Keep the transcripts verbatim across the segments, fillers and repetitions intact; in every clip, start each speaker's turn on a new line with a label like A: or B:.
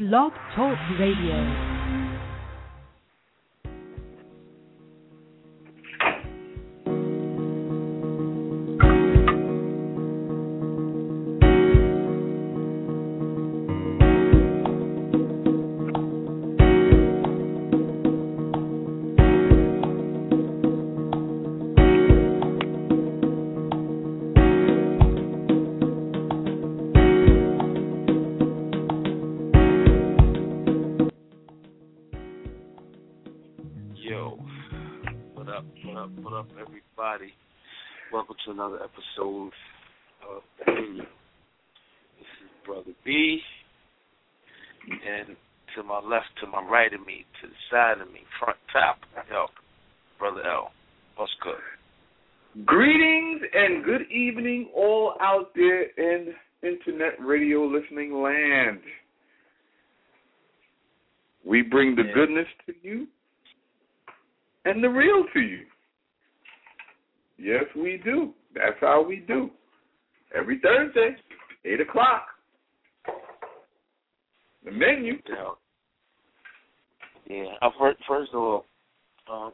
A: Blog Talk Radio.
B: Welcome to another episode of The Menu. This is Brother B, and to my left, to my right of me, to the side of me, front, top, yo, Brother L. What's good?
C: Greetings and good evening all out there in internet radio listening land. We bring the yeah. goodness to you and the real to you. Yes, we do. That's how we do. Every Thursday, eight o'clock. The menu.
B: Yeah. yeah. Uh, first, first of all, um,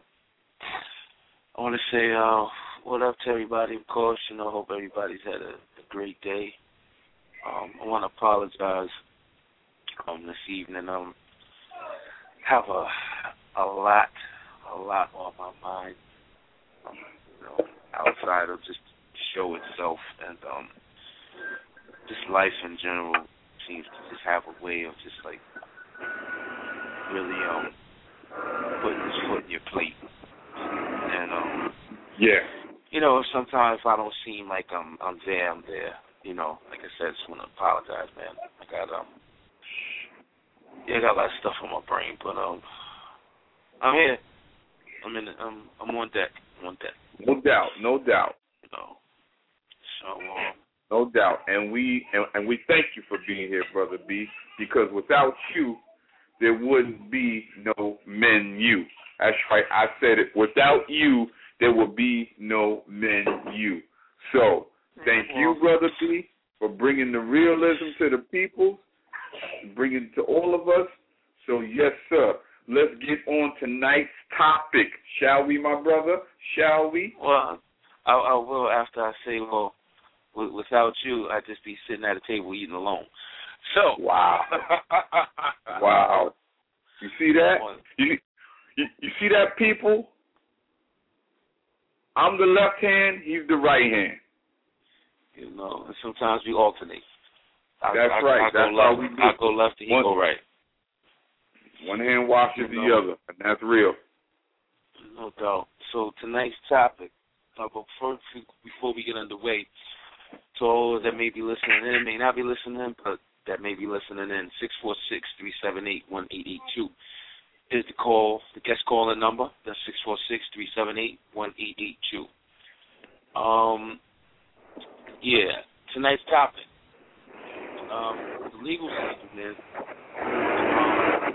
B: I want to say uh, what up to everybody. Of course, you know, hope everybody's had a, a great day. Um, I want to apologize um, this evening. Um, have a a lot, a lot on my mind. Um, you know, outside of just the show itself, and um, just life in general seems to just have a way of just like really um putting his foot in your plate, and um
C: yeah,
B: you know, sometimes if I don't seem like I'm I'm there, I'm there. You know, like I said, I just want to apologize, man. I got um yeah, I got a lot of stuff on my brain, but um I'm here. I'm in. I'm I'm on deck. I'm on deck.
C: No doubt, no doubt.
B: No. So, um,
C: no doubt, and we and, and we thank you for being here, Brother B, because without you, there wouldn't be no menu. That's right, I said it. Without you, there would be no menu. So, thank you, Brother B, for bringing the realism to the people, bringing it to all of us. So, yes, sir. Let's get on tonight's topic, shall we, my brother? Shall we?
B: Well, I, I will after I say, well, w- without you, I'd just be sitting at a table eating alone. So.
C: Wow. Wow. You see that? You, you, you see that, people? I'm the left hand, he's the right hand.
B: You know, and sometimes we alternate. I,
C: That's
B: I,
C: right.
B: I
C: That's
B: left,
C: how we do.
B: I go left and he
C: One,
B: go right.
C: One hand washes
B: you
C: the
B: know,
C: other, and that's real.
B: No doubt. So tonight's topic, uh, but first, before we get underway, to all that may be listening in, may not be listening in, but that may be listening in, six four six, three seven eight, one eight eight two is the call, the guest calling number. That's six four six, three seven eight, one eight eight two. Um, yeah, tonight's topic. Um, the legal system is, um,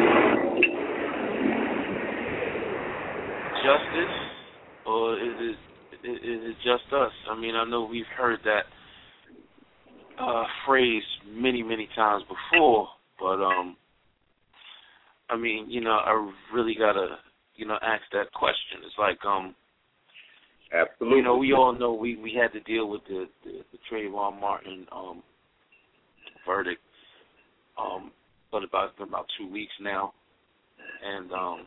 B: justice, or is it is it just us? I mean, I know we've heard that uh, phrase many, many times before, but um, I mean, you know, I really gotta, you know, ask that question. It's like, um,
C: absolutely,
B: you know, we all know we, we had to deal with the the, the Trayvon Martin um, verdict, um, but about it's been about two weeks now, and um.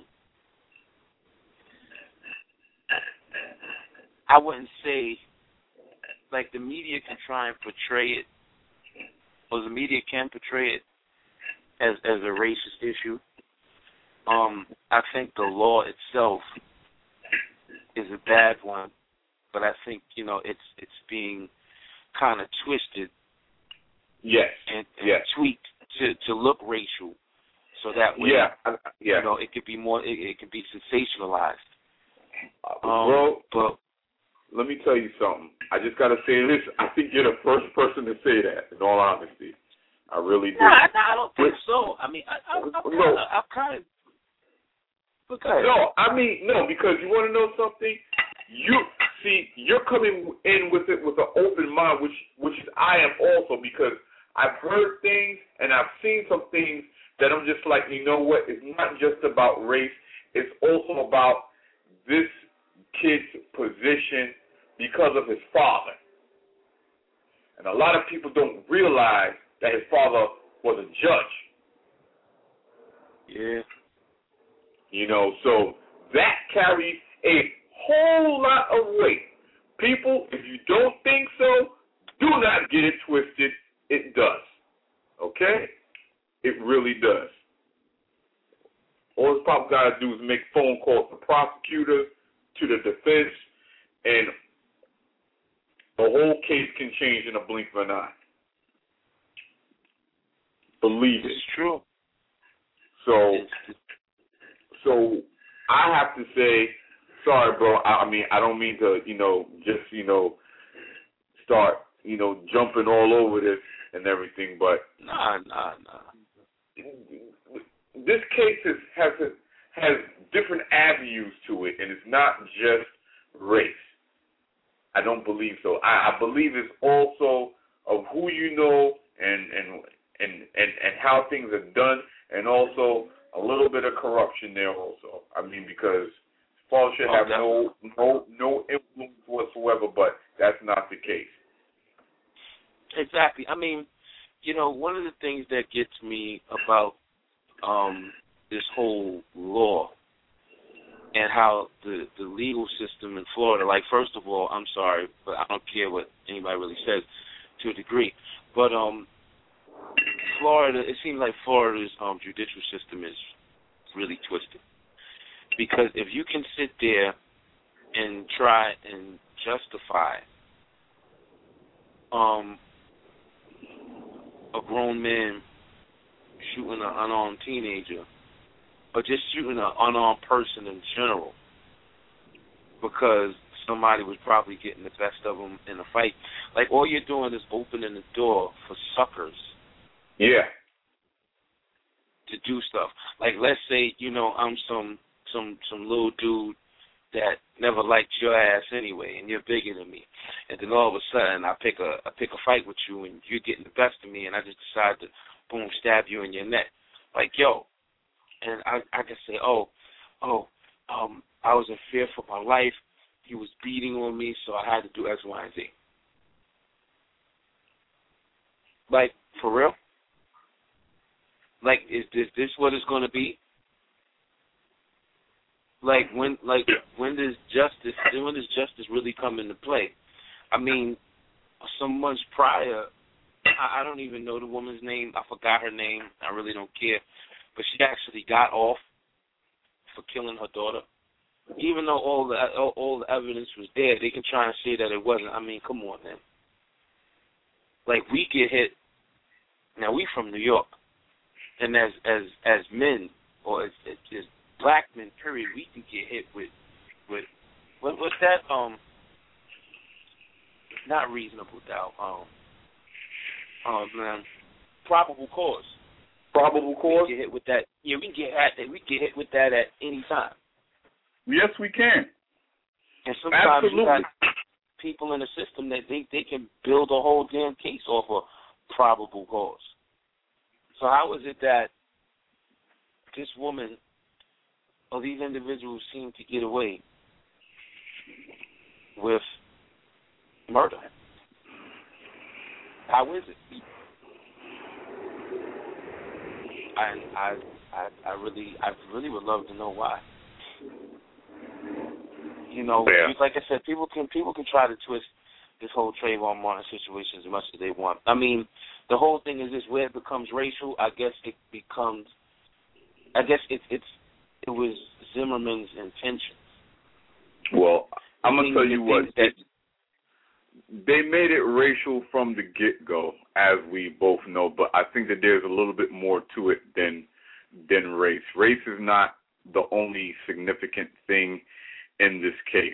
B: I wouldn't say, like, the media can try and portray it, or the media can portray it as as a racist issue. Um, I think the law itself is a bad one, but I think, you know, it's it's being kind of twisted
C: yes.
B: and, and
C: yes.
B: tweaked to, to look racial, so that way,
C: yeah. Yeah.
B: you know, it could be more, it, it could be sensationalized.
C: Uh,
B: um,
C: bro,
B: but
C: let me tell you something. I just got to say this. I think you're the first person to say that, in all honesty. I really do.
B: No, I, I don't think so. I mean, I, I, I'm kind
C: no.
B: of, I'm kind of, okay.
C: No, I mean, no, because you want to know something? You, see, you're coming in with it with an open mind, which which I am also, because I've heard things and I've seen some things that I'm just like, you know what? It's not just about race. It's also about this kid's position because of his father. And a lot of people don't realize that his father was a judge.
B: Yeah.
C: You know, so that carries a whole lot of weight. People, if you don't think so, do not get it twisted. It does. Okay? It really does. All this pop got to do is make phone calls to prosecutors, to the defense, and the whole case can change in a blink of an eye. Believe it.
B: It's true.
C: So, so I have to say, sorry, bro. I, I mean, I don't mean to, you know, just, you know, start, you know, jumping all over this and everything, but
B: nah, nah, nah.
C: This case is, has has different avenues to it, and it's not just race. I don't believe so. I, I believe it's also of who you know and and and and and how things are done, and also a little bit of corruption there also. I mean, because Paul should have no no no influence whatsoever, but that's not the case.
B: Exactly. I mean, you know, one of the things that gets me about um, this whole law and how the, the legal system in Florida, like, first of all, I'm sorry, but I don't care what anybody really says to a degree, but um, Florida, it seems like Florida's um, judicial system is really twisted. Because if you can sit there and try and justify um, a grown man shooting an unarmed teenager, or just shooting an unarmed person in general, because somebody was probably getting the best of them in a fight, like, all you're doing is opening the door for suckers.
C: Yeah.
B: To do stuff. Like, let's say, you know, I'm some some some little dude that never liked your ass anyway, and you're bigger than me, and then all of a sudden I pick a I pick a fight with you, and you're getting the best of me, and I just decide to boom stab you in your neck, like, yo, and I I can say, oh oh um I was in fear for my life, he was beating on me, so I had to do X, Y, and Z. Like, for real? Like, is this this what it's going to be? Like, when like when does justice when does justice really come into play? I mean, some months prior, I, I don't even know the woman's name. I forgot her name. I really don't care. But she actually got off for killing her daughter. Even though all the all, all the evidence was there, they can try and say that it wasn't. I mean, come on, man. Like, we get hit. Now, we from New York. And as as as men, or as, as, as black men, period, we can get hit with with what, what's that? Um, not reasonable doubt. Um, um, man, probable cause.
C: Probable cause.
B: We can get hit with that. Yeah, we can get at we can get hit with that at any time.
C: Yes, we can.
B: And sometimes
C: Absolutely.
B: you got people in the system that they they can build a whole damn case off of probable cause. So how is it that this woman or these individuals seem to get away with murder? How is it? I I I, I really I really would love to know why. You know,
C: yeah.
B: like I said, people can people can try to twist this whole Trayvon Martin situation as much as they want. I mean, the whole thing is this: where it becomes racial, I guess it becomes. I guess it, it's it was Zimmerman's intention.
C: Well, I'm gonna tell you what.
B: That,
C: they made it racial from the get-go, as we both know. But I think that there's a little bit more to it than than race. Race is not the only significant thing in this case.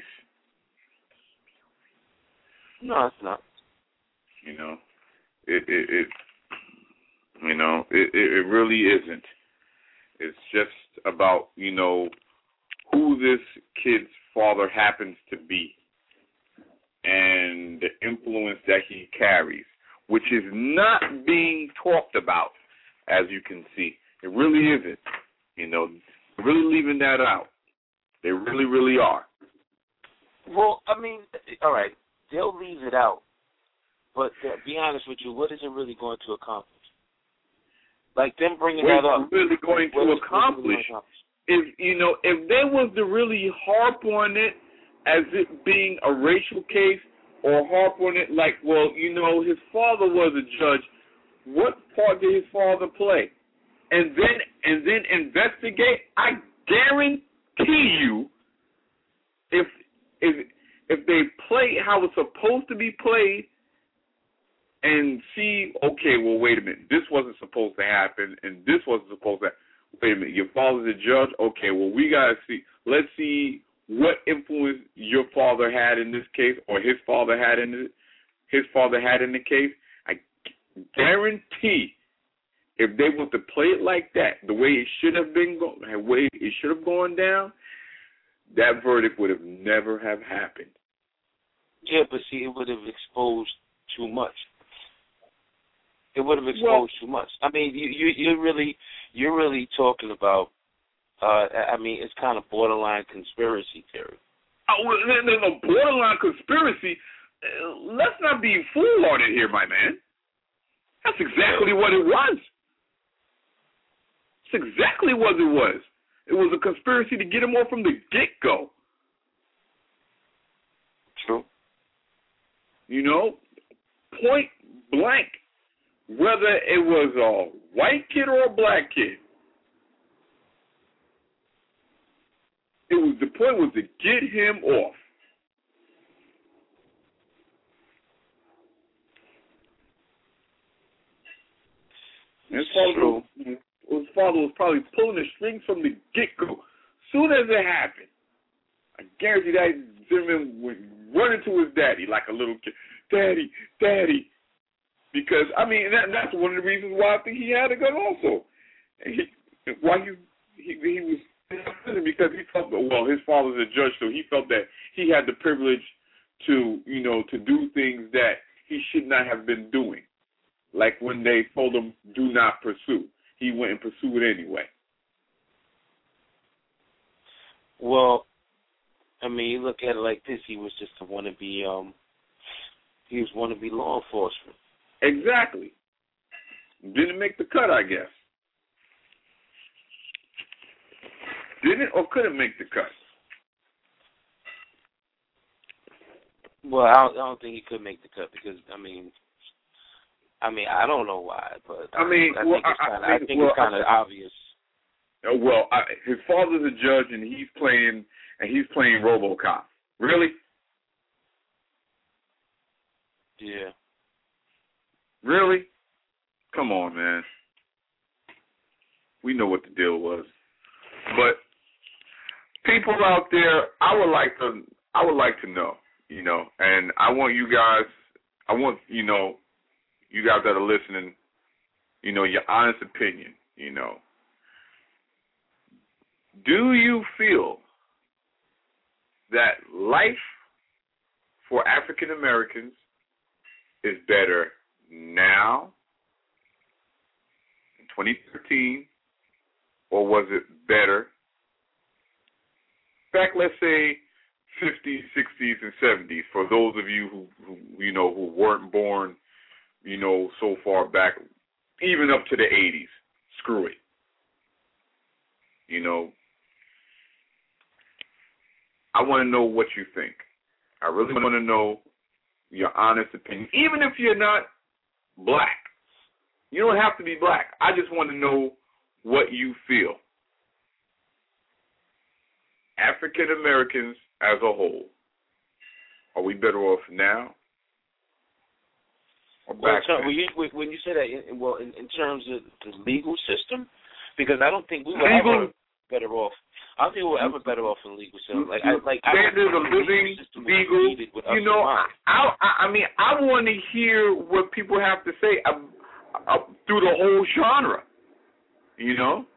B: No, it's not.
C: You know, it it, it you know it, it really isn't. It's just about, you know, who this kid's father happens to be and the influence that he carries. which is not being talked about, as you can see. It really isn't. You know, they're really leaving that out. They really, really are.
B: Well, I mean, all right, they'll leave it out. But to be honest with you, what is it really going to accomplish? Like them bringing
C: What
B: that up.
C: What's really going
B: what
C: to
B: is,
C: accomplish?
B: Really
C: If you know, if they was to really harp on it as it being a racial case, or harp on it like, well, you know, his father was a judge. What part did his father play? And then and then investigate. I guarantee you, if if if they play how it's supposed to be played, and see, okay, well, wait a minute, this wasn't supposed to happen, and this wasn't supposed to happen. Wait a minute, your father's a judge? Okay, well, we got to see, let's see what influence your father had in this case, or his father had in it, his father had in the case. I guarantee if they were to play it like that, the way it should have been, go- the way it should have gone down, that verdict would have never have happened.
B: Yeah, but see, it would have exposed too much. It would have exposed
C: Well,
B: too much. I mean, you you you're really you're really talking about. Uh, I mean, it's kind of borderline conspiracy theory.
C: Oh, well, no, no, no, borderline conspiracy. Uh, let's not be foolhardy here, my man. That's exactly what it was. It's exactly what it was. It was a conspiracy to get him off from the get-go.
B: True.
C: You know, point blank, whether it was a white kid or a black kid. It was the point was to get him off. His father, his father was probably pulling the strings from the get-go. Soon as it happened, I guarantee that Zimmerman would run into his daddy like a little kid. Daddy, daddy. Because, I mean, that, that's one of the reasons why I think he had a gun also. He, why he, he, he was because he felt that, well, his father's a judge, so he felt that he had the privilege to, you know, to do things that he should not have been doing. Like when they told him, do not pursue. He went and pursued it anyway.
B: Well, I mean, you look at it like this, he was just a wannabe, um, he was wannabe law enforcement.
C: Exactly. Didn't make the cut, I guess. Didn't or couldn't make the cut?
B: Well, I don't, I don't think he could make the cut because, I mean, I mean, I don't know why, but
C: I mean,
B: I, I
C: well,
B: think it's kind of,
C: I,
B: I think well, it's kind of obvious.
C: Well, I, his father's a judge, and he's playing, and he's playing RoboCop. Really?
B: Yeah.
C: Really? Come on, man. We know what the deal was, but people out there, I would like to, I would like to know, you know, and I want you guys, I want, you know, you guys that are listening, you know, your honest opinion, you know. Do you feel that life for African Americans is better now, in twenty thirteen, or was it better back, let's say, fifties, sixties, and seventies, for those of you who, who you know, who weren't born, you know, so far back, even up to the eighties? Screw it. You know, I want to know what you think. I really want to know your honest opinion, even if you're not black. You don't have to be black. I just want to know what you feel. African Americans as a whole, are we better off now or
B: Well,
C: back
B: so,
C: then?
B: when, you, when you say that, in, well, in, in terms of the legal system, because I don't think we were
C: Legal,
B: ever better off. I don't think we were ever better off in the legal system. Like, I, like
C: standard
B: I
C: of living, legal. You know, I, I, I mean, I want to hear what people have to say uh, uh, through the whole genre. You know,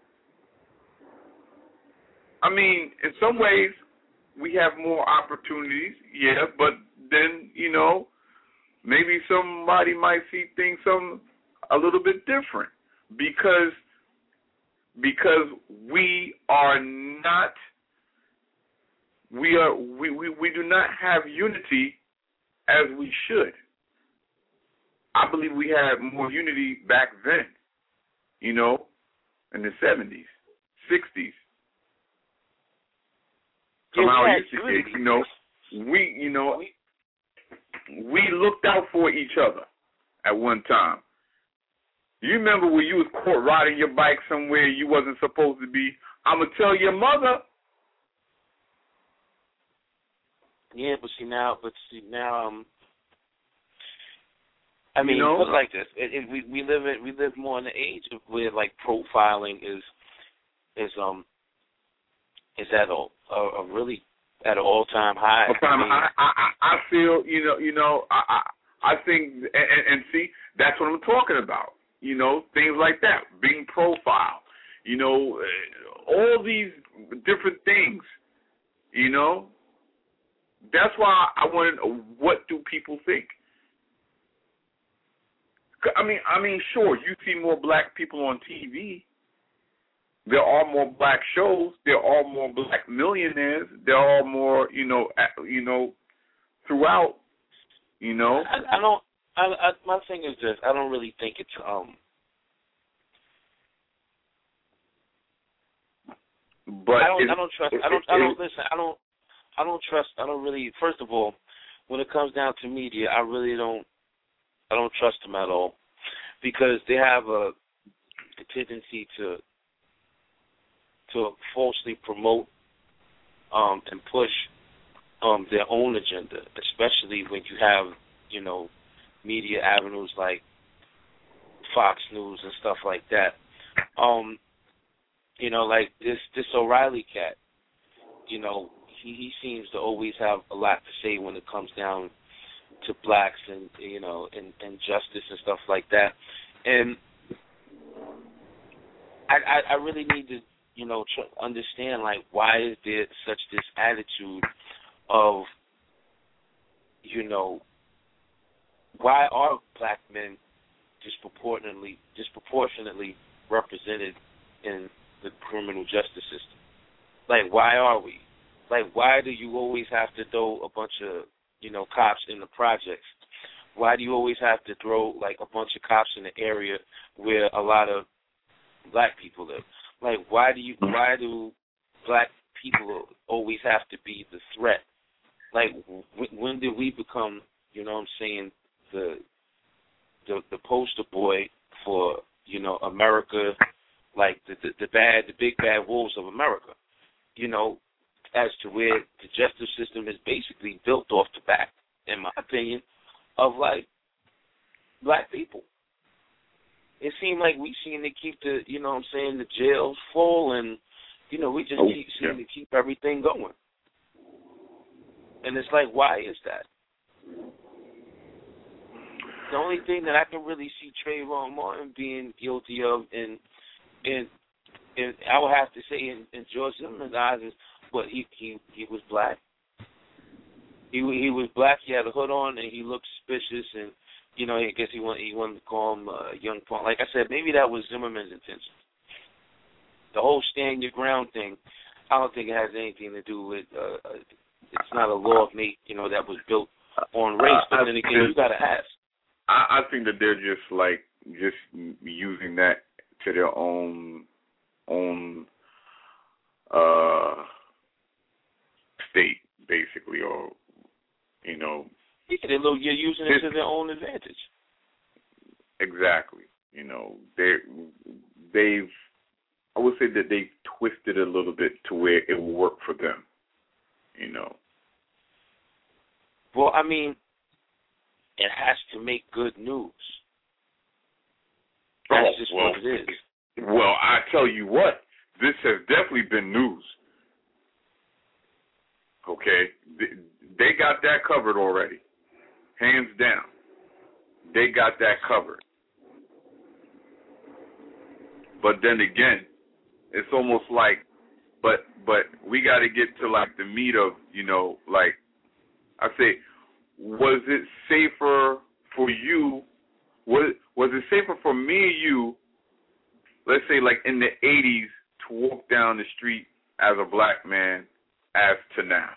C: I mean, in some ways, we have more opportunities, yeah, but then, you know, maybe somebody might see things some a little bit different because because we are not we are we, we, we do not have unity as we should. I believe we had more unity back then, you know, in the seventies, sixties. Somehow,
B: yeah,
C: you, you know, we, you know, we looked out for each other at one time. You remember when you was caught riding your bike somewhere you wasn't supposed to be? I'm gonna tell your mother.
B: Yeah, but see now, but see now, um, I mean,
C: you know?
B: put it like this: it, it, we we live in, we live more in the age of where like profiling is is um is at a a, a really at an all time high.
C: I, mean, I, I I feel you know you know I I, I think and, and see that's what I'm talking about. You know, things like that, being profiled. You know, all these different things. You know, that's why I wanted. What do people think? I mean, I mean, sure, you see more black people on T V. There are more black shows. There are more black millionaires. There are more, you know, you know, throughout. You know,
B: I, I don't. I, I, my thing is this: I don't really think it's um.
C: But
B: I don't.
C: it,
B: I don't trust.
C: It,
B: I don't.
C: it,
B: I don't listen. I don't. I don't trust. I don't really. First of all, when it comes down to media, I really don't. I don't trust them at all because they have a, a tendency to to falsely promote um, and push um, their own agenda, especially when you have, you know, media avenues like Fox News and stuff like that. Um, you know, like this this O'Reilly cat, you know, he, he seems to always have a lot to say when it comes down to blacks and, you know, and, and justice and stuff like that. And I, I, I really need to, you know, tr- understand, like, why is there such this attitude of, you know, why are black men disproportionately disproportionately represented in the criminal justice system? Like, why are we? Like, why do you always have to throw a bunch of, you know, cops in the projects? Why do you always have to throw, like, a bunch of cops in the area where a lot of black people live? Like, why do you, why do black people always have to be the threat? Like, w- when did we become, you know what I'm saying, the, the the poster boy for, you know, America, like the, the, the bad, the big bad wolves of America, you know, as to where the justice system is basically built off the back, in my opinion, of, like, black people. It seemed like we seem to keep the, you know what I'm saying, the jails full, and, you know, we just
C: oh,
B: keep
C: yeah.
B: seem to keep everything going. And it's like, why is that? The only thing that I can really see Trayvon Martin being guilty of, and and and I would have to say in, in George Zimmerman's eyes, is, but he, he he was black. He he was black. He had a hood on, and he looked suspicious, and, you know, I guess he wanted, he wanted to call him uh, young punk. Like I said, maybe that was Zimmerman's intention. The whole stand your ground thing, I don't think it has anything to do with, uh, uh, it's not a law of mate, you know, that was built on race. But then again, you got to ask.
C: I, I think that they're just, like, just using that to their own, own uh, state, basically, or, you know.
B: Yeah, they're, you're using it to their own advantage.
C: Exactly. You know, they they've, I would say that they twisted it a little bit to where it will work for them, you know.
B: Well, I mean, it has to make good news. That's
C: oh,
B: just
C: well,
B: what it is.
C: Well, I tell you what, this has definitely been news. Okay? They got that covered already. Hands down. They got that covered. But then again, it's almost like, but but we got to get to, like, the meat of, you know, like, I say, was it safer for you, was, was it safer for me and you, let's say like in the eighties, to walk down the street as a black man as to now?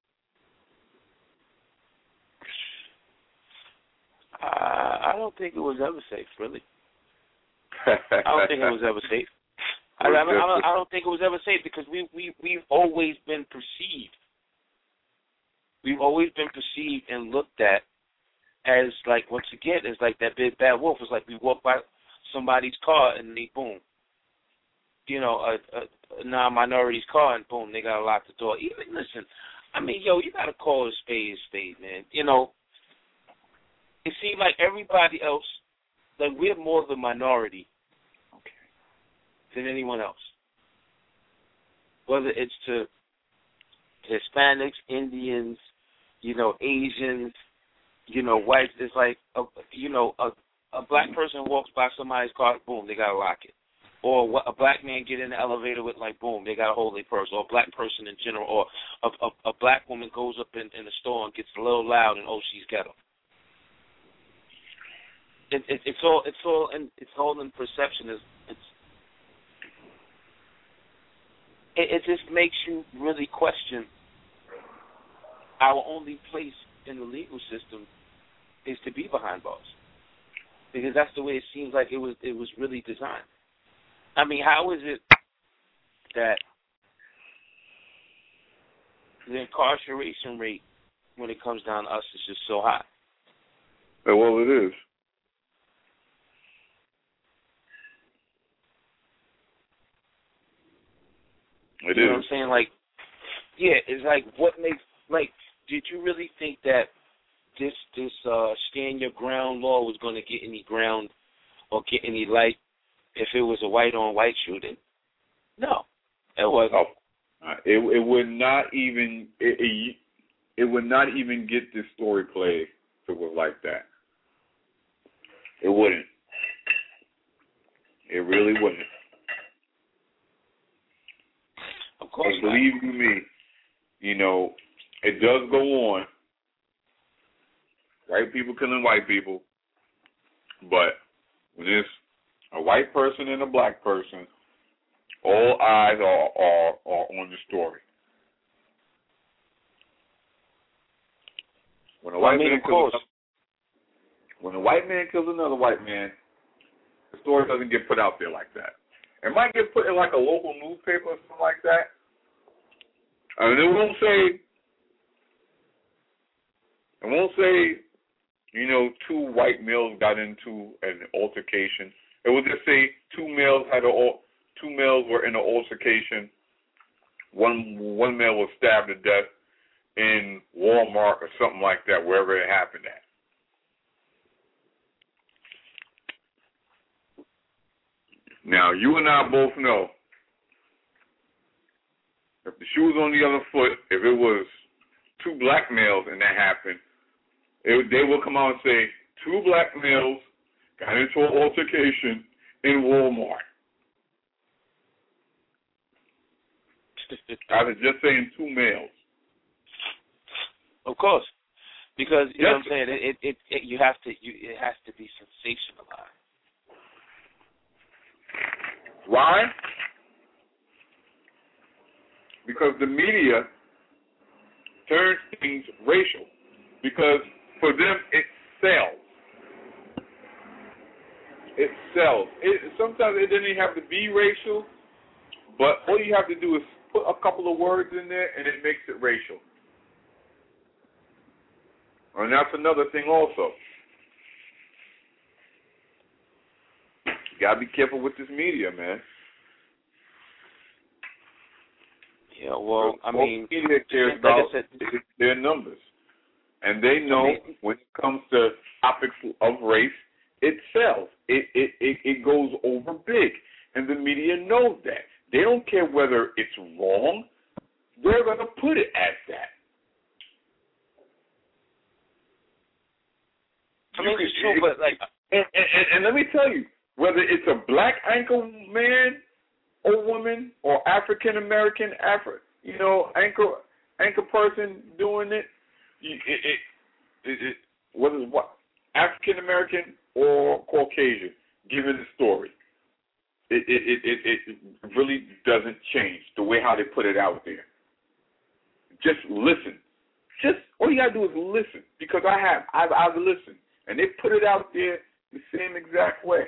B: Uh, I don't think it was ever safe, really. I don't think it was ever safe. I, I, don't, I, don't, I don't think it was ever safe because we, we, we've always been perceived. We've always been perceived and looked at as, like, once again, it's like that big bad wolf. It's like we walk by somebody's car and they, boom, you know, a, a, a non-minority's car and, boom, they got to lock the door. Even, listen, I mean, yo, you got to call a spade a spade, man. You know, it seems like everybody else, like we're more of a minority than anyone else. Whether it's to Hispanics, Indians, you know, Asians, you know, whites, it's like, a, you know, a, a black person walks by somebody's car, boom, they got to lock it. Or a black man get in the elevator with, like, boom, they got to hold their purse. Or a black person in general. Or a, a, a black woman goes up in, in the store and gets a little loud and, oh, she's ghetto. It, it, it's all, it's all, in, it's all in perception. It's, it's it, it just makes you really question our only place in the legal system is to be behind bars, because that's the way it seems like it was. It was really designed. I mean, how is it that the incarceration rate, when it comes down to us, is just so high?
C: Well, it is. It
B: you
C: is.
B: know what I'm saying? Like, yeah, it's like, what makes, like, did you really think that this this uh, stand your ground law was going to get any ground or get any light if it was a white on white shooting? No, it wasn't.
C: Oh, uh, it it would not even it, it it would not even get this story played if it was like that. It wouldn't. It really wouldn't.
B: Of course
C: not. Believe you me, you know, it does go on. White people killing white people, but when it's a white person and a black person, all eyes are are, are on the story. When a white
B: I mean,
C: man kills another, when a white man kills another white man, the story doesn't get put out there like that. It might get put in like a local newspaper or something like that. I mean, it won't say, it won't say, you know, two white males got into an altercation. It will just say two males had a, two males were in an altercation. One one male was stabbed to death in Walmart or something like that, wherever it happened at. Now, you and I both know, if the shoe was on the other foot, if it was two black males and that happened, it, they will come out and say, two black males got into an altercation in Walmart. I was just saying two males.
B: Of course, because you
C: yes.
B: know what I'm saying. It, it, it, it you have to. You, it has to be sensationalized.
C: Why? Because the media turns things racial. Because for them, it sells. It sells. It, sometimes it doesn't even have to be racial, but all you have to do is put a couple of words in there, and it makes it racial. And that's another thing also. You gotta be careful with this media, man.
B: Yeah, well, I mean,
C: media cares
B: like
C: about
B: I said,
C: their numbers, and they know
B: I mean,
C: when it comes to topics of race, it sells. It it it, it goes over big, and the media knows that. They don't care whether it's wrong. They're gonna put it as that.
B: I mean, it's true, but like,
C: and, and, and let me tell you, whether it's a black anchor man or woman or African American, Afro, you know, anchor anchor person doing it, it, it, it, it whether it's what, African American or Caucasian, given the story, it it, it it it really doesn't change the way how they put it out there. Just listen. Just all you gotta do is listen, because I have I've I've listened, and they put it out there the same exact way.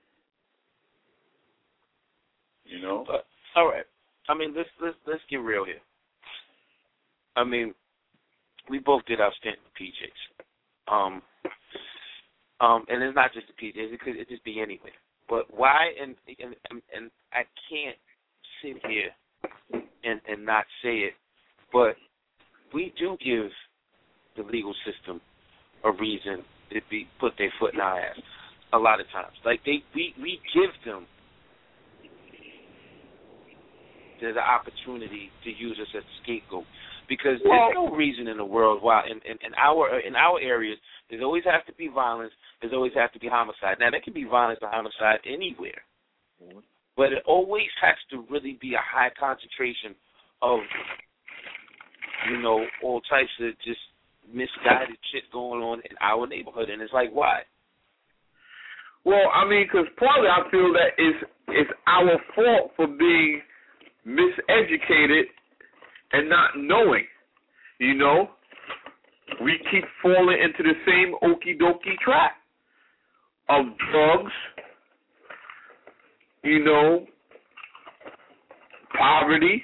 C: You know.
B: But, all right. I mean, let's let's let's get real here. I mean, we both did our stint in P Js. Um, um, and it's not just the P Js; it could it just be anywhere. But why? And and and I can't sit here and and not say it, but we do give the legal system a reason to be put their foot in our ass a lot of times. Like they, we, we give them the, the opportunity to use us as a scapegoat, because well, there's no reason in the world why in, in, in our in our areas there's always has to be violence. There's always has to be homicide. Now there can be violence or homicide anywhere, mm-hmm. but it always has to really be a high concentration of, you know, all types of just misguided shit going on in our neighborhood. And it's like, why?
C: Well, I mean, because partly I feel that it's, it's our fault for being miseducated and not knowing. You know, we keep falling into the same okie dokie trap of drugs, you know, poverty,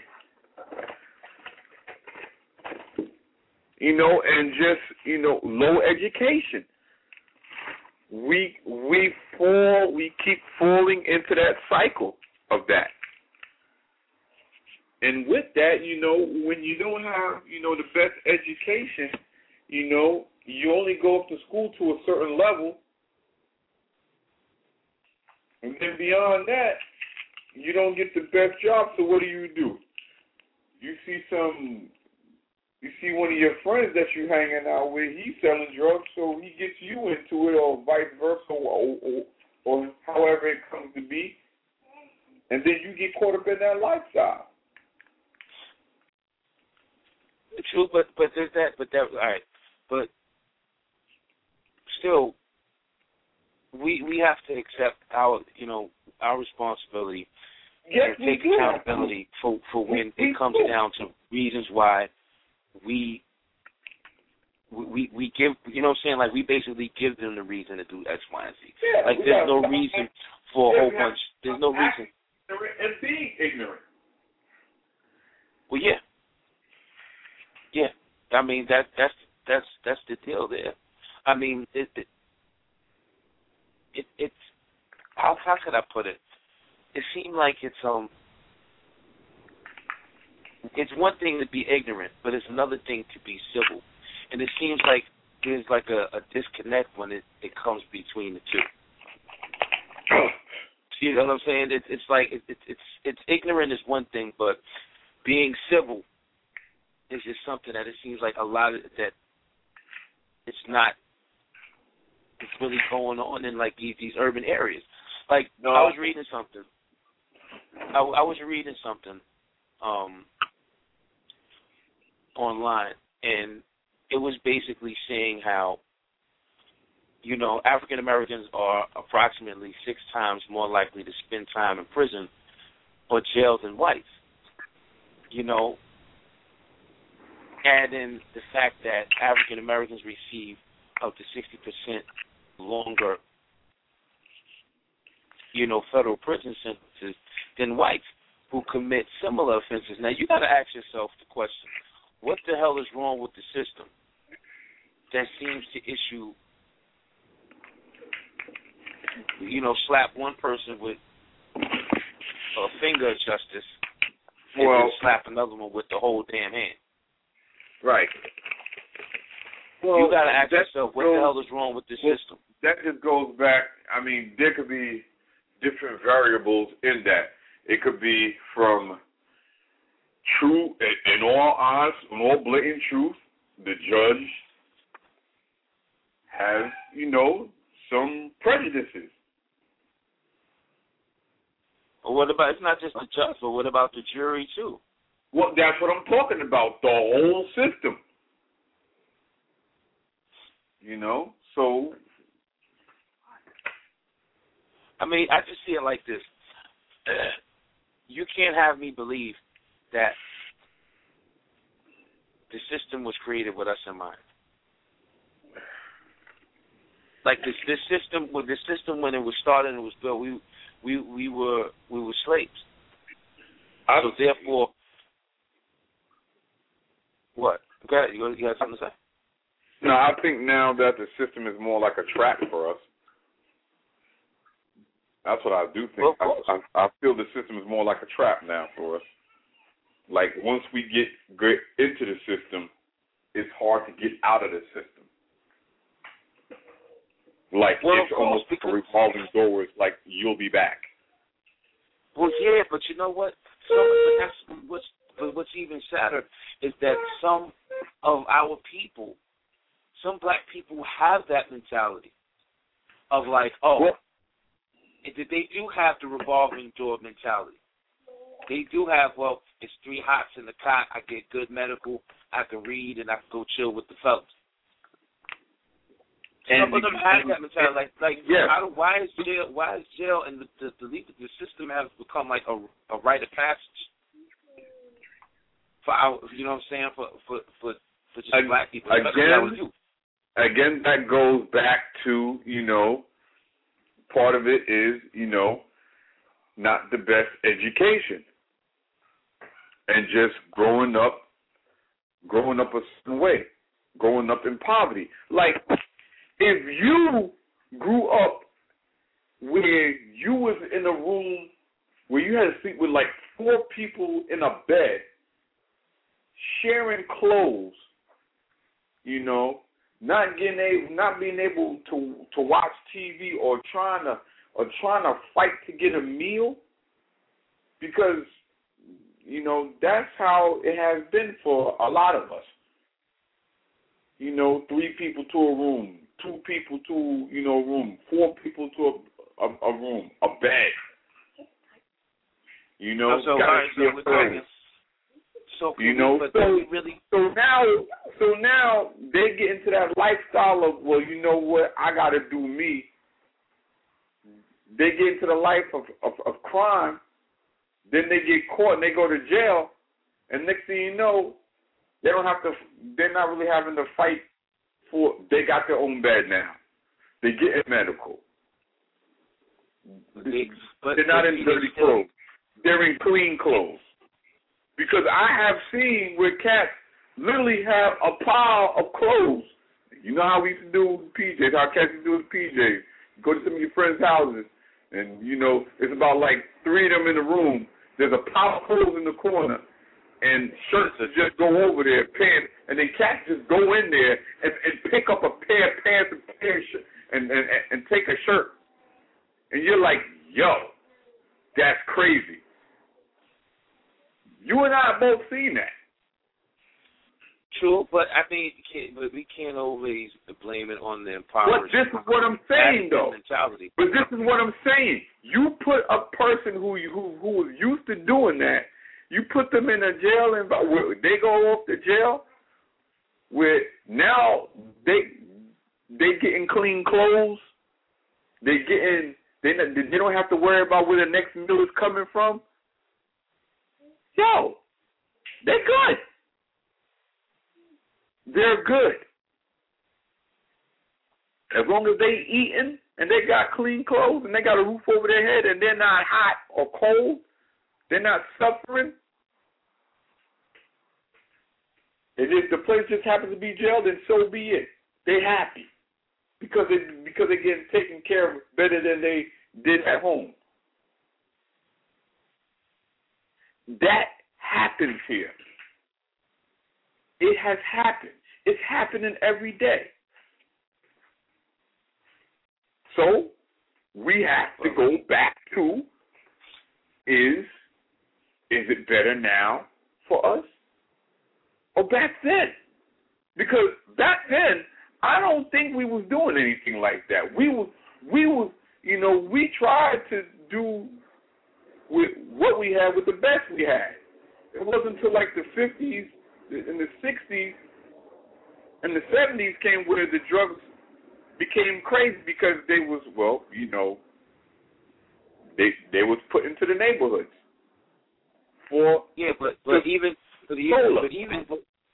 C: you know, and just, you know, low education. We we fall, we keep falling into that cycle of that. And with that, you know, when you don't have, you know, the best education, you know, you only go up to school to a certain level. And then beyond that, you don't get the best job, so what do you do? You see some... You see one of your friends that you're hanging out with, he's selling drugs, so he gets you into it, or vice versa, or, or, or however it comes to be, and then you get caught up in that lifestyle.
B: True, but but there's that, but that, all right, but still, we we have to accept our, you know, our responsibility
C: yes,
B: and take accountability for for when it comes down to reasons why. We, we we give, you know what I'm saying, like we basically give them the reason to do X, Y, and Z.
C: Yeah,
B: like there's no reason for a whole bunch, there's no reason.
C: And being ignorant.
B: Well, yeah. Yeah. I mean, that that's that's that's the deal there. I mean, it, it, it it's, how, how could I put it? It seemed like it's, um, it's one thing to be ignorant, but it's another thing to be civil. And it seems like there's like a, a disconnect when it, it comes between the two. You know what I'm saying? It, it's like it, it, it's it's ignorant is one thing, but being civil is just something that it seems like a lot of that it's not. It's really going on in like these, these urban areas. Like no. I was reading something. I, I was reading something. Um, online, and it was basically saying how, you know, African Americans are approximately six times more likely to spend time in prison or jail than whites. You know, add in the fact that African Americans receive up to sixty percent longer, you know, federal prison sentences than whites who commit similar offenses. Now, you got to ask yourself the question, what the hell is wrong with the system that seems to issue, you know, slap one person with a finger of justice and well, then slap another one with the whole damn hand?
C: Right.
B: Well, you got to ask yourself, what goes, the hell is wrong with the
C: well,
B: system?
C: That just goes back, I mean, there could be different variables in that. It could be from true, in all honest, in all blatant truth, the judge has, you know, some prejudices.
B: Well, what about, it's not just the judge, but what about the jury, too?
C: Well, that's what I'm talking about, the whole system. You know, so
B: I mean, I just see it like this. You can't have me believe that the system was created with us in mind. Like this, this system, with this system when it was started and it was built, we, we, we were, we were slaves. I, so therefore, what? Go ahead. You, you got something to say?
C: No, I think now that the system is more like a trap for us. That's what I do think.
B: Well,
C: I, I, I feel the system is more like a trap now for us. Like once we get get into the system, it's hard to get out of the system. Like
B: well,
C: it's almost a revolving door. It's like you'll be back.
B: Well, yeah, but you know what? Some, but that's what's but what's even sadder is that some of our people, some black people, have that mentality of like, oh,
C: well,
B: they do have the revolving door mentality. They do have, well, it's three hots in the cot. I get good medical. I can read and I can go chill with the fellas. And some of them have that mentality. Like, like
C: yes.
B: how do, why is jail? Why is jail and the the, the, the system has become like a, a rite of passage for our, you know what I'm saying, for for for, for just
C: again,
B: black people.
C: Again, again, that goes back to, you know, part of it is, you know, not the best education and just growing up, growing up a certain way, growing up in poverty. Like, if you grew up where you was in a room where you had to sleep with like four people in a bed, sharing clothes, you know, not getting able, not being able to to watch T V or trying to or trying to fight to get a meal, because, you know, that's how it has been for a lot of us. You know, three people to a room, two people to, you know, a room, four people to a, a, a room, a bed. You know,
B: so,
C: gotta
B: right, so we're talking, so
C: you know,
B: but
C: so,
B: really,
C: so now, so now they get into that lifestyle of, well, you know what, I got to do me. They get into the life of, of, of crime, then they get caught and they go to jail, and next thing you know, they don't have to. They're not really having to fight for. They got their own bed now. They get in medical.
B: They, but,
C: they're not
B: but
C: in dirty still, clothes. They're in clean clothes. Because I have seen where cats literally have a pile of clothes. You know how we used to do with P Js, how cats used to do with P Js. You go to some of your friends' houses, and, you know, it's about like three of them in the room. There's a pile of clothes in the corner, and shirts that just go over there, pants, and then cats just go in there and, and pick up a pair of pants and, pair of sh- and, and, and take a shirt. And you're like, yo, that's crazy. You and I have both seen that.
B: True, but I think but we can't always blame it on the impoverished.
C: But this is what I'm saying, though.
B: Mentality.
C: But this is what I'm saying. You put a person who who who was used to doing that, you put them in a jail, and they go off to jail, where now they they getting clean clothes, they getting they they don't have to worry about where the next meal is coming from. Yo, they're good. They're good. As long as they eating and they got clean clothes and they got a roof over their head and they're not hot or cold, they're not suffering. And if the place just happens to be jail, then so be it. They're happy because they because they're getting taken care of better than they did at home. That happens here. It has happened. It's happening every day. So we have to go back to, is is it better now for us or back then? Because back then, I don't think we was doing anything like that. We was, we was, you know, we tried to do with what we had with the best we had. It wasn't until like the fifties and the sixties and the seventies came where the drugs became crazy because they was, well, you know, They they was put into the neighborhoods for
B: yeah, but but even but even but even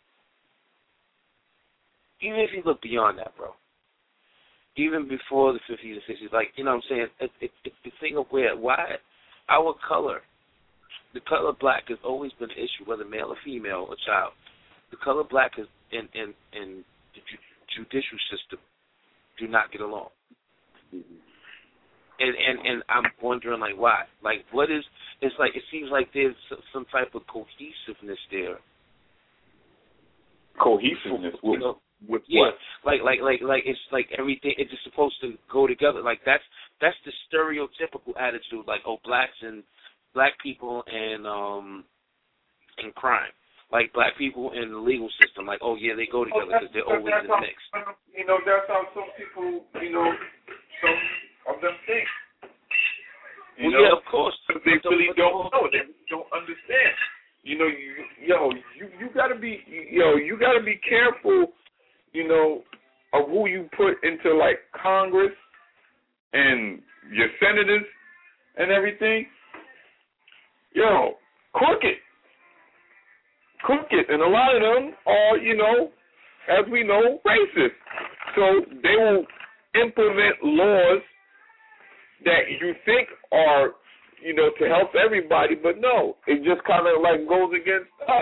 B: even if you look beyond that, bro. Even before the fifties and sixties, like you know, what I'm saying it, it, it, the thing of where why our color, the color black has always been an issue, whether male or female or child. The color black is in in in the ju- judicial system do not get along.
C: Mm-hmm.
B: And, and and I'm wondering, like, why? Like, what is, it's like, it seems like there's some type of cohesiveness there.
C: Cohesiveness?
B: You know,
C: with
B: yeah,
C: what?
B: like, like, like, like, it's like everything, it's just supposed to go together. Like, that's, that's the stereotypical attitude, like, oh, blacks and, black people and, um, and crime. Like, black people in the legal system, like, oh, yeah, they go together because they're always in the mix.
C: You know, that's how some people, you know, some of them think. You
B: well,
C: know,
B: yeah, of course.
C: They really don't know. They don't understand. You know, you, yo, you you gotta be, yo, you gotta be careful. You know, of who you put into like Congress and your senators and everything. Yo, crooked, crooked, and a lot of them are, you know, as we know, racist. So they will implement laws that you think are, you know, to help everybody, but no, it just kind of like goes against us.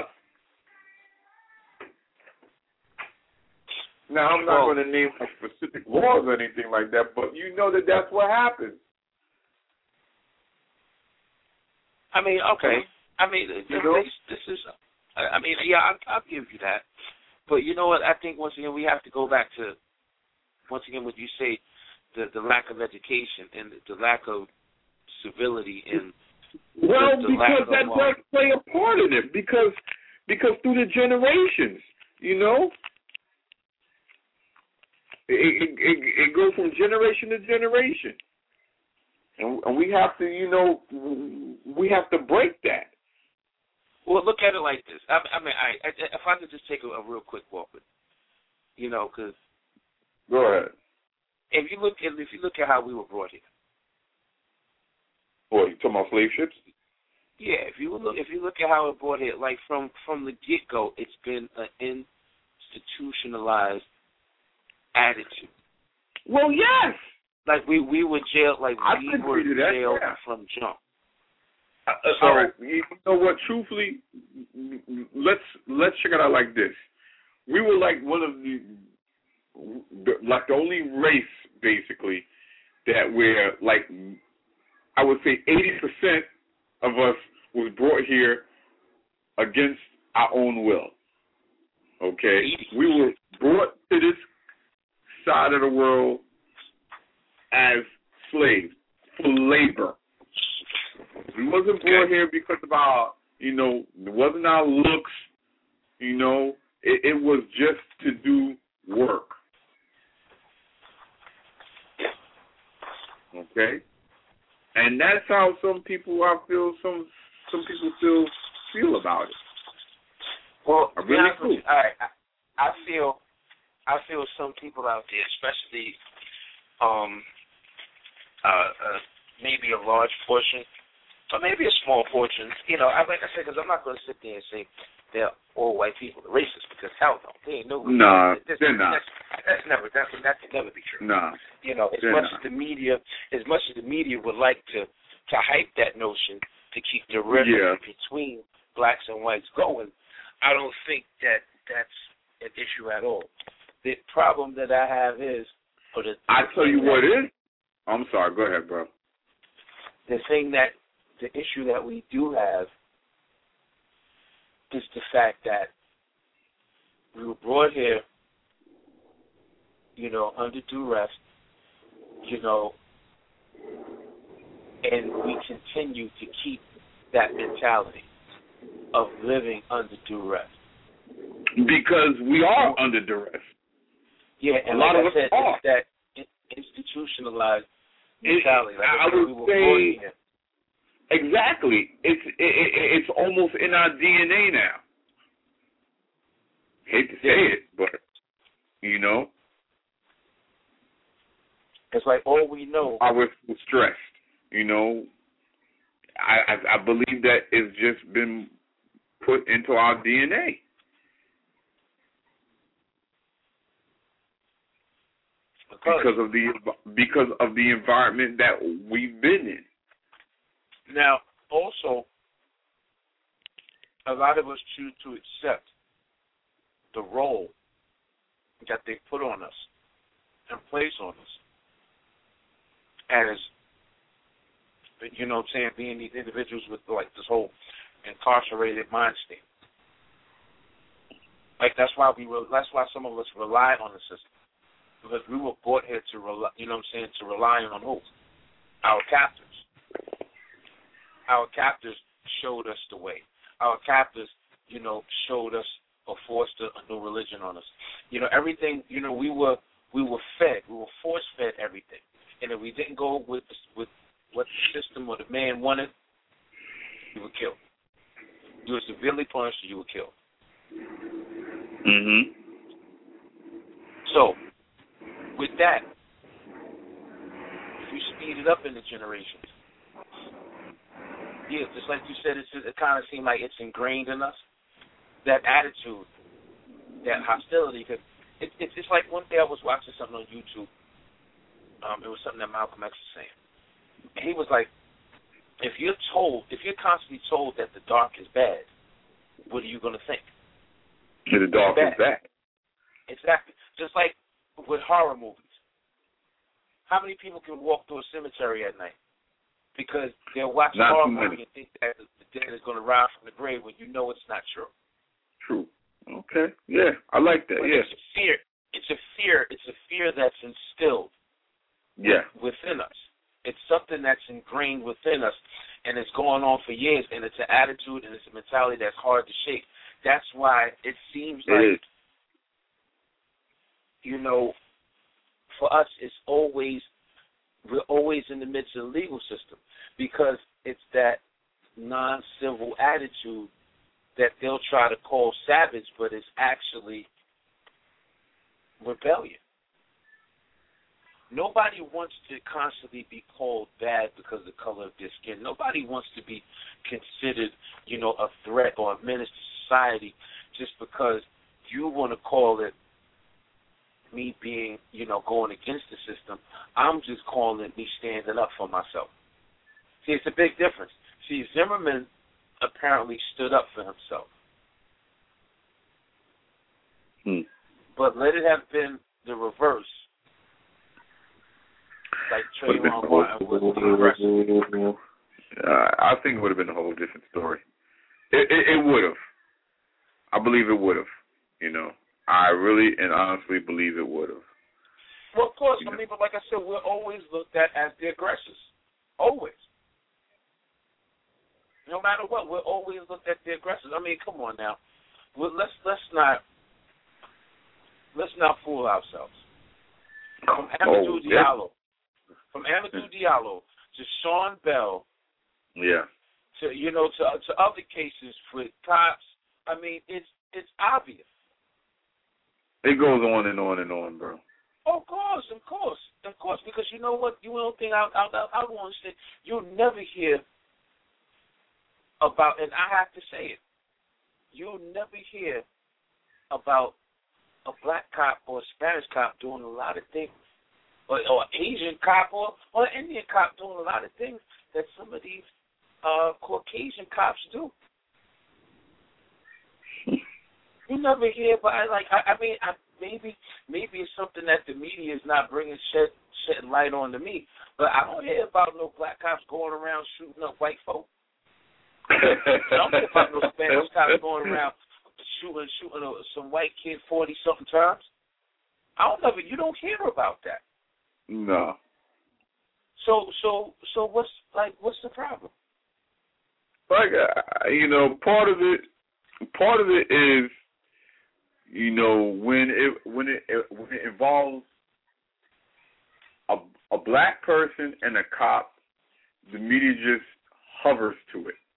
C: Now, I'm not
B: well,
C: going to name specific laws or anything like that, but you know that that's what happens.
B: I mean, okay. I mean,
C: you know?
B: this, this is, I mean, yeah, I'll, I'll give you that. But you know what? I think once again we have to go back to, once again, what you say, the, the lack of education and the, the lack of civility and
C: well,
B: the, the
C: because that
B: of,
C: does play a part in it. Because because through the generations, you know, it it, it, it goes from generation to generation, and, and we have to, you know, we have to break that.
B: Well, look at it like this. I, I mean, I, I, if I could just take a, a real quick walk with, you know, because
C: go ahead.
B: If you look at if you look at how we were brought here.
C: What, you talking about slave ships?
B: Yeah, if you look if you look at how it brought here, like from, from the get go, it's been an institutionalized attitude.
C: Well, yes.
B: Like we, we were jailed like
C: I
B: we were
C: that,
B: jailed
C: yeah.
B: from jump.
C: Uh,
B: so,
C: all right, you know what? Truthfully, let's let's check it out like this. We were like one of the like the only race basically that we're like, I would say eighty percent of us was brought here against our own will. Okay? We were brought to this side of the world as slaves for labor. We wasn't brought here because of our, you know, it wasn't our looks, you know, it, it was just to do work. Okay? And that's how some people, I feel, some some people still feel about it.
B: Well,
C: I really
B: yeah,
C: do.
B: I, I feel, I feel some people out there, especially, um, uh, uh, maybe a large portion, or maybe a small portion. You know, I like I said, because I'm not going to sit there and say they're all white people, the racist, because hell no, they ain't no.
C: Nah,
B: this,
C: they're not.
B: That's, that's never that that can never be true.
C: Nah,
B: you know, as much not. as the media, as much as the media would like to to hype that notion to keep the rift
C: yeah.
B: between blacks and whites going, I don't think that that's an issue at all. The problem that I have is, or the, the
C: I tell you what
B: that,
C: is. I'm sorry. Go ahead, bro.
B: The thing that the issue that we do have is the fact that we were brought here, you know, under duress, you know, and we continue to keep that mentality of living under duress.
C: Because we are under duress.
B: Yeah, and
C: a lot
B: like
C: of
B: I
C: us
B: said,
C: are.
B: it's that institutionalized mentality. Like
C: I, I would
B: we
C: say exactly. It's it, it, it's almost in our D N A now. Hate to say
B: yeah.
C: it, but you know,
B: it's like all we know.
C: I was stressed. You know, I, I, I believe that it's just been put into our D N A.
B: Because,
C: because of the because of the environment that we've been in.
B: Now, also, a lot of us choose to accept the role that they put on us and place on us as, you know what I'm saying, being these individuals with, like, this whole incarcerated mind state. Like, that's why we re- that's why some of us rely on the system. Because we were brought here to rely, you know what I'm saying, to rely on who? Our captors. Our captors showed us the way. Our captors, you know, showed us or forced a, a new religion on us. You know, everything, you know, we were we were fed, we were force fed everything. And if we didn't go with the, with what the system or the man wanted, you were killed. You were severely punished or you were killed.
C: Mhm.
B: So, with that, if you speed it up in the generations, yeah, just like you said, it's, it kind of seemed like it's ingrained in us, that attitude, that hostility. Cause it, it, it's like one day I was watching something on YouTube. Um, it was something that Malcolm X was saying. And he was like, if you're told, if you're constantly told that the dark is bad, what are you going to think?
C: The dark is bad.
B: Exactly. Just like with horror movies. How many people can walk through a cemetery at night because they're watching a horror movie and think that the dead is going to rise from the grave when you know it's not true?
C: True. Okay. Yeah, I like that.
B: But
C: yeah.
B: It's a fear. It's a fear. It's a fear that's instilled.
C: Yeah.
B: Within us. It's something that's ingrained within us, and it's going on for years. And it's an attitude and it's a mentality that's hard to shake. That's why it seems
C: it
B: like.
C: Is.
B: You know, for us, it's always, we're always in the midst of the legal system because it's that non-civil attitude that they'll try to call savage, but it's actually rebellion. Nobody wants to constantly be called bad because of the color of their skin. Nobody wants to be considered, you know, a threat or a menace to society just because you want to call it me being, you know, going against the system. I'm just calling it me standing up for myself. See, it's a big difference. See, Zimmerman apparently stood up for himself.
C: Hmm.
B: But let it have been the reverse. Like Trayvon Martin was the aggressor.
C: Uh, I think it would have been a whole different story. It, it, it would have. I believe it would have, you know. I really and honestly believe it would have.
B: Well, of course.
C: You
B: I
C: know?
B: mean, but like I said, we're always looked at as the aggressors. Always. No matter what, we're always looked at the aggressors. I mean, come on now. Well, let's let's not let's not fool ourselves. From Amadou
C: oh,
B: Diallo,
C: yeah.
B: from Amadou Diallo to Sean Bell,
C: yeah,
B: to you know to to other cases with cops. I mean, it's it's obvious.
C: It goes on and on and on, bro.
B: Oh, of course, of course, of course. Because you know what? You know thing I I I, I want to say. You'll never hear about, and I have to say it. You'll never hear about a black cop or a Spanish cop doing a lot of things, or, or Asian cop or or Indian cop doing a lot of things that some of these uh, Caucasian cops do. You never hear about, like, I, I mean, I, maybe maybe it's something that the media is not bringing shed shedding light on to me, but I don't hear about no black cops going around shooting up white folk. I don't hear about no Spanish cops going around shooting shooting a, some white kid forty something times. I don't know, you don't hear about that.
C: No.
B: So so so what's like what's the problem?
C: Like uh, you know, part of it, part of it is. You know, when it when it when it involves a a black person and a cop, the media just hovers to it.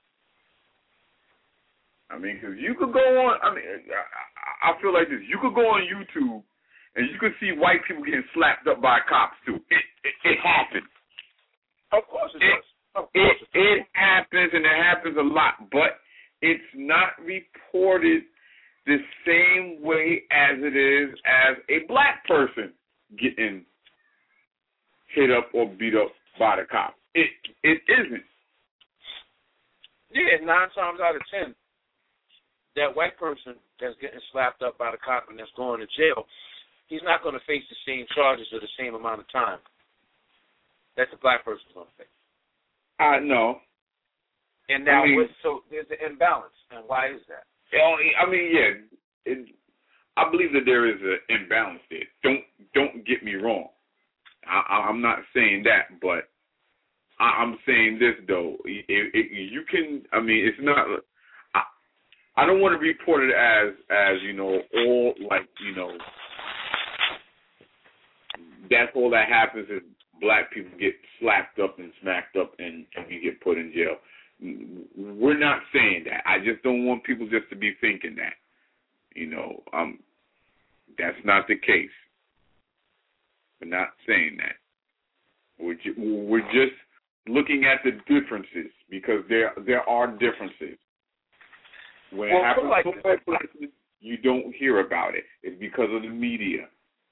C: I mean, because you could go on. I mean, I, I feel like this. You could go on YouTube and you could see white people getting slapped up by cops too. It it, it happens.
B: Of course it, it does.
C: it it happens, and it happens a lot, but it's not reported the same way as it is as a black person getting hit up or beat up by the cop. It it isn't.
B: Yeah, nine times out of ten, that white person that's getting slapped up by the cop and that's going to jail, he's not going to face the same charges or the same amount of time that the black person's going to face.
C: I know.
B: And now,
C: I mean,
B: with, so there's an imbalance, and why is that?
C: I mean, yeah, it, I believe that there is an imbalance there. Don't don't get me wrong. I, I'm not saying that, but I, I'm saying this though. It, it, you can. I mean, it's not. I, I don't want to report it as as you know all like you know. That's all that happens is black people get slapped up and smacked up and, and we get put in jail. We're not saying that. I just don't want people just to be thinking that. You know, um, that's not the case. We're not saying that. We're ju- we're just looking at the differences because there there are differences. When
B: well,
C: it happens
B: like
C: to black places, you don't hear about it. It's because of the media.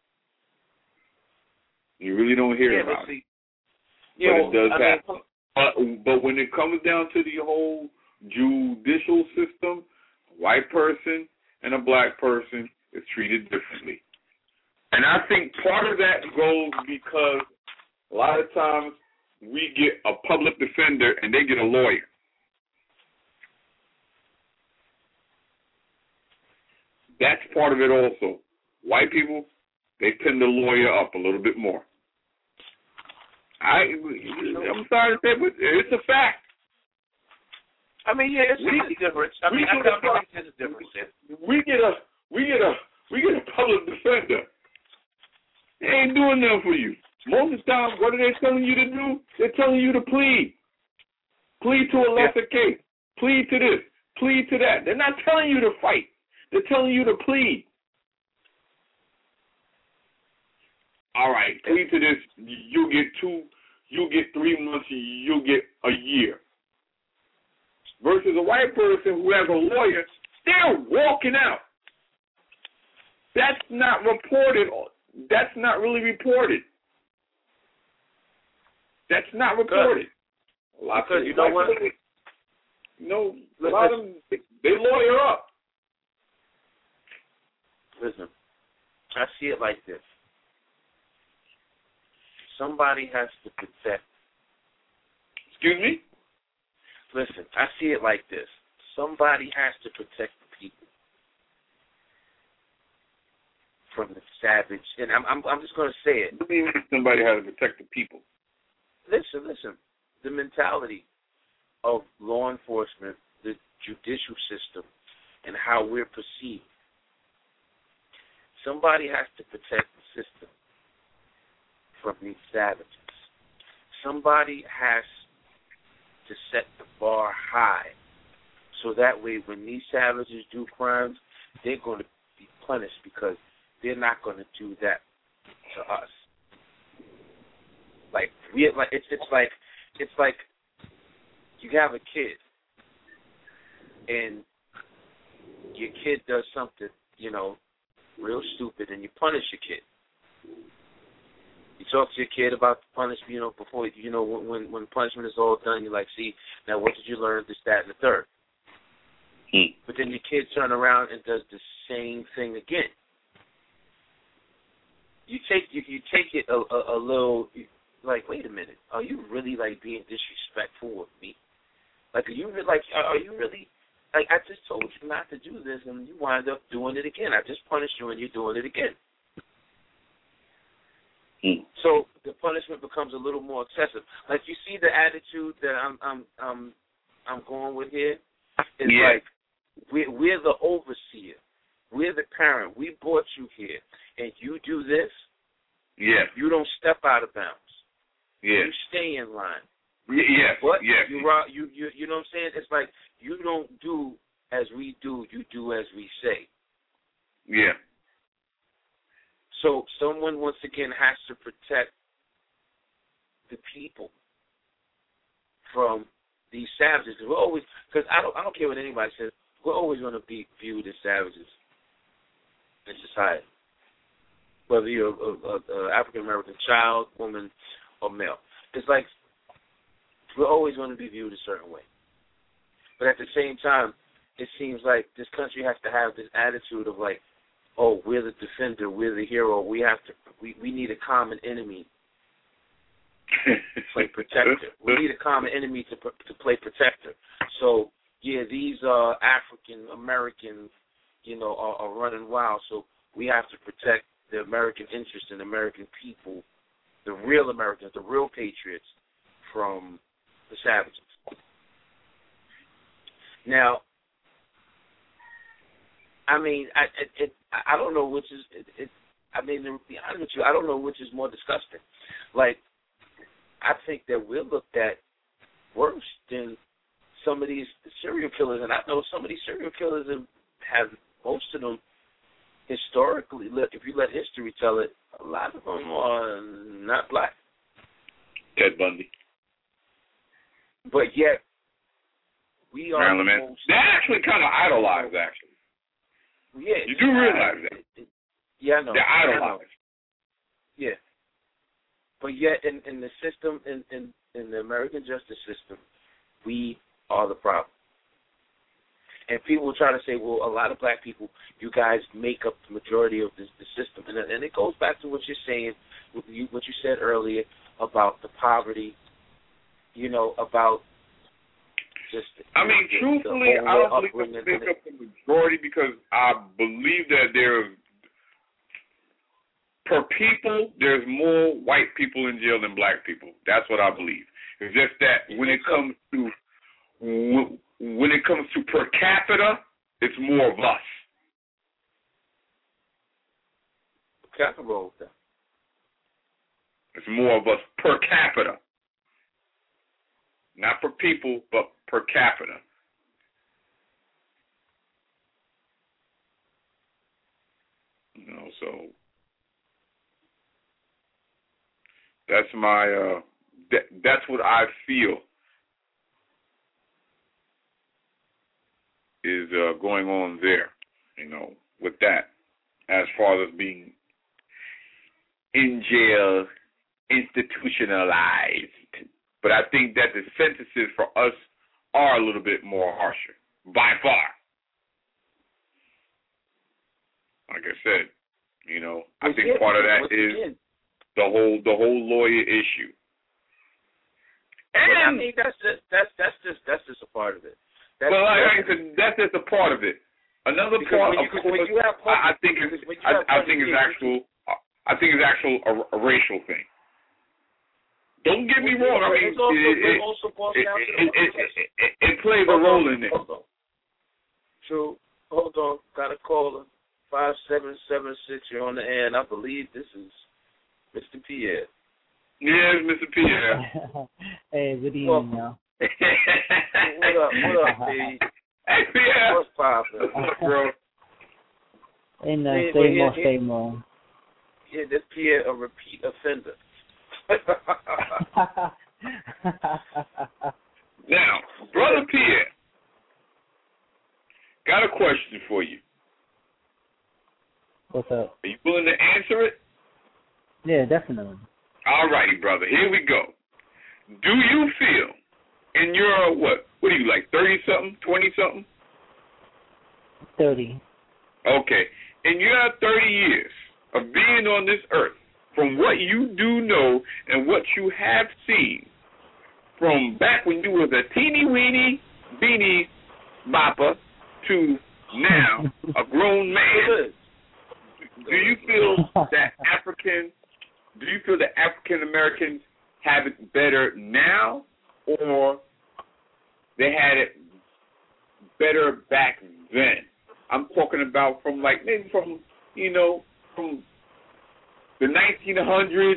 C: You really don't hear
B: yeah,
C: about
B: see,
C: it.
B: Yeah,
C: but
B: well,
C: it does
B: I
C: happen.
B: Mean,
C: but, but when it comes down to the whole judicial system, a white person and a black person is treated differently. And I think part of that goes because a lot of times we get a public defender and they get a lawyer. That's part of it also. White people, they tend to lawyer up a little bit more. I, I'm sorry to say, but it's a fact.
B: I mean, yeah, it's
C: we,
B: a difference. I mean, I don't think there's a difference there.
C: We get a, we get a, we get a public defender. They ain't doing nothing for you. Most of the time, what are they telling you to do? They're telling you to plead. Plead to a lesser yeah. case. Plead to this. Plead to that. They're not telling you to fight. They're telling you to plead. All right, plead to this. You'll get two. You'll get three months. You'll get a year. Versus a white person who has a lawyer, they're walking out. That's not reported. That's not really reported. That's not reported. A lot
B: because
C: of
B: you know what?
C: You know, a lot of them, they lawyer up.
B: Listen, I see it like this. Somebody has to protect.
C: Excuse me?
B: Listen, I see it like this. Somebody has to protect the people from the savage. And I'm I'm, I'm just going to say it.
C: What do you mean somebody has to protect the people?
B: Listen, listen. The mentality of law enforcement, the judicial system, and how we're perceived. Somebody has to protect the system from these savages. Somebody has to set the bar high so that way when these savages do crimes, they're going to be punished because they're not going to do that to us. Like we, like it's it's like it's like you have a kid and your kid does something, you know, real stupid, and you punish your kid. You talk to your kid about the punishment, you know, before, you know, when when punishment is all done, you're like, see, now what did you learn, this, that, and the third.
C: Hmm.
B: But then your kid turn around and does the same thing again. You take you, you take it a, a, a little, like, wait a minute, are you really, like, being disrespectful with me? Like, are you really, like, are you really, like, I just told you not to do this, and you wind up doing it again. I just punished you, and you're doing it again. So the punishment becomes a little more excessive. Like you see the attitude that I'm I'm I'm I'm going with here. It's
C: yeah.
B: like we're we're the overseer. We're the parent. We brought you here, and you do this.
C: Yeah.
B: You don't step out of bounds.
C: Yeah.
B: You stay in line.
C: Y- yes.
B: What?
C: Yes.
B: You you you you know what I'm saying? It's like you don't do as we do. You do as we say.
C: Yeah.
B: So someone, once again, has to protect the people. from these savages. We're always, because I don't, I don't care what anybody says, we're always going to be viewed as savages in society, whether you're an African American child, woman, or male. It's like we're always going to be viewed a certain way. But at the same time, it seems like this country has to have this attitude of like, oh, we're the defender, we're the hero. We have to, we, we need a common enemy to play protector. We need a common enemy to to play protector. So yeah, these uh, African Americans, you know, are, are running wild. So we have to protect the American interest and American people, the real Americans, the real patriots, from the savages. Now, I mean, I it, it, I don't know which is. It, it, I mean, to be honest with you, I don't know which is more disgusting. Like, I think that we're looked at worse than some of these serial killers, and I know some of these serial killers have, have most of them historically. Look, if you let history tell it, a lot of them are not black.
C: Ted Bundy.
B: But yet, we are
C: Marilyn
B: the
C: Manson.
B: most.
C: They're actually kind of idolized, actually.
B: Yeah,
C: you do realize that.
B: It, it, yeah, I know.
C: They're idolized.
B: Yeah. But yet, in, in the system, in, in, in the American justice system, we are the problem. And people will try to say, well, a lot of black people, you guys make up the majority of this, the system. And, and it goes back to what you're saying, what you, what you said earlier about the poverty, you know, about just...
C: I mean,
B: the,
C: truthfully,
B: the
C: I don't believe they make up the majority because I believe that there, per people, there's more white people in jail than black people. That's what I believe. It's just that when it comes to when it comes to per capita, it's more of us.
B: Capita.
C: It's more of us per capita. Not per people, but per capita. You know, so that's my uh that, that's what I feel is uh, going on there, you know, with that, as far as being in jail, institutionalized. But I think that the sentences for us are a little bit more harsher, by far. Like I said, you know, I
B: What's
C: think
B: it?
C: part of that
B: What's
C: is
B: it?
C: the whole the whole lawyer issue. And
B: well, I mean, that's just that's that's just that's just a part of it. That's,
C: well, like I said, that's just a part of it. Another part,
B: when you,
C: of course,
B: when you have public,
C: I, I think it's I, I think it's actual. I think it's actual a, a racial thing. Don't get me wrong. I mean,
B: it's also,
C: it, it,
B: also
C: it, it, it, it, it plays a role in it.
B: Hold on. True. Hold on. Got a caller. Five seven seven six. You're on the air, and I believe this is Mister Pierre.
C: Yes, Mister Pierre.
D: Hey, good evening,
B: well,
D: y'all.
B: What up? What up, D?
C: Hey, Pierre.
B: What's poppin'?
C: What's up, bro?
D: And uh,
B: Hey,
D: same
B: well,
D: more,
B: yeah,
D: same more.
B: Yeah, this Pierre a repeat offender.
C: Now, Brother Pierre, got a question for you.
D: What's up?
C: Are you willing to answer it?
D: Yeah, definitely.
C: All righty, brother. Here we go. Do you feel in your, what, what are you, like thirty-something, twenty-something?
D: thirty.
C: Okay. In your thirty years of being on this earth, from what you do know and what you have seen, from back when you was a teeny-weeny, beanie bopper to now a grown man, do you feel that African, do you feel that African Americans have it better now, or they had it better back then? I'm talking about from like maybe from, you know, from the nineteen hundreds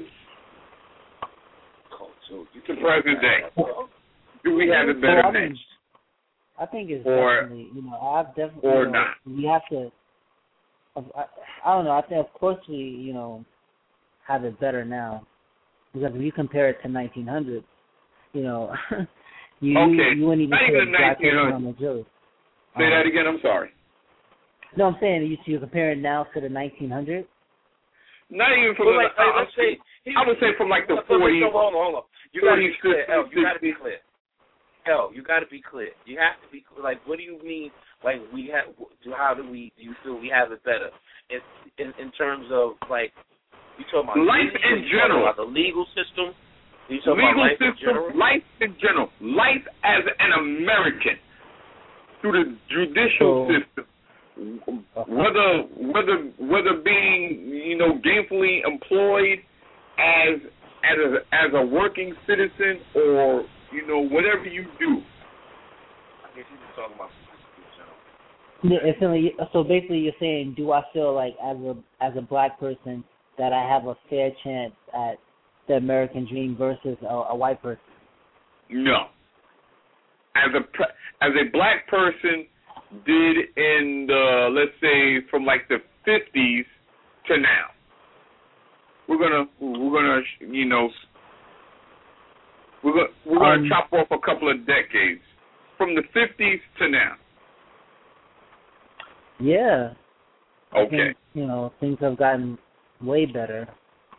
C: to present day. Do we have it better
D: well, I
C: now?
D: mean, I think it's
C: or,
D: definitely, you know, I've definitely,
C: or
D: you know,
C: not.
D: we have to, I, I don't know, I think of course we, you know, have it better now. Because if you compare it to nineteen hundred, you know, You,
C: Okay.
D: you, you wouldn't even
C: Not
D: say
C: even
D: a black person
C: nineteen hundred.
D: on the jury.
C: Say
D: Um,
C: that again. I'm sorry.
D: No, I'm saying you you're comparing now to the nineteen hundreds.
C: Not even from
B: Well,
C: the.
B: like, like, let's say,
C: I would say from like the
B: Hold on,
C: forties.
B: hold on, hold on. You got to be
C: forties,
B: clear. L, you got to be
C: sixties.
B: clear. L, you got to be clear. You have to be like. What do you mean? Like we have? How do we? Do you feel we have it better? In in, in terms of like, you talking about
C: Life
B: legal,
C: in
B: you
C: general.
B: talking about the legal system. You talking
C: Legal
B: about life
C: system,
B: in general.
C: life in general, life as an American through the judicial
D: So,
C: system, whether whether whether being you know gainfully employed as as a, as a working citizen or you know whatever you do.
B: I guess you were talking about.
D: yeah, it's only, so basically, you're saying, do I feel like as a as a black person that I have a fair chance at the American dream versus a, a white person?
C: No. As a pre- as a black person did in the let's say from like the fifties to now. We're gonna we're gonna you know we're gonna we're gonna
D: Um,
C: chop off a couple of decades from the fifties to now.
D: Yeah. I
C: Okay.
D: think, you know, things have gotten way better.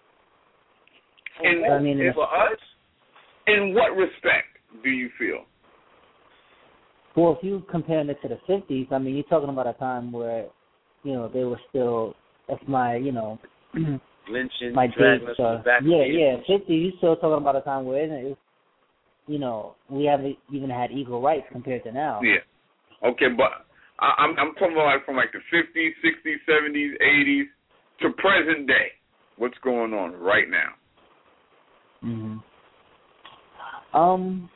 C: And
D: I mean, in
B: for us,
C: in what respect do you feel?
D: Well, if you comparing it to the fifties, I mean, you're talking about a time where, you know, they were still, if my, you know,
B: lynching,
D: my
B: dragging
D: dates
B: us
D: are,
B: to the back
D: yeah,
B: of the
D: yeah, fifty, you're still talking about a time where, it's, you know, we haven't even had equal rights compared to now.
C: Yeah. Okay, but I, I'm I'm talking about like from like the fifties, sixties, seventies, eighties to present day. What's going on right now?
D: Mm-hmm. Um,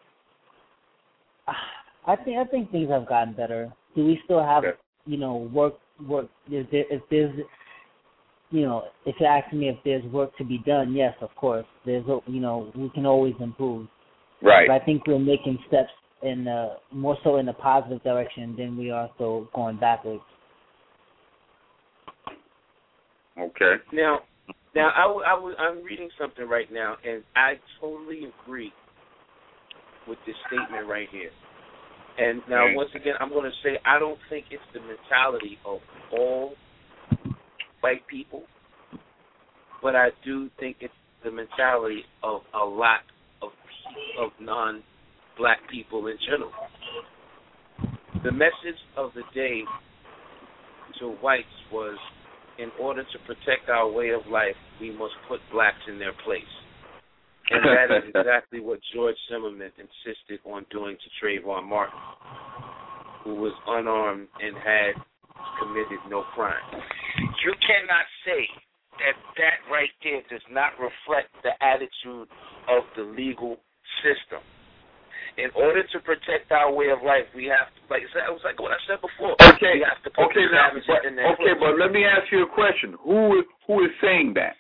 D: I think I think things have gotten better. Do we still have,
C: Okay.
D: you know, work work? If, there, if there's, you know, if you're asking me if there's work to be done, yes, of course. There's, you know, we can always improve.
C: Right.
D: But I think we're making steps in uh, more so in the positive direction than we are so going backwards.
C: Okay.
B: Now, now I, w- I w- I'm reading something right now, and I totally agree with this statement right here. And now,
C: Okay.
B: once again, I'm going to say I don't think it's the mentality of all white people, but I do think it's the mentality of a lot of of non-black people in general. The message of the day to whites was, in order to protect our way of life, we must put blacks in their place. And that is exactly what George Zimmerman insisted on doing to Trayvon Martin, who was unarmed and had committed no crime. You cannot say that that right there does not reflect the attitude of the legal system. In order to protect our way of life, we have to, like I said, it was like what I said before.
C: Okay.
B: We have to put
C: Okay.
B: the
C: Now,
B: savages
C: but,
B: in their
C: okay,
B: place.
C: but let me ask you a question. Who is who is saying that?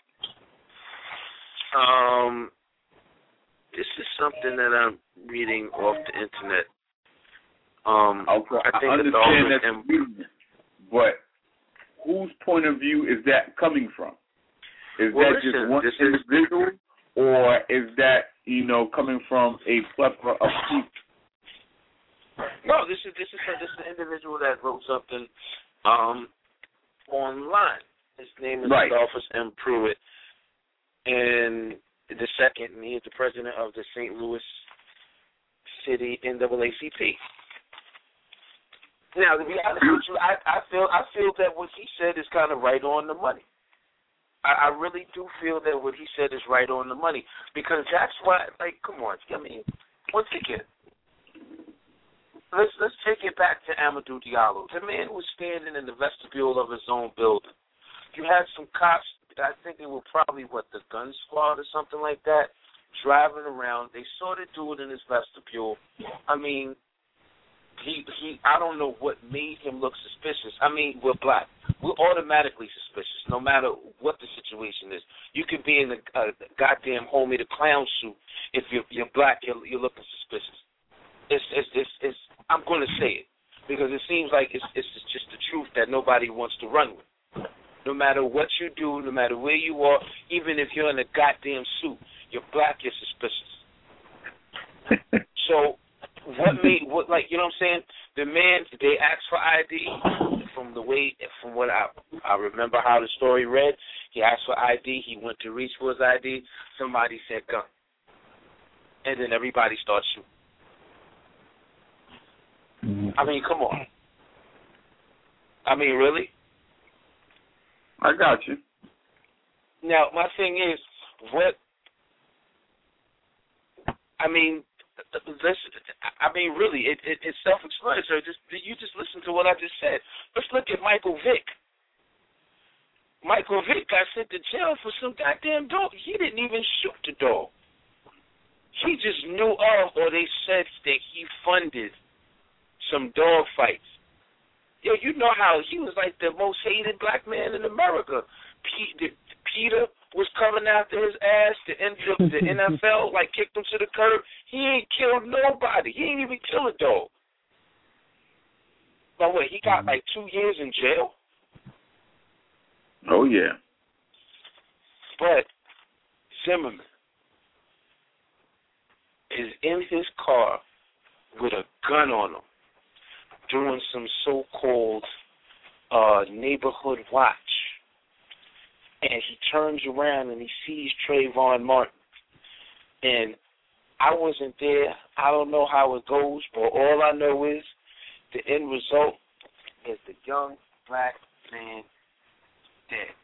B: Um, this is something that I'm reading off the internet. Um,
C: Okay,
B: I think
C: I
B: that the
C: understand
B: Alderman
C: that,
B: M-
C: but whose point of view is that coming from? Is
B: Well,
C: that
B: listen,
C: just one
B: this is-
C: individual, or is that you know coming from a plethora of people?
B: No, this is this is this is an individual that wrote something um, online. His name is
C: Right.
B: Adolphus M. Pruitt, and the second, and he is the president of the Saint Louis City N double A C P. Now, to be honest with you, I, I feel I feel that what he said is kind of right on the money. I, I really do feel that what he said is right on the money, because that's why, like, come on, I mean, once again, let's let's take it back to Amadou Diallo. The man was standing in the vestibule of his own building. You had some cops, I think they were probably, what, the gun squad or something like that, driving around. They saw the dude in his vestibule. I mean, he, he, I don't know what made him look suspicious. I mean, we're black. We're automatically suspicious, no matter what the situation is. You could be in a, a goddamn Homie the Clown suit. If you're, you're black, you're, you're looking suspicious. It's, it's, it's, it's, I'm going to say it, because it seems like it's, it's just the truth that nobody wants to run with. No matter what you do, no matter where you are, even if you're in a goddamn suit, you're black, you're suspicious. So what made what like you know what I'm saying? The man they asked for I D from the way from what I I remember how the story read. He asked for I D. He went to reach for his I D. Somebody said gun, and then everybody starts shooting. Mm-hmm. I mean, come on. I mean, really?
C: I got you.
B: Now, my thing is, what? I mean, listen. I mean, really, it, it, it's self-explanatory. Just you just listen to what I just said. Let's look at Michael Vick. Michael Vick got sent to jail for some goddamn dog. He didn't even shoot the dog. He just knew of, or they said that he funded some dog fights. Yo, you know how he was like the most hated black man in America. P- Peter was coming after his ass. The, the N F L like kicked him to the curb. He ain't killed nobody. He ain't even killed a dog. But wait, he got like two years in jail.
C: Oh yeah.
B: But Zimmerman is in his car with a gun on him, doing some so-called uh, neighborhood watch. And he turns around and he sees Trayvon Martin. And I wasn't there. I don't know how it goes, but all I know is the end result is the young black man dead.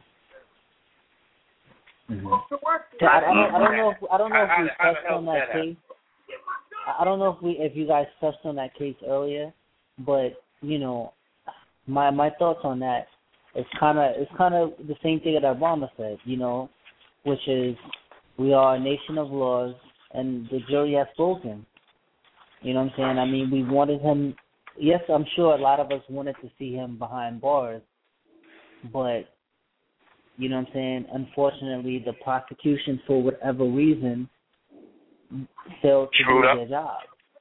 D: Mm-hmm. So I, I, don't, I don't know if I don't know if we touched on that case. I don't know if we if you guys touched on that case earlier, but you know, my my thoughts on that is kind of it's kind of the same thing that Obama said, you know, which is we are a nation of laws and the jury has spoken. You know what I'm saying? I mean, we wanted him. Yes, I'm sure a lot of us wanted to see him behind bars, but you know what I'm saying? Unfortunately, the prosecution, for whatever reason, failed to
B: True
D: do
B: up.
D: their job.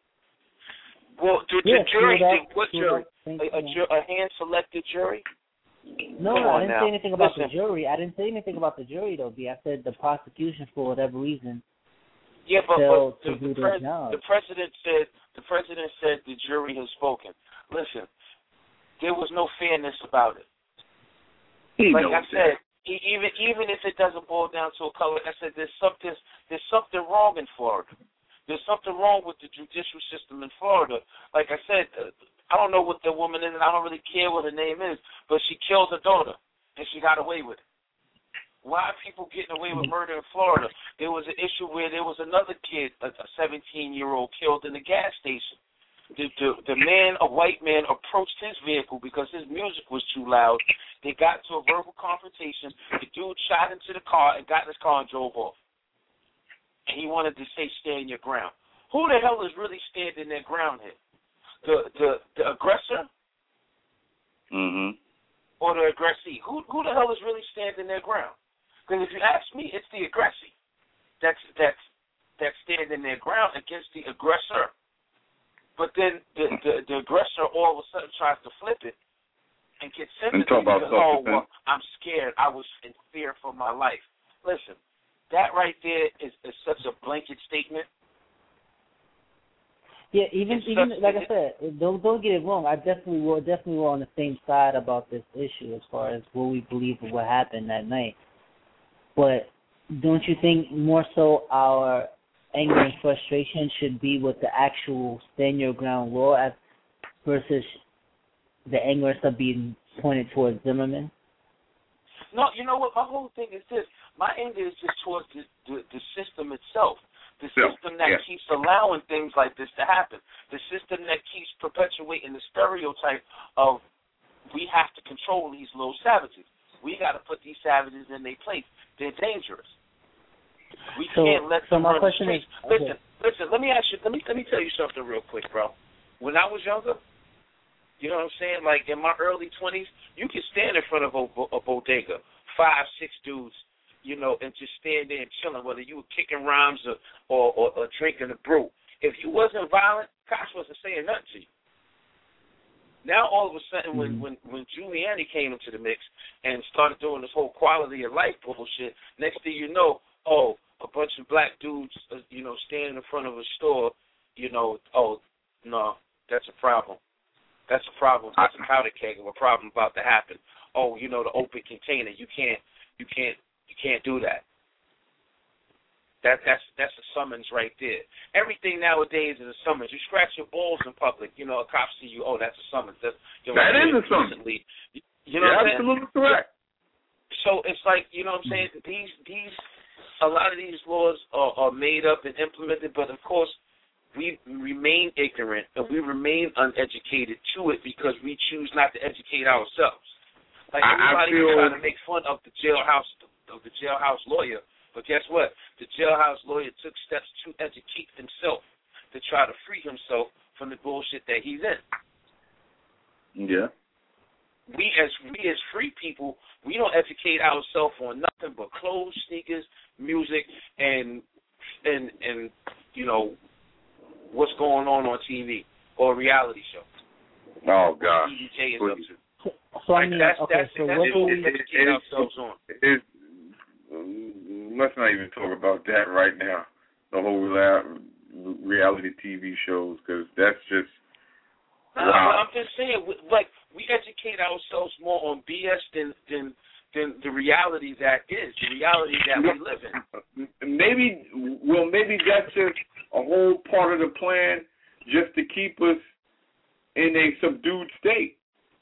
B: Well, the, the
D: yeah,
B: jury,
D: up,
B: what jury? A, a, ju- a hand-selected jury?
D: No,
B: Come
D: I didn't
B: now.
D: say anything about
B: Listen.
D: the jury. I didn't say anything about the jury, though, B. I said the prosecution, for whatever reason,
B: yeah, but,
D: failed
B: but
D: to
B: the,
D: do
B: the,
D: their
B: pres-
D: job.
B: the president said the president said the jury has spoken. Listen, there was no fairness about it.
C: He
B: like
C: knows
B: I said, e- even even if it doesn't boil down to a color, like I said, there's something there's something wrong in Florida. There's something wrong with the judicial system in Florida. Like I said, uh, I don't know what the woman is, and I don't really care what her name is, but she killed her daughter, and she got away with it. Why are people getting away with murder in Florida? There was an issue where there was another kid, a seventeen-year-old, killed in the gas station. The, the, the man, a white man, approached his vehicle because his music was too loud. They got to a verbal confrontation. The dude shot into the car and got in his car and drove off. And he wanted to say, stand your ground. Who the hell is really standing their ground here? The the, the aggressor?
C: Mm-hmm.
B: Or the aggressee? Who who the hell is really standing their ground? Because if you ask me, it's the aggressee that's that's that's standing their ground against the aggressor. But then the, the, the aggressor all of a sudden tries to flip it and get sympathy because, oh, well, I'm scared. I was in fear for my life. Listen, that right there is, is such a blanket statement.
D: Yeah, even
B: It's
D: even
B: such,
D: like
B: it,
D: I said, don't don't get it wrong. I definitely will definitely were on the same side about this issue as far as what we believe of what happened that night. But don't you think more so our anger and frustration should be with the actual stand your ground law as versus the anger of being pointed towards Zimmerman?
B: No, you know what? My whole thing is this. My anger is just towards the, the, the system itself. The system that
C: yeah.
B: keeps allowing things like this to happen. The system that keeps perpetuating the stereotype of we have to control these little savages. We got to put these savages in their place. They're dangerous. We
D: so,
B: can't let
D: so
B: them
D: my
B: run the
D: question
B: streets.
D: is, okay.
B: Listen, listen. Let me ask you. Let me let me tell you something real quick, bro. When I was younger, you know what I'm saying? Like in my early twenties, you could stand in front of a, a bodega, five, six dudes, you know, and just stand there and chilling, whether you were kicking rhymes or or, or, or drinking a brew. If you wasn't violent, cops wasn't saying nothing to you. Now all of a sudden, when, when, when Giuliani came into the mix and started doing this whole quality of life bullshit, next thing you know, oh, a bunch of black dudes, uh, you know, standing in front of a store, you know, oh, no, that's a problem. That's a problem. That's a powder keg of a problem about to happen. Oh, you know, the open container. You can't, you can't, you can't do that. That that's that's a summons right there. Everything nowadays is a summons. You scratch your balls in public, you know, a cop see you. Oh, that's a summons. That's, you know,
C: that is a summons.
B: You know,
C: You're
B: what I'm
C: absolutely saying? Correct.
B: So it's like, you know, what I'm saying, these these a lot of these laws are, are made up and implemented, but of course we remain ignorant and we remain uneducated to it because we choose not to educate ourselves. Like everybody
C: feel...
B: trying to make fun of the jailhouse of the jailhouse lawyer, but guess what? The jailhouse lawyer took steps to educate himself to try to free himself from the bullshit that he's in.
C: Yeah.
B: We as we as free people, we don't educate ourselves on nothing but clothes, sneakers, music, and and and you know what's going on on T V or reality shows.
C: Oh God!
B: T V J is up to.
D: So, so I mean,
B: that's,
D: okay,
B: that's,
D: so
B: that's
D: what do
B: we
D: we
B: educate ourselves on?
C: It's, let's not even talk about that right now. The whole reality T V shows, because that's just.
B: No,
C: wow.
B: but I'm just saying, like we educate ourselves more on B S than than than the reality that is, the reality that we live in.
C: Maybe, well, maybe that's just a whole part of the plan, just to keep us in a subdued state.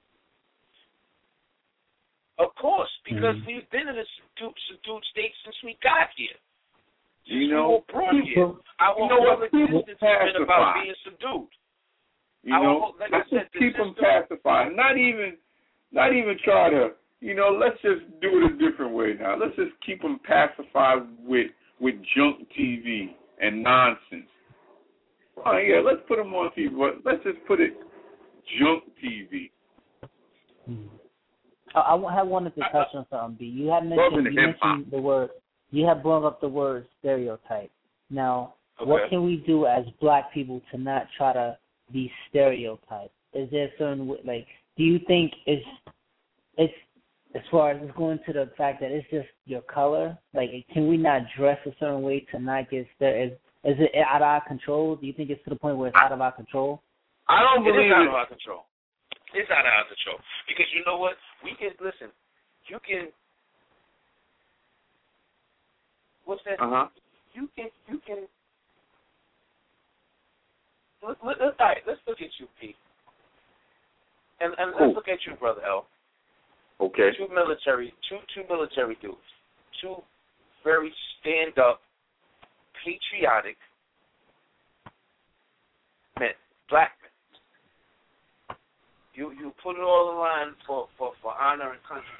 B: Of course, because
D: mm-hmm.
B: we've been in a subdued, subdued state since we got here.
C: You
B: since
C: know,
B: we were brought here. Our
C: you know
B: whole
C: what?
B: existence has been about being subdued.
C: You know,
B: whole, like
C: let's
B: said,
C: just keep
B: system,
C: them pacified. Not even, not even try to, you know, let's just do it a different way now. Let's just keep them pacified with with junk T V and nonsense. Oh yeah, let's put them on T V, but let's just put it junk T V.
D: Mm-hmm. I, I wanted to touch on something, B. You had mentioned, you mentioned the word, you had brought up the word stereotype. Now,
B: okay.
D: What can we do as black people to not try to be stereotyped? Is there a certain, like, do you think it's, it's, as far as it's going to the fact that it's just your color, like, can we not dress a certain way to not get, is, is it out of our control? Do you think it's to the point where it's out of our control?
C: I don't believe
B: it is out
C: it.
B: of our control. It's out of our control. Because you know what? We can, listen, you can, what's that?
C: Uh-huh.
B: You can, you can, let, let, let, all right, let's look at you, Pete. And, and
C: cool.
B: let's look at you, Brother L.
C: Okay.
B: Two military, two, two military dudes. Two very stand-up, patriotic men, black men. You you put it all in line for, for, for honor and country.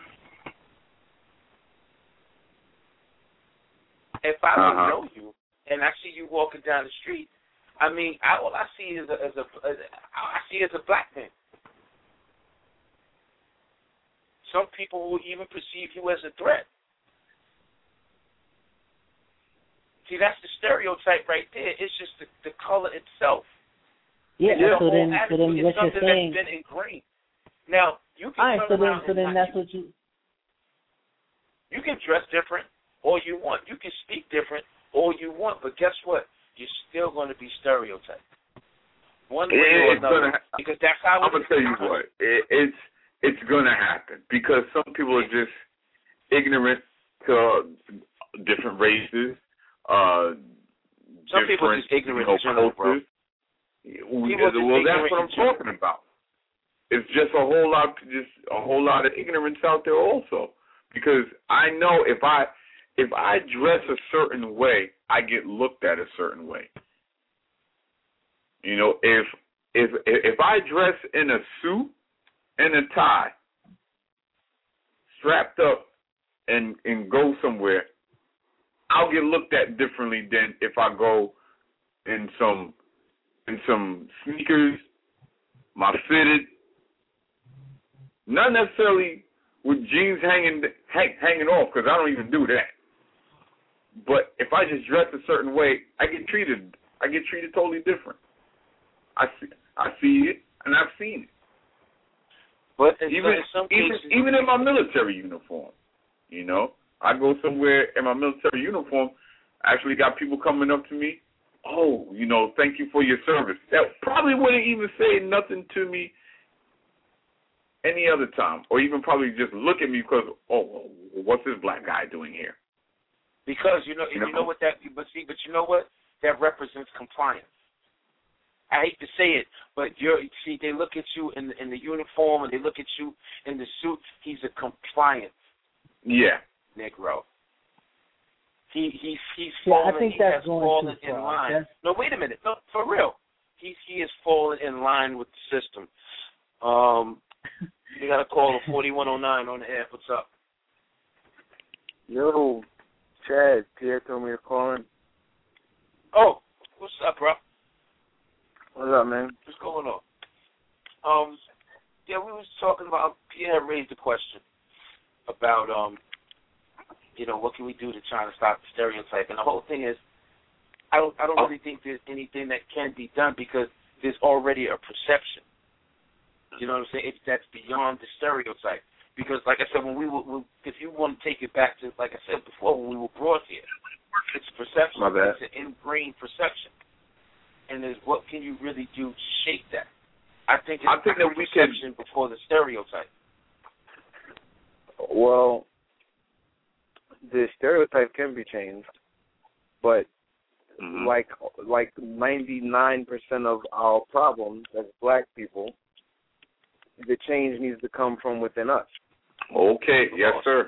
B: If I don't
C: uh-huh.
B: know you and I see you walking down the street, I mean, I, all I see is a, as a, as a I see is a black man. Some people will even perceive you as a threat. See, that's the stereotype right there. It's just the, the color itself.
D: Yeah,
B: yeah.
D: so then, so then what you're saying.
B: That's been ingrained. Now, you can
D: all right, so then, so then that's
B: you,
D: what you.
B: You can dress different all you want. You can speak different all you want, but guess what? You're still going to be stereotyped. One way or another.
C: Gonna,
B: because that's how
C: I'm going to tell you what. It, it's it's going to happen because some people are just ignorant to different races. Uh,
B: some people are just ignorant in general, bro.
C: We, well, that's what I'm talking about. It's just a whole lot, just a whole lot of ignorance out there, also. Because I know if I if I dress a certain way, I get looked at a certain way. You know, if if if I dress in a suit and a tie, strapped up, and and go somewhere, I'll get looked at differently than if I go in some. And some sneakers, my fitted, not necessarily with jeans hanging hang, hanging off, because I don't even do that. But if I just dress a certain way, I get treated I get treated totally different. I see I see it and I've seen it.
B: But
C: even
B: in some
C: even,
B: cases,
C: even in my military uniform, you know, I go somewhere in my military uniform. I actually got people coming up to me oh, you know, thank you for your service. That probably wouldn't even say nothing to me any other time, or even probably just look at me because, oh, what's this black guy doing here?
B: Because, you know,
C: You
B: you
C: know?
B: know what that, but see, but you know what? That represents compliance. I hate to say it, but you're, see, they look at you in the, in the uniform and they look at you in the suit. He's a compliant
C: Yeah.
B: Negro. He he's he's
D: Yeah,
B: fallen.
D: I think
B: he
D: that's
B: has
D: going
B: fallen
D: too
B: in
D: far.
B: line.
D: That's...
B: No, wait a minute. No, for real. He's he has fallen in line with the system. Um, you got a call of forty-one oh nine on the air. What's up?
E: Yo, Chad, Pierre told me to call in.
B: Oh, what's up, bro?
E: What's up, man?
B: What's going on? Um, yeah, we was talking about. Pierre raised a question about um, you know, what can we do to try to stop the stereotype? And the whole thing is, I don't I don't really think there's anything that can be done because there's already a perception. You know what I'm saying? It's, that's beyond the stereotype. Because, like I said, when we were, we, if you want to take it back to, like I said before, when we were brought here, it's perception.
E: My bad.
B: It's an ingrained perception. And there's what can you really do to shake that? I think it's
C: I think that we
B: perception can, before the stereotype.
E: Well, the stereotype can be changed, but mm-hmm. like like ninety-nine percent of our problems as black people, the change needs to come from within us.
C: Okay, yes, sir.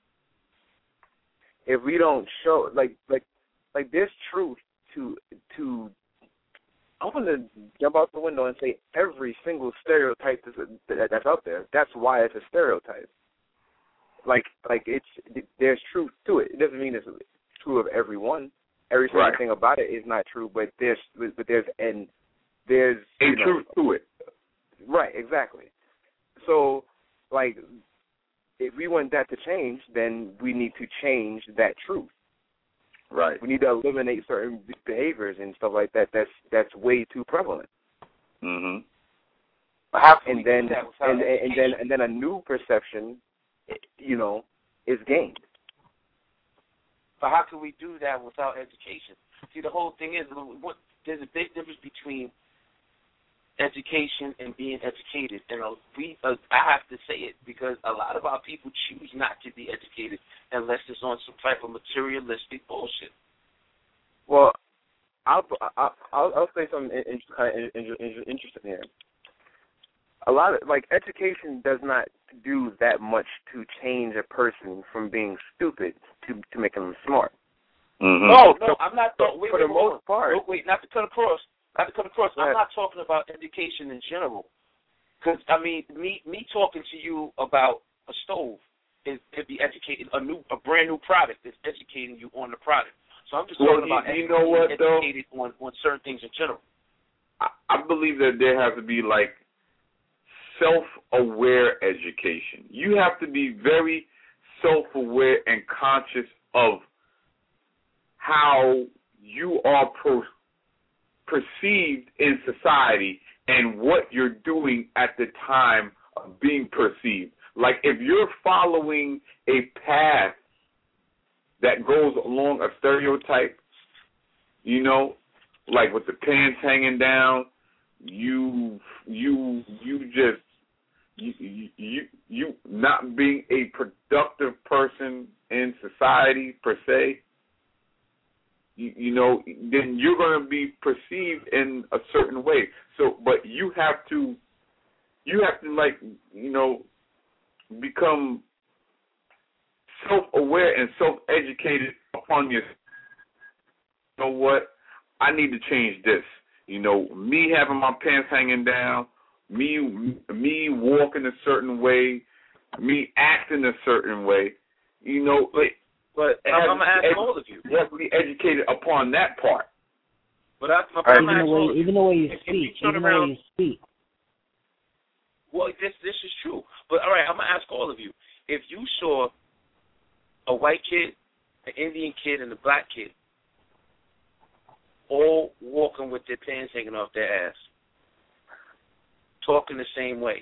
E: If we don't show, like, like, like, there's truth to, to, I'm going to jump out the window and say every single stereotype that's, that's out there, that's why it's a stereotype. Like, like, it's, there's truth to it. It doesn't mean it's true of everyone. Every single
C: right.
E: thing about it is not true, but there's, but there's, and there's
C: a
E: you know,
C: truth to it.
E: Right, exactly. So, like, if we want that to change, then we need to change that truth.
C: Right.
E: We need to eliminate certain behaviors and stuff like that. That's that's way too prevalent.
C: Mhm.
B: How can
E: and
B: we
E: then
B: do that without
E: and,
B: education?
E: and then and then a new perception, you know, is gained.
B: But how can we do that without education? See, the whole thing is, what, there's a big difference between education and being educated. And uh, we, uh, I have to say it because a lot of our people choose not to be educated unless it's on some type of materialistic bullshit.
E: Well, I'll I'll, I'll say something in, in, in, in, interesting here. A lot of like education does not do that much to change a person from being stupid to to making them smart.
C: Mm-hmm.
B: No, no, I'm not. Th- wait,
E: for
B: wait,
E: the
B: wait,
E: most part,
B: wait, wait, not to cut across. Not to cut across. I'm
E: Right.
B: not talking about education in general. Because I mean, me me talking to you about a stove is to be educated. A new, a brand new product is educating you on the product. So I'm just
C: well,
B: talking about
C: you, you know what,
B: educated
C: though?
B: on on certain things in general.
C: I, I believe that there has to be like self-aware education. You have to be very self-aware and conscious of how you are pro- perceived in society and what you're doing at the time of being perceived. Like if you're following a path that goes along a stereotype, you know, like with the pants hanging down, you you you just you you you not being a productive person in society per se, you, you know, then you're going to be perceived in a certain way. So, but you have to you have to like you know become self-aware and self-educated upon your. You know what? I need to change this. You know, me having my pants hanging down, me me walking a certain way, me acting a certain way. You know, but
B: but I'm gonna ask edu- all of you.
C: You have to be educated upon that part.
B: But I, my,
D: even, the way, even the way you
B: if,
D: speak,
B: if you
D: even
B: around,
D: the way you speak.
B: Well, this this is true. But all right, I'm gonna ask all of you. If you saw a white kid, an Indian kid, and a black kid all walking with their pants hanging off their ass, talking the same way,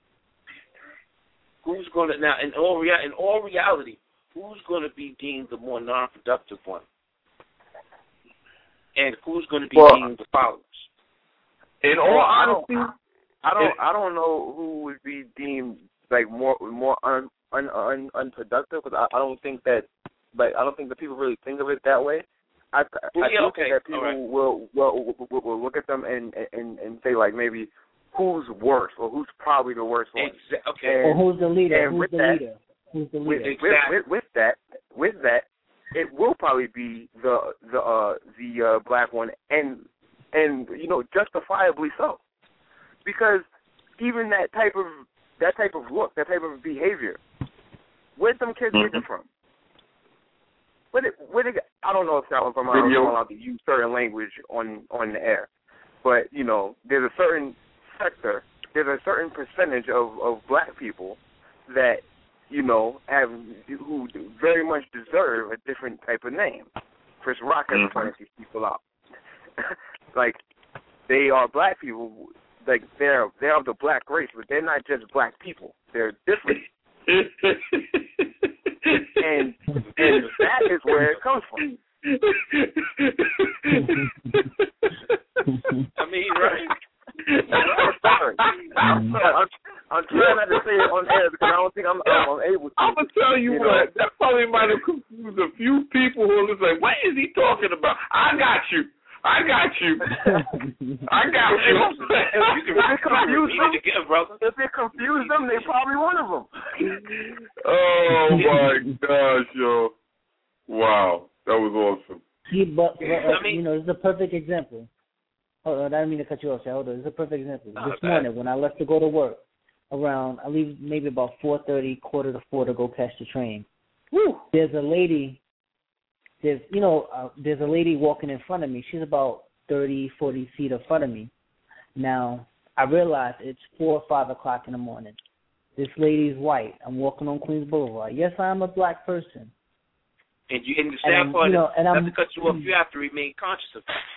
B: who's going to now? In all rea- in all reality, who's going to be deemed the more non-productive one? and who's going to be
C: well,
B: deemed the followers?
C: In all honesty,
E: I don't, I don't know who would be deemed like more, more un, un, un, unproductive because I, I don't think that, like, I don't think that people really think of it that way. I,
B: well,
E: I
B: yeah,
E: do
B: okay.
E: think that people
B: right.
E: will, will, will will look at them and, and and say like maybe who's worse or who's probably the worst one.
B: Exa- okay.
D: Or who's the leader?
E: And
D: Who's the
E: that,
D: leader? Who's the
E: with,
D: leader?
E: with, with, with that, with that, it will probably be the the uh, the uh, black one, and and you know justifiably so, because even that type of that type of look, that type of behavior, where'd them kids get it from? Where did, where did, I don't know if that was from I'm allowed to use certain language on on the air, but you know there's a certain sector, there's a certain percentage of, of black people that you know have who very much deserve a different type of name. Chris Rock has pointed these people out. Like they are black people, like they're they're of the black race, but they're not just black people. They're different. and and that is where it comes from.
B: I mean, right?
E: I'm sorry. I'm, sorry. I'm, I'm trying not to say it on air because I don't think I'm, I'm able to.
C: I'm gonna tell you,
E: you
C: what.
E: Know.
C: That probably might have confused a few people who are just like, "What is he talking about?" I got you. I got you. I got you.
E: If it confused them,
B: again, brother.
E: if it confused them, they probably one of them.
C: Oh my gosh, yo! Wow, that was awesome.
D: See, but, but uh,
B: I mean,
D: you know, this is a perfect example. Hold on, I didn't mean to cut you off, Shay. Hold on, this is a perfect example.
B: Oh,
D: this
B: bad.
D: morning, when I left to go to work, around I leave maybe about four thirty, quarter to four to go catch the train.
E: Woo.
D: There's a lady. There's, you know, uh, there's a lady walking in front of me. She's about thirty, forty feet in front of me. Now, I realize it's four or five o'clock in the morning. This lady's white. I'm walking on Queens Boulevard. Yes, I'm a black person.
B: And you, and the sad
D: And,
B: part
D: you know,
B: is,
D: and
B: not
D: I'm,
B: to cut you off, you have to remain conscious of that.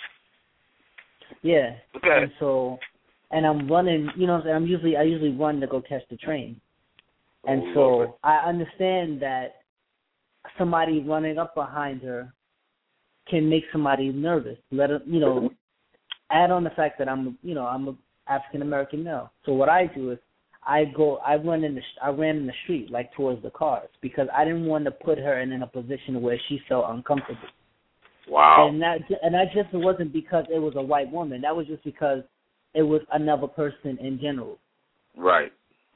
D: Yeah.
B: Okay.
D: And so, and I'm running, you know what I'm saying? I'm usually, I usually run to go catch the train. And
C: Oh,
D: so
C: Lord.
D: I understand that somebody running up behind her can make somebody nervous. Let her, you know, add on the fact that I'm, you know, I'm a African American male. So what I do is I go, I run in the, I ran in the street like towards the cars because I didn't want to put her in, in a position where she felt uncomfortable.
C: Wow.
D: And that, and that just wasn't because it was a white woman. That was just because it was another person in general.
C: Right.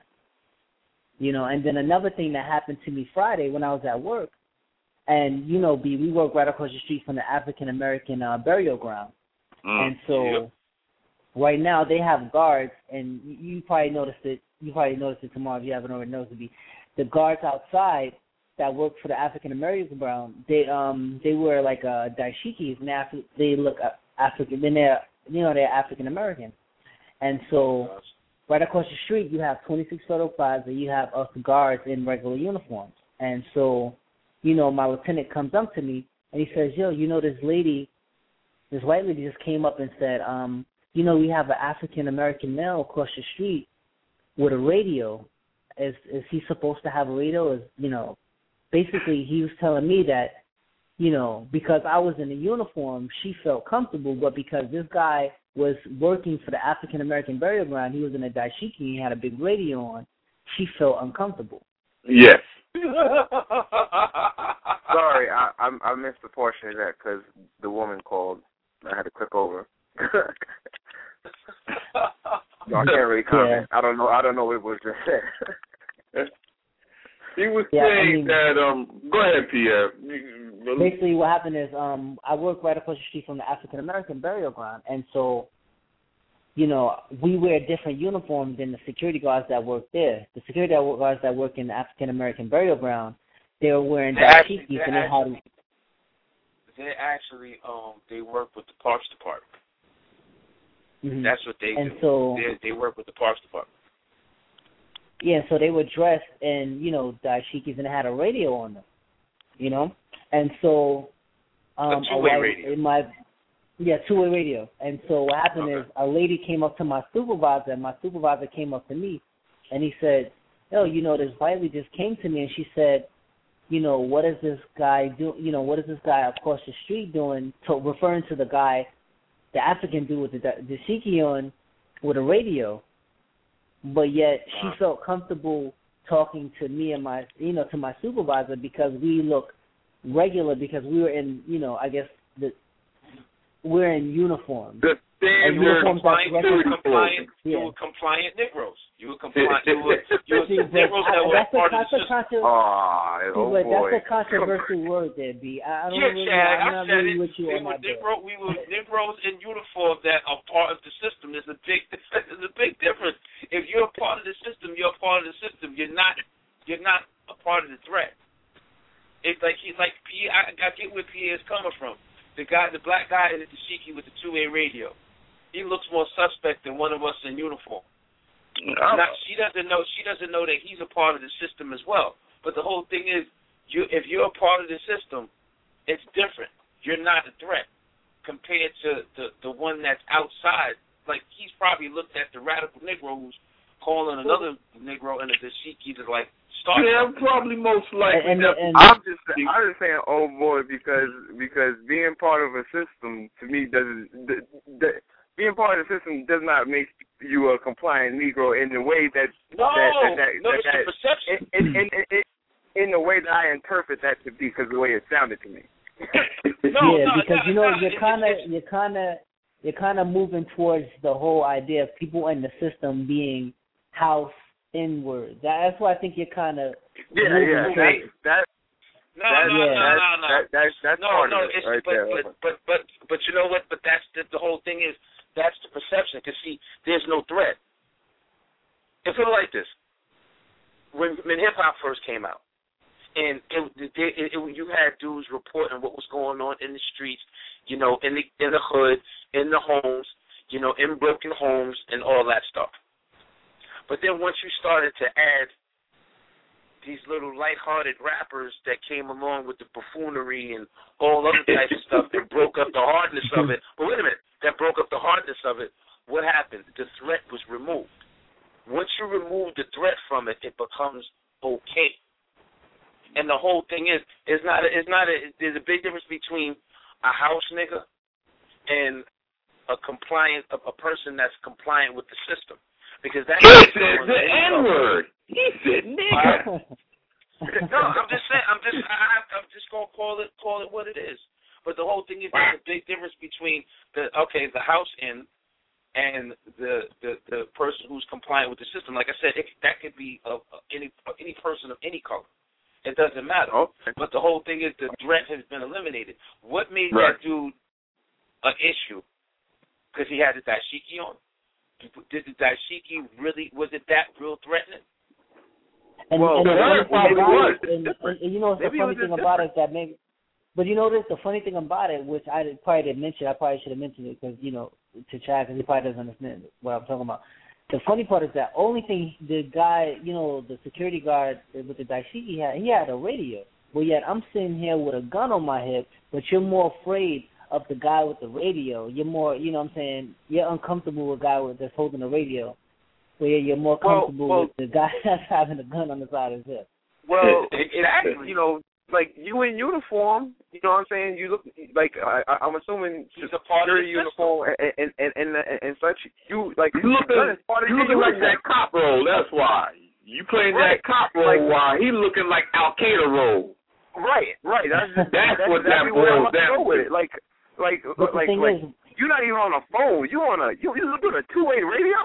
D: You know, and then another thing that happened to me Friday when I was at work, and, you know, B, we work right across the street from the African-American uh, burial ground.
C: Mm,
D: and so
C: yep.
D: right now they have guards, and you, you probably noticed it. You probably noticed it tomorrow if you haven't already noticed it. B. The guards outside that work for the African-American ground, they um they wear like uh, dashikis, and Af- they look uh, African. Then they're, you know, they're African-American. And so right across the street, you have twenty-six Federal Plaza. You have us guards in regular uniforms. And so, you know, my lieutenant comes up to me, and he says, yo, you know, this lady, this white lady just came up and said, um, you know, we have an African-American male across the street with a radio. Is is he supposed to have a radio? Is, you know, basically he was telling me that, you know, because I was in a uniform, she felt comfortable, but because this guy was working for the African-American burial ground, he was in a dashiki, he had a big radio on, she felt uncomfortable.
C: Yes.
E: Sorry, I, I I missed the portion of that because the woman called. I had to click over. No, I can't really comment.
D: Yeah.
E: I don't know. I don't know what was just said.
C: He was
D: Yeah,
C: saying
D: I mean,
C: that. Um, go ahead, Pierre.
D: Basically, what happened is um, I work right across the street from the African-American burial ground, and so, you know, we wear different uniforms than the security guards that work there. The security guards that work in the African-American burial ground, they were wearing dashikis, and they had.
B: They actually, um, they work with the Parks Department.
D: Mm-hmm.
B: That's what they
D: and
B: do.
D: So,
B: they, they work with the Parks Department.
D: Yeah, so they were dressed in, you know, dashikis and had a radio on them, you know? And so... Um,
B: a two-way
D: a,
B: radio.
D: In my, yeah, two-way radio. And so what happened okay. is a lady came up to my supervisor, and my supervisor came up to me, and he said, yo, you know, this white lady just came to me, and she said, you know, what is this guy do? You know, what is this guy across the street doing? To, referring to the guy, the African dude with the dashiki on, with a radio, but yet she felt comfortable talking to me and my, you know, to my supervisor because we look regular because we were in, you know, I guess the we're in uniform.
C: The standard
B: compliant, you were compliant, yeah. you were compliant Negroes. You were compliant. You were, you were
D: See,
B: Negroes that were part of the system.
C: Oh, oh
D: but
C: boy.
D: That's a controversial word there, B. I, I don't
B: yeah,
D: really,
B: Chad,
D: I'm
B: I
D: not
B: said
D: really
B: it.
D: with you
B: we,
D: on
B: were
D: that
B: Negro, we were Negroes in uniform that are part of the system. There's a big, there's a big difference. If you're a part of the system, you're a part of the system. You're not, you're not a part of the threat. It's like he's like P. I, I get where P. is coming from. The guy, the black guy in the dashiki with the two-way radio. He looks more suspect than one of us in uniform.
C: Oh.
B: Now, she doesn't know. She doesn't know that he's a part of the system as well. But the whole thing is, you if you're a part of the system, it's different. You're not a threat compared to the the one that's outside. Like he's probably looked at the radical Negro who's calling another Negro in a dashiki to like.
C: Yeah, probably most likely.
D: And, and, and,
E: I'm just I'm just saying, oh boy, because because being part of a system to me doesn't the, the, being part of the system does not make you a compliant Negro in the way that
B: no,
E: that, that, that,
B: no,
E: that,
B: it's the perception.
E: In, in, in, in, in the way that I interpret that to be, because the way it sounded to me.
B: no,
D: yeah,
B: no,
D: because
B: no,
D: you know
B: no,
D: you're kind of you're kind of you're kind of moving towards the whole idea of people in the system being house inward. That's why I think you're kind of
E: yeah, yeah. That, that,
B: no,
E: that,
B: no,
E: yeah,
B: no, no, no,
E: that, that, that's
B: no,
E: part
B: no.
E: of it
B: It's,
E: right
B: but,
E: there.
B: but, but, but, but you know what? But that's the, the whole thing is that's the perception. Because see, there's no threat. It's sort of like this. When when hip hop first came out, and it, it, it, it, you had dudes reporting what was going on in the streets, you know, in the in the hood, in the homes, you know, in broken homes, and all that stuff. But then once you started to add these little lighthearted rappers that came along with the buffoonery and all other types of stuff that broke up the hardness of it. But wait a minute, that broke up the hardness of it. What happened? The threat was removed. Once you remove the threat from it, it becomes okay. And the whole thing is, it's not. A, it's not. A, there's a big difference between a house nigga and a compliant, a, a person that's compliant with the system. Because that
C: he said the N-word. He said nigga.
B: No, I'm just saying. I'm just. I, I'm just gonna call it. Call it what it is. But the whole thing is there's a big difference between the okay, the house in, and the the, the person who's compliant with the system. Like I said, it, that could be a, a, any any person of any color. It doesn't matter.
E: Okay.
B: But the whole thing is the threat has been eliminated. What made
C: Right.
B: that dude an issue? Because he had the dashiki on. Did the dashiki really, was it that real threatening?
D: And,
E: Well,
D: and, the
E: well,
D: funny
E: probably
D: thing
E: was.
D: about it, and, and, and you know the
E: Maybe it
D: funny
E: was
D: thing
E: just
D: about it is that maybe, but you know this, the funny thing about it, which I probably didn't mention, I probably should have mentioned it because, you know, to Chad, because he probably doesn't understand what I'm talking about. The funny part is that only thing the guy, you know, the security guard with the dashiki had, he had a radio. But yet I'm sitting here with a gun on my hip, but you're more afraid of the guy with the radio. You're more, you know what I'm saying, you're uncomfortable with a guy with, that's holding the radio. But yeah, you're more comfortable
E: well, well,
D: with the guy that's having a gun on the side of his hip.
E: Well,
B: Exactly.
E: you know, like you in uniform, you know what I'm saying? You look like I, I'm assuming
B: He's a part of the
E: uniform and and, and and and such. You like
C: You looking,
E: part of
C: you looking like that cop role. That's why you playing
E: Right.
C: that cop role.
E: Like,
C: while he looking like Al Qaeda role.
E: Right, right. That's just,
C: That's
E: that's
C: what that
E: exactly where I'm
C: boils
E: gonna
C: down
E: go with
C: to.
E: it. Like, like,
D: But the
E: like,
D: thing
E: like.
D: is,
E: You're not even on a phone. You on a you you doing a two way radio.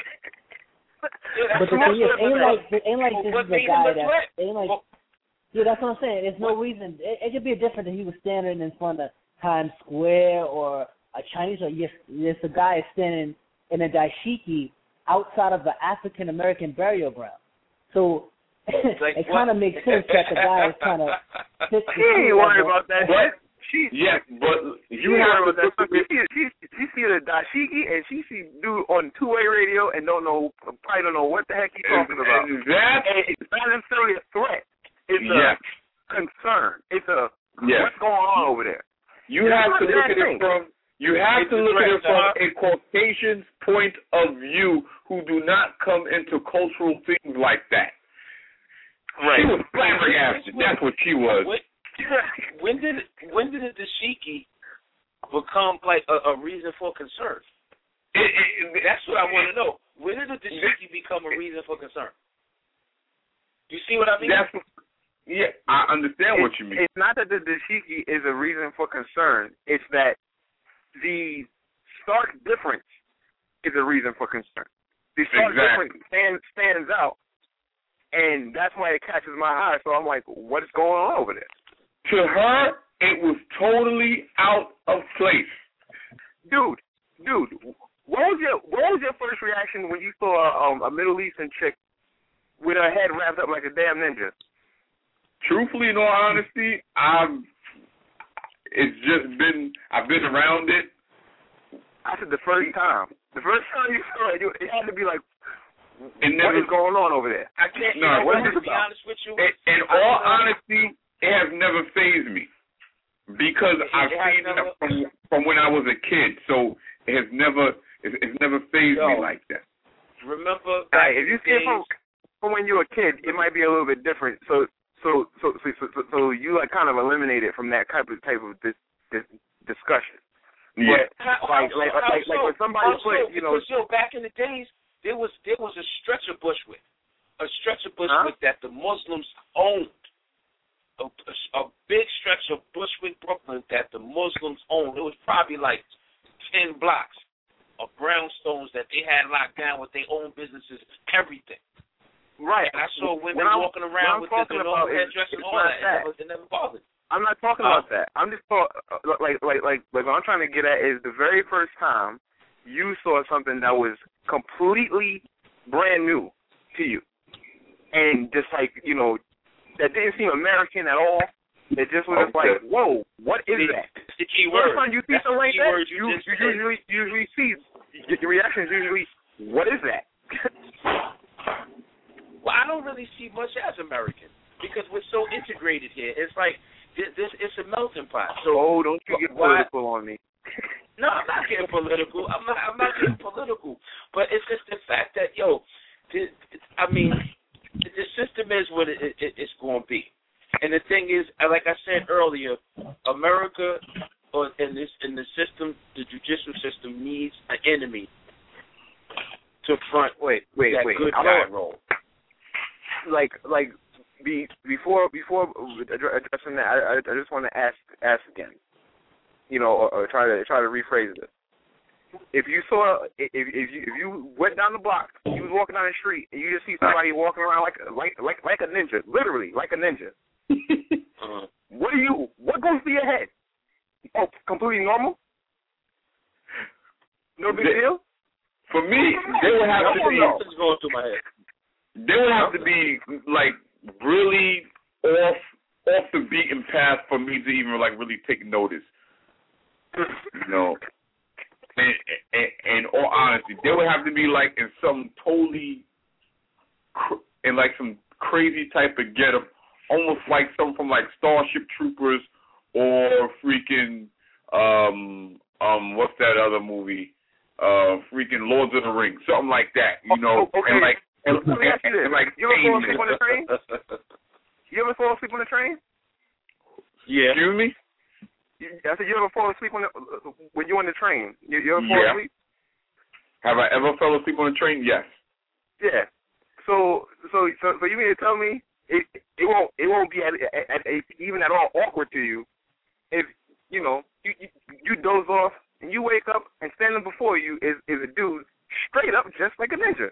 B: Yeah,
D: but the thing is, ain't like ain't like this
B: What
D: is a
B: made him
D: guy
B: a
D: that
B: threat?
D: ain't like.
B: Well,
D: Yeah, that's what I'm saying. There's no reason. It, it could be different if he was standing in front of Times Square or a Chinese, or yes, there's a guy standing in a dashiki outside of the African American burial ground. So
B: like
D: it
B: what?
D: kind of makes sense that the guy is kind of.
E: She ain't worried about that.
C: What?
E: She
C: Yes, but
E: you
C: you have
E: heard
C: to
E: about that.
C: look at
E: She,
C: it.
E: she, she see the dashiki and she see dude on two way radio and don't know, probably don't know what the heck he's talking about.
C: And that,
E: And it's not necessarily a threat. It's
C: yes,
E: a concern. It's a
C: yes.
E: what's going on over there.
C: You
E: It's
C: have
E: not
C: to
E: a
C: look
E: bad
C: at
E: thing.
C: it from you have
B: It's
C: to
B: a
C: look at
B: threat,
C: it from
B: huh?
C: a Caucasian's point of view who do not come into cultural things like that.
E: Right.
C: She was flabbergasted. That's what she was.
B: When, when did when did the dashiki become like a, a reason for concern?
C: It, it, it,
B: That's what I want to know. When did the dashiki become a reason for concern? You see what I mean?
C: That's, yeah, I understand
E: it's,
C: what you mean.
E: It's not that the dashiki is a reason for concern. It's that the stark difference is a reason for concern. The stark
C: Exactly.
E: difference stands, stands out, and that's why it catches my eye. So I'm like, what is going on over there?
C: To her, it was totally out of place.
E: Dude, dude, what was your what was your first reaction when you saw um, a Middle Eastern chick with her head wrapped up like a damn ninja?
C: Truthfully, in all honesty, I've it's just been I've been around it.
E: I said the first time. The first time you saw it, you, it had to be like,
C: It
E: what
C: never,
E: is going on over there?
B: I can't.
C: No,
B: you know
C: what
B: what?
C: is
B: To
C: it
B: be
C: about?
B: honest with you,
C: in, in
B: I
C: all
B: know-
C: honesty, it has never fazed me because
B: It-
C: I've
B: it has
C: seen
B: never-
C: it from from when I was a kid. So it has never it's, it's never fazed
B: Yo.
C: me like that.
B: Remember,
E: All
B: back
E: right, if
B: in
E: you
B: the
E: see it
B: days,
E: from, from when you were a kid, it might be a little bit different. So so so so so, so, so you like kind of eliminate it from that type of type of this, this discussion.
C: Yeah.
E: But
B: How,
E: like
B: how
E: like
B: so,
E: like,
B: how
E: like
B: so?
E: when somebody
B: How
E: put
B: so?
E: you know
B: Because, yo, back in the days, there was there was a stretcher Bushwick, a stretcher Bushwick
E: Huh?
B: that the Muslims owned, a, a, a big stretch of Bushwick, Brooklyn that the Muslims owned. It was probably like ten blocks of brownstones that they had locked down with their own businesses, everything.
E: right.
B: And I saw women
E: What I'm-
B: walking
E: what
B: around
E: I'm
B: with the,
E: talking
B: the normal
E: about is-
B: headdress and
E: it's
B: all
E: not
B: that.
E: that.
B: It, never, it never bothered.
E: I'm not talking
B: Uh,
E: about that. I'm just talk, like like like like what I'm trying to get at is the very first time you saw something that was completely brand new to you, and just like you know that didn't seem American at all. It just was
C: Okay.
E: like, whoa, what is
B: See,
E: that?
B: It's the key
E: First
B: word.
E: time you see
B: That's
E: something
B: the
E: like
B: key
E: that,
B: word you,
E: you,
B: just
E: you
B: said.
E: usually usually see your reaction is usually, what is that?
B: Well, I don't really see much as American because we're so integrated here. It's like this, this it's a melting pot. So
E: Oh, don't you get
B: why-
E: political on me.
B: No, I'm not getting political. I'm not. I'm not getting political. But it's just the fact that yo, the, I mean, the system is what it, it, it's going to be. And the thing is, like I said earlier, America, or in this in the system, the judicial system needs an enemy to front.
E: Wait, wait,
B: that
E: wait.
B: good
E: I
B: guy
E: don't-
B: role.
E: Like, like, be, before before addressing that, I, I, I just want to ask ask again. You know, or, or try to try to rephrase this. If you saw, if if you if you went down the block, you was walking down the street, and you just see somebody walking around like like like like a ninja, literally like a ninja.
B: Uh-huh.
E: What do you? What goes through your head? Oh, completely normal. No big
C: They-
E: deal.
C: For me, they would have to be
B: Nothing's going through my head.
C: they would have to be like really off off the beaten path for me to even like really take notice. You know, and, and, and in all honesty, they would have to be like in some totally cr- in like some crazy type of getup, almost like some from like Starship Troopers or freaking um um what's that other movie? Uh, freaking Lords of the Rings, something like that. You know,
E: Oh, okay.
C: and like and,
E: Let me ask you this.
C: and like
E: You ever fall asleep
C: Satan.
E: on the train? You ever fall asleep on the train?
B: Yeah.
C: Excuse me?
E: You- I said, you ever fall asleep on the, when you're on the train? You, you ever fall
C: Yeah.
E: asleep?
C: Have I ever fell asleep on a train? Yes.
E: Yeah. So, so, so, so you mean to tell me it it won't it won't be at, at, at, at even at all awkward to you if you know you, you you doze off and you wake up and standing before you is is a dude straight up just like a ninja.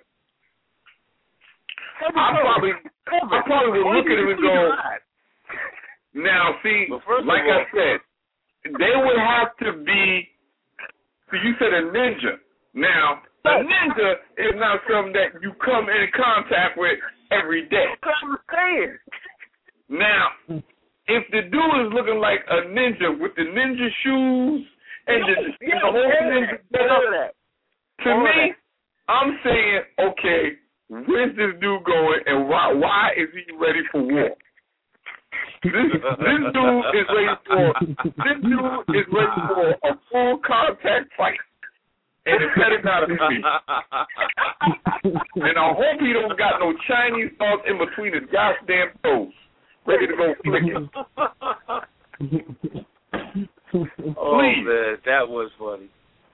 C: I probably I probably would look at him and go. Now, see,
B: Well, first of
C: like
B: all-
C: I said, they would have to be. So you said a ninja. Now, a ninja is not something that you come in contact with every day.
E: I'm saying.
C: Now, if the dude is looking like a ninja with the ninja shoes and the, and the whole ninja setup, to
E: All of
C: me,
E: that.
C: I'm saying, okay, where's this dude going and why why is he ready for war? This, this dude is ready for this dude is ready for a full contact fight. and it better not be me. And I hope he don't got no Chinese sauce in between his goddamn toes, ready to go flick it.
B: Oh, man, that was funny.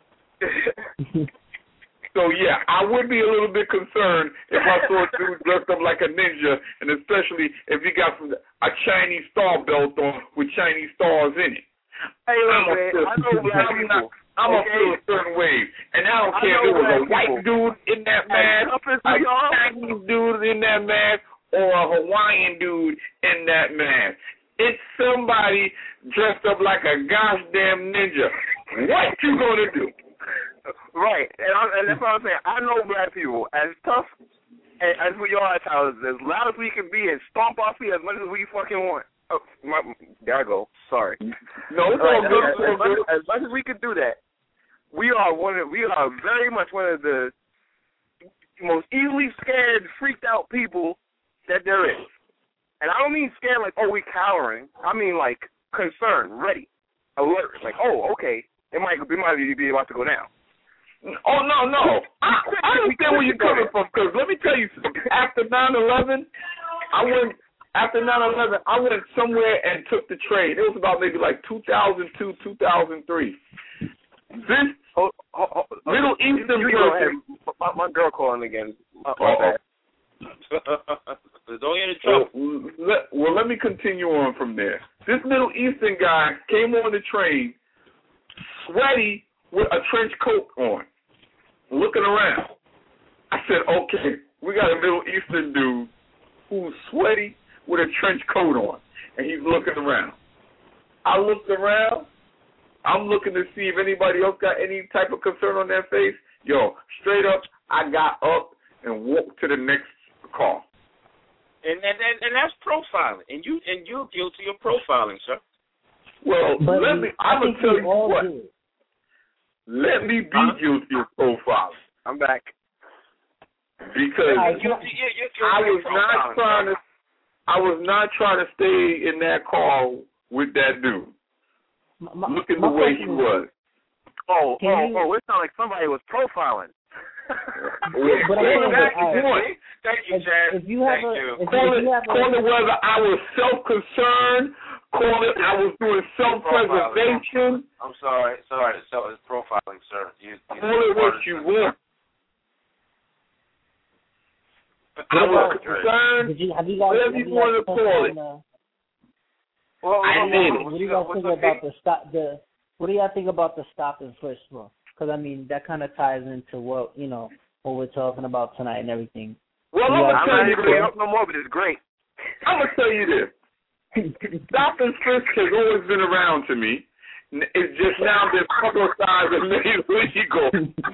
C: So, yeah, I would be a little bit concerned if I saw a dude dressed up like a ninja, and especially if he got some, a Chinese star belt on with Chinese stars in it.
E: Hey,
C: I'm
E: man,
C: a,
E: I know black
C: I'm
E: people.
C: Not, I'm
E: okay.
C: a feel a certain wave, and I don't
E: I
C: care if it was a white
E: people.
C: dude in that mask, a Chinese dude in that mask, or a Hawaiian dude in that mask. It's somebody dressed up like a goddamn ninja. What you gonna do?
E: Right, and, I, and that's what I'm saying. I know black people, as tough as, as we are at times, as loud as we can be, and stomp our feet as much as we fucking want. Oh, my, there I go. Sorry.
C: No, it's all
E: right,
C: good.
E: As, as, much, as much as we can do that, we are one. Of, we are very much one of the most easily scared, freaked out people that there is. And I don't mean scared like, oh, we cowering. I mean like concerned, ready, alert. Like, oh, okay, it might, it might be about to go down.
C: Oh, no, no. I, I understand where you're coming from, because let me tell you something. After nine eleven, I went, after nine eleven, I went somewhere and took the train. It was about maybe like two thousand two, two thousand three. This
E: oh, oh, oh,
C: Middle
E: oh,
C: Eastern
E: you
C: person.
E: My, my girl calling again. Uh,
C: oh,
B: Don't get in trouble.
C: Well, let, well, let me continue on from there. This Middle Eastern guy came on the train, sweaty, with a trench coat on, looking around. I said, okay, we got a Middle Eastern dude who's sweaty with a trench coat on, and he's looking around. I looked around. I'm looking to see if anybody else got any type of concern on their face. Yo, straight up, I got up and walked to the next car.
B: And and, and, and that's profiling, and you and you're guilty of profiling, sir.
C: Well,
D: but
C: let me. I'm gonna tell you what. Do. Let me be huh? guilty of profiling.
E: I'm back.
C: Because
B: I, you're, you're, you're
C: I was not trying to. I was not trying to stay in that car with that dude.
D: My,
C: looking
D: my
C: the way he
D: is,
C: was.
E: Oh,
D: Can
E: oh,
D: you,
E: oh! It sounded like somebody was profiling.
C: yeah,
D: but
C: well,
D: that's
C: the point.
B: Thank you, Chad.
D: If you have
B: Thank
D: a,
B: you.
D: if,
C: call
D: if
C: it,
D: you have
C: call
D: a,
C: it whether I was self-concerned. Call it I was doing self-preservation.
B: I'm sorry, sorry, so it's profiling, sir. You, you
C: call it what you want. I was concerned.
D: Did you, have you guys,
C: whatever
D: have
C: you
D: you
C: want to
D: guys
C: call it.
D: The,
C: well, I did.
D: What do you guys think about the stop? The what do y'all think about the stop and frisk rule? Because I mean that kind of ties into what you know what we're talking about tonight and everything.
C: Well, I'm gonna tell you
E: this. Up no more, but it's great.
C: I'm gonna tell you this. Stop and frisk has always been around to me. It's just now been publicized and made legal.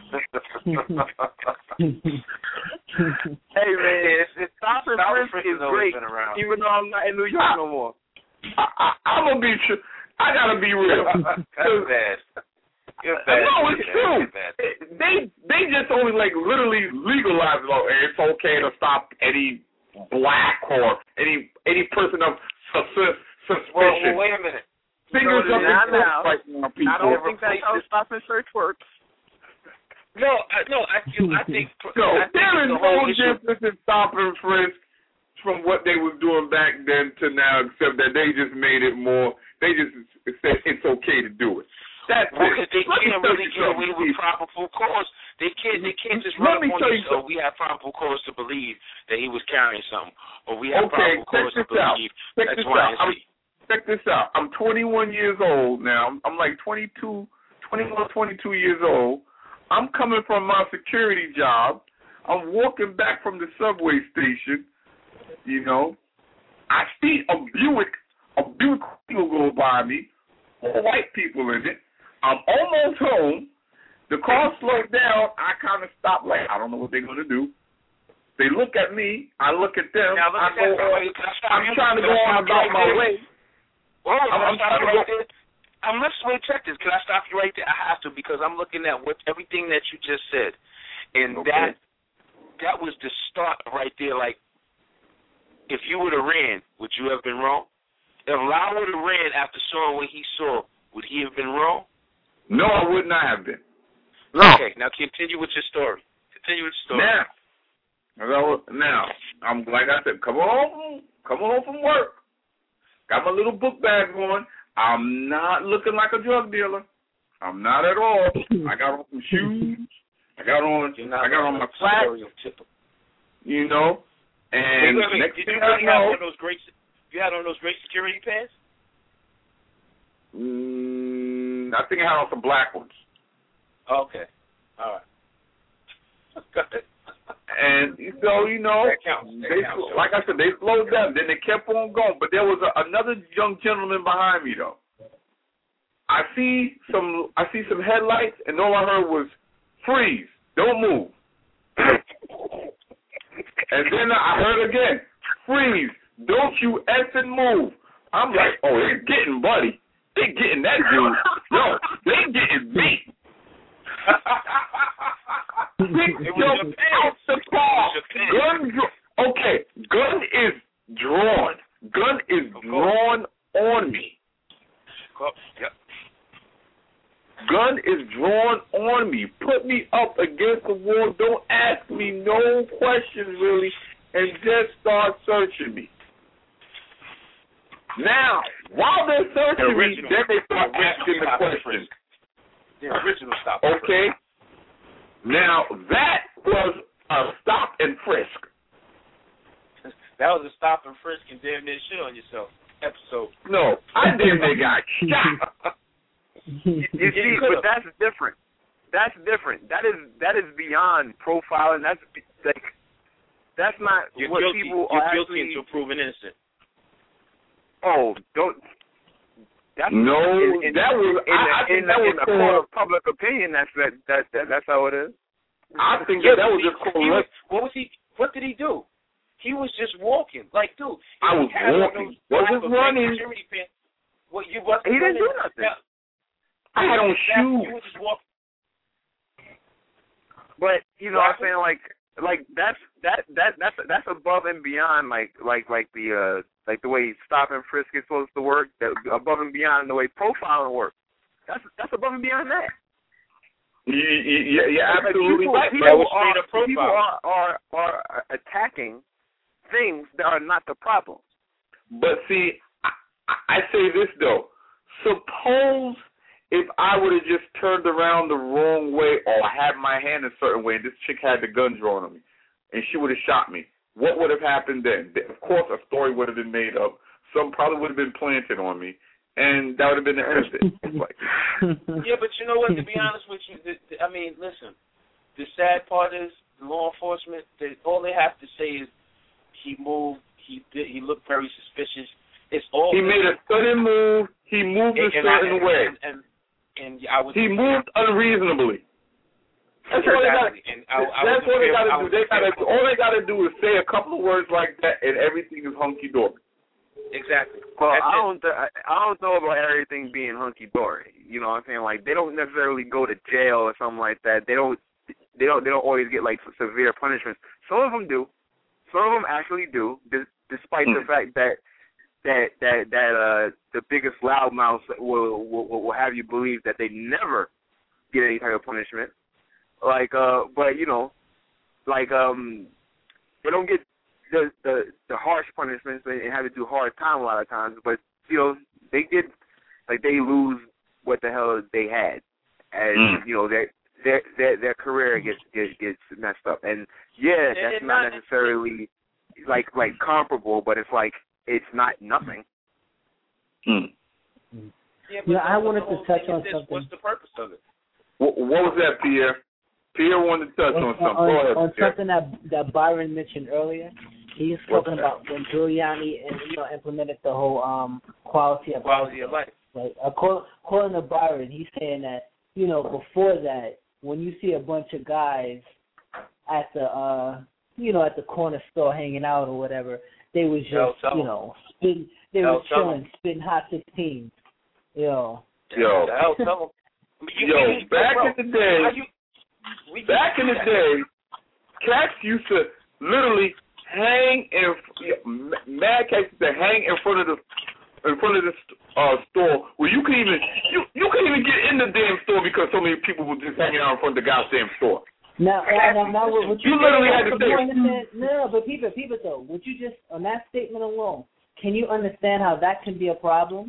E: Hey man, it's, it's stop and frisk is great, even though I'm not in New York I, no more.
C: I, I, I'm gonna be true. I gotta be real.
B: That's bad. You're bad.
C: No, it's true. They they just only like literally legalized it. Oh, it's okay to stop any black or any any person of sus- suspicion.
B: Well, well, wait a minute.
C: Fingers
E: so
C: up
E: now, now,
C: right now, people.
E: I don't think that's how stop and search works.
B: No, I, no, I, I think
C: no.
B: I think
C: there is
B: the
C: no
B: whole issue.
C: difference in stop and frisk from what they was doing back then to now, except that they just made it more. They just said it's okay to do it. That's
B: well,
C: it.
B: They can't really get away with probable cause. They can't. They can't just run up on you. So we have probable cause to believe that he was carrying something, or we have
C: okay,
B: probable cause to believe
C: check
B: that's
C: this
B: why.
C: Out. Check this out. I'm twenty-one years old now. I'm, I'm like twenty-two, twenty-one, twenty-two years old. I'm coming from my security job. I'm walking back from the subway station. You know, I see a Buick, a Buick will go by me, all white people in it. I'm almost home. The car slowed down. I kind of stop like, I don't know what they're going to do. They look at me. I look at them.
B: Now, look
C: I
B: at
C: go
B: that.
C: on.
B: Wait,
C: I'm trying to go on about my way.
B: Well,
C: I'm, I'm trying to go.
B: Right there. I'm listening. Check this. Can I stop you right there? I have to because I'm looking at what everything that you just said, and
C: okay.
B: that that was the start right there. Like, if you would have ran, would you have been wrong? If Lau would have ran after seeing what he saw, would he have been wrong?
C: No, I would not have been. No.
B: Okay, now continue with your story. Continue with your story.
C: Now, now, I'm like I said, come on, come on from work. Got my little book bag on. I'm not looking like a drug dealer. I'm not at all. I got on some shoes. I got on. I got on my flats. You know. And
B: wait, wait, wait.
C: next
B: Did
C: thing
B: you
C: I
B: really
C: know,
B: have one of those great? You had on those great security pants?
C: Mm, I think I had on some black ones.
B: Okay. All right. Got it.
C: And so, you know,
B: that counts. That
C: they,
B: counts.
C: like I said, they slowed down. Then they kept on going. But there was a, another young gentleman behind me, though. I see some I see some headlights, and all I heard was, freeze, don't move. And then I heard again, freeze, don't you effing move. I'm like, oh, they're getting Buddy. They getting that dude. Yo, they getting me.
B: It was
C: Yo, out the car. Gun, okay, gun is drawn. Gun is drawn on me.
B: Yep.
C: Gun is drawn on me. Put me up against the wall. Don't ask me no questions, really, and just start searching me. Now, while they're searching
B: The
C: me, then they start asking the questions.
B: The original stop.
C: Okay? Now, that was a stop and frisk.
B: That was a stop and frisk and damn near shit on yourself episode.
C: No, I damn near got shot.
E: You see, but that's different. That's different. That is that is beyond profiling. That's like that's not
B: You're
E: what
B: guilty.
E: people
B: You're
E: are
B: guilty
E: actually.
B: until proven innocent.
E: Oh, don't. That's
C: No,
E: in, in,
C: that was.
E: in,
C: I,
E: the,
C: I think
E: in,
C: that
E: the,
C: was
E: in the court of public opinion. That's that, that, that. That's how it is.
C: I think
B: Yeah,
C: that, that was
B: he,
C: just
B: he was,
C: correct.
B: What was he? What did he do? He was just walking. Like, dude,
C: I was walking. Wasn't running.
B: Pants, what you wasn't
E: He didn't
B: running.
E: do nothing.
B: Now,
C: I had on
B: exactly,
C: shoes.
B: You were just walking.
E: But you know, what I'm saying like, like that's that that that's that's above and beyond like like like the uh like the way stop and frisk is supposed to work. That above and beyond the way profiling works. That's that's above and beyond that.
C: Yeah, yeah, yeah,
E: Like,
C: absolutely
E: people,
C: right.
E: people,
B: That was
E: are,
B: straight up profiling.
E: people are, are are attacking things that are not the problem.
C: But see, I, I say this though. Suppose if I would have just turned around the wrong way or had my hand a certain way and this chick had the gun drawn on me and she would have shot me, what would have happened then? Of course, a story would have been made up. Some probably would have been planted on me, and that would have been the end of it. Like,
B: Yeah, but you know what? To be honest with you, the, the, I mean, listen. The sad part is the law enforcement. They, all they have to say is he moved. He did. He looked very suspicious. It's all.
C: he made a sudden move. He moved a
B: and,
C: certain
B: and,
C: way.
B: And, and, and I was.
C: He moved unreasonably. That's
B: exactly.
C: all they got.
B: And I, I
C: That's what they got to do. They gotta,
B: fearful.
C: all they got to do is say a couple of words like that, and everything is hunky dory.
B: Exactly.
E: Well,
B: That's
E: I
B: it.
E: don't, th- I don't know about everything being hunky dory. You know what I'm saying? Like they don't necessarily go to jail or something like that. They don't, they don't, they don't always get like severe punishments. Some of them do. Some of them actually do, d- despite mm. the fact that that that that uh, the biggest loudmouths will, will will have you believe that they never get any type of punishment. Like, uh, but you know, like um, they don't get the the, the harsh punishments and have to do hard time a lot of times. But you know, they get like they lose what the hell they had, and mm. you know their their their their career gets gets gets messed up. And yeah, that's
B: and
E: not,
B: not
E: necessarily like like comparable, but it's like it's not nothing.
C: Mm.
B: Yeah, but
D: yeah, I
B: the
D: wanted
B: whole
D: to touch
B: thing
D: on
B: is this,
D: something.
B: What's the purpose of it?
C: What, what was that, Pierre? Pierre wanted to touch
D: on,
C: on something.
D: on,
C: Go ahead,
D: on
C: Pierre.
D: something that that Byron mentioned earlier. He's
C: What's
D: talking
C: that?
D: about when Giuliani and you know implemented the whole um quality of
B: Quality of life.
D: Like according, according to Byron, he's saying that you know before that, when you see a bunch of guys at the uh you know at the corner store hanging out or whatever, they was just
B: Yo,
D: you know spitting, they
B: Yo,
D: was chilling, spitting hot sixteens. Yo.
C: Yo.
B: The hell, tell them. You,
C: Yo,
B: you,
C: back
B: bro,
C: in the day,
B: how you, we
C: back in the day, cats used to literally hang in, mad cats used to hang in front of the in front of the uh, store where you can even you you can even get in the damn store because so many people were just hanging out in front of the goddamn store.
D: Now, now, now, what, what you,
C: you literally had to say,
D: no, but people, people though, would you just on that statement alone, can you understand how that can be a problem?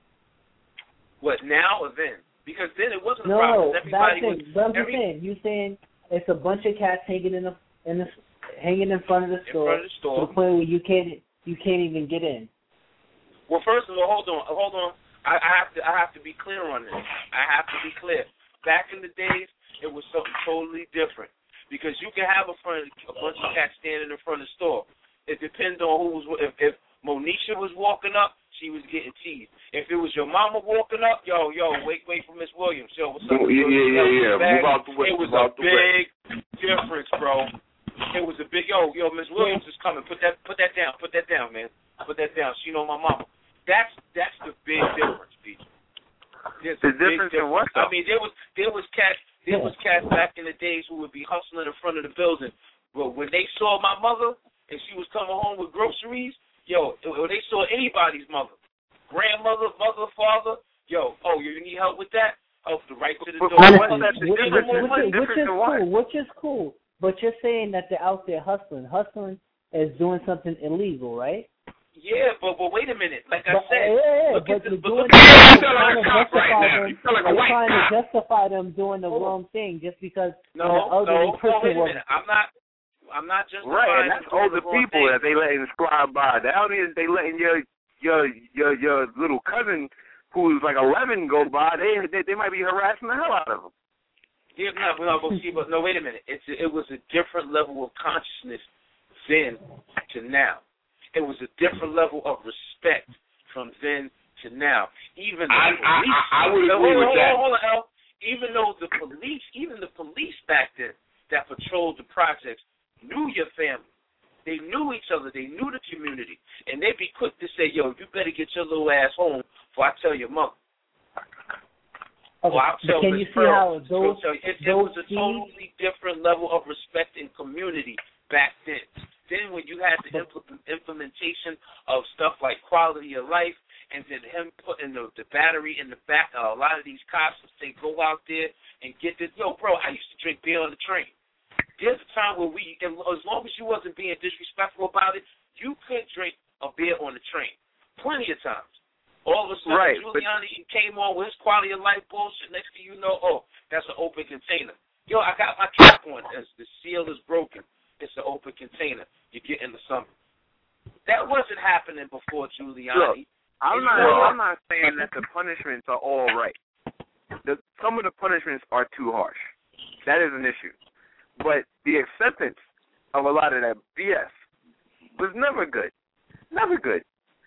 B: What now or then? Because then it wasn't
D: no,
B: a problem. Everybody
D: that's
B: was.
D: it. But I'm just
B: every,
D: saying, you saying it's a bunch of cats hanging in the in the hanging in front of the store,
B: in front of the store.
D: to the point where you can't you can't even get in.
B: Well, first of all, hold on, hold on. I, I have to I have to be clear on this. I have to be clear. Back in the days, it was something totally different because you can have a front a bunch of cats standing in front of the store. It depends on who was if, if Monisha was walking up, she was getting teased. If it was your mama walking up, yo, yo, wait, wait for Miss Williams. Yo, what's up?
C: Yeah, yeah, yeah, yeah. Move out the way.
B: It was
C: Move
B: a
C: out the
B: big
C: way.
B: difference, bro. It was a big yo, yo, Miss Williams is coming. Put that, put that down. Put that down, man. Put that down. She know my mama. That's that's the big difference, people. There's
E: the
B: a big
E: difference in what?
B: I mean, there was there was cats there was cats back in the days who would be hustling in front of the building. But when they saw my mother and she was coming home with groceries, yo, when they saw anybody's mother, grandmother, mother, father, yo, oh, you need help with that? Oh, right to the door.
D: Honestly,
B: Which,
D: which, which, which is cool. Which is cool. But you're saying that they're out there hustling. Hustling is doing something illegal, right?
B: Yeah, but but wait a minute. Like I
D: but,
B: said,
D: yeah, yeah,
B: look
D: but
B: at the,
D: you're
B: but
D: doing
B: look
D: it,
B: at
D: you're trying to justify
C: right
D: them.
C: You like
D: you're trying
C: cop.
D: to justify them doing the wrong thing just because
B: no,
D: an elderly
B: no,
D: person
B: wait a
D: was.
B: minute. I'm not. I'm not just
E: right, and that's older people
B: thing.
E: that they letting scribe by. The elders they letting your your your your little cousin who's like eleven go by. They they, they might be harassing the hell out of them.
B: Yeah, no, no, but see, but no, wait a minute. It's it was a different level of consciousness then to now. It was a different level of respect from then to now. Even the
C: I,
B: police.
C: I, I would agree
B: hold,
C: with
B: hold,
C: that.
B: Hold on, hold on, Al. Even though the police, even the police back then that patrolled the projects knew your family. They knew each other. They knew the community. And they'd be quick to say, yo, you better get your little ass home before I tell your mother.
D: Okay,
B: Well, I'll tell
D: can
B: Miz
D: you see how
B: Pearl.
D: those,
B: So it, it
D: those
B: was a
D: seeds,
B: totally different level of respect and community back then. Then when you had the implement, implementation of stuff like quality of life, and then him putting the, the battery in the back of a lot of these cops and say, go out there and get this. Yo, bro, I used to drink beer on the train. There's a time where we, as long as you wasn't being disrespectful about it, you could drink a beer on the train. Plenty of times. All of a sudden,
E: right,
B: Giuliani but, came on with his quality of life bullshit. Next thing you know, oh, that's an open container. Yo, I got my cap on. As the seal is broken. It's an open container. You get into something. That wasn't happening before Giuliani.
E: Look, I'm not.
B: Well,
E: I'm not saying that the punishments are all right. The, some of the punishments are too harsh. That is an issue. But the acceptance of a lot of that B S was never good. Never good.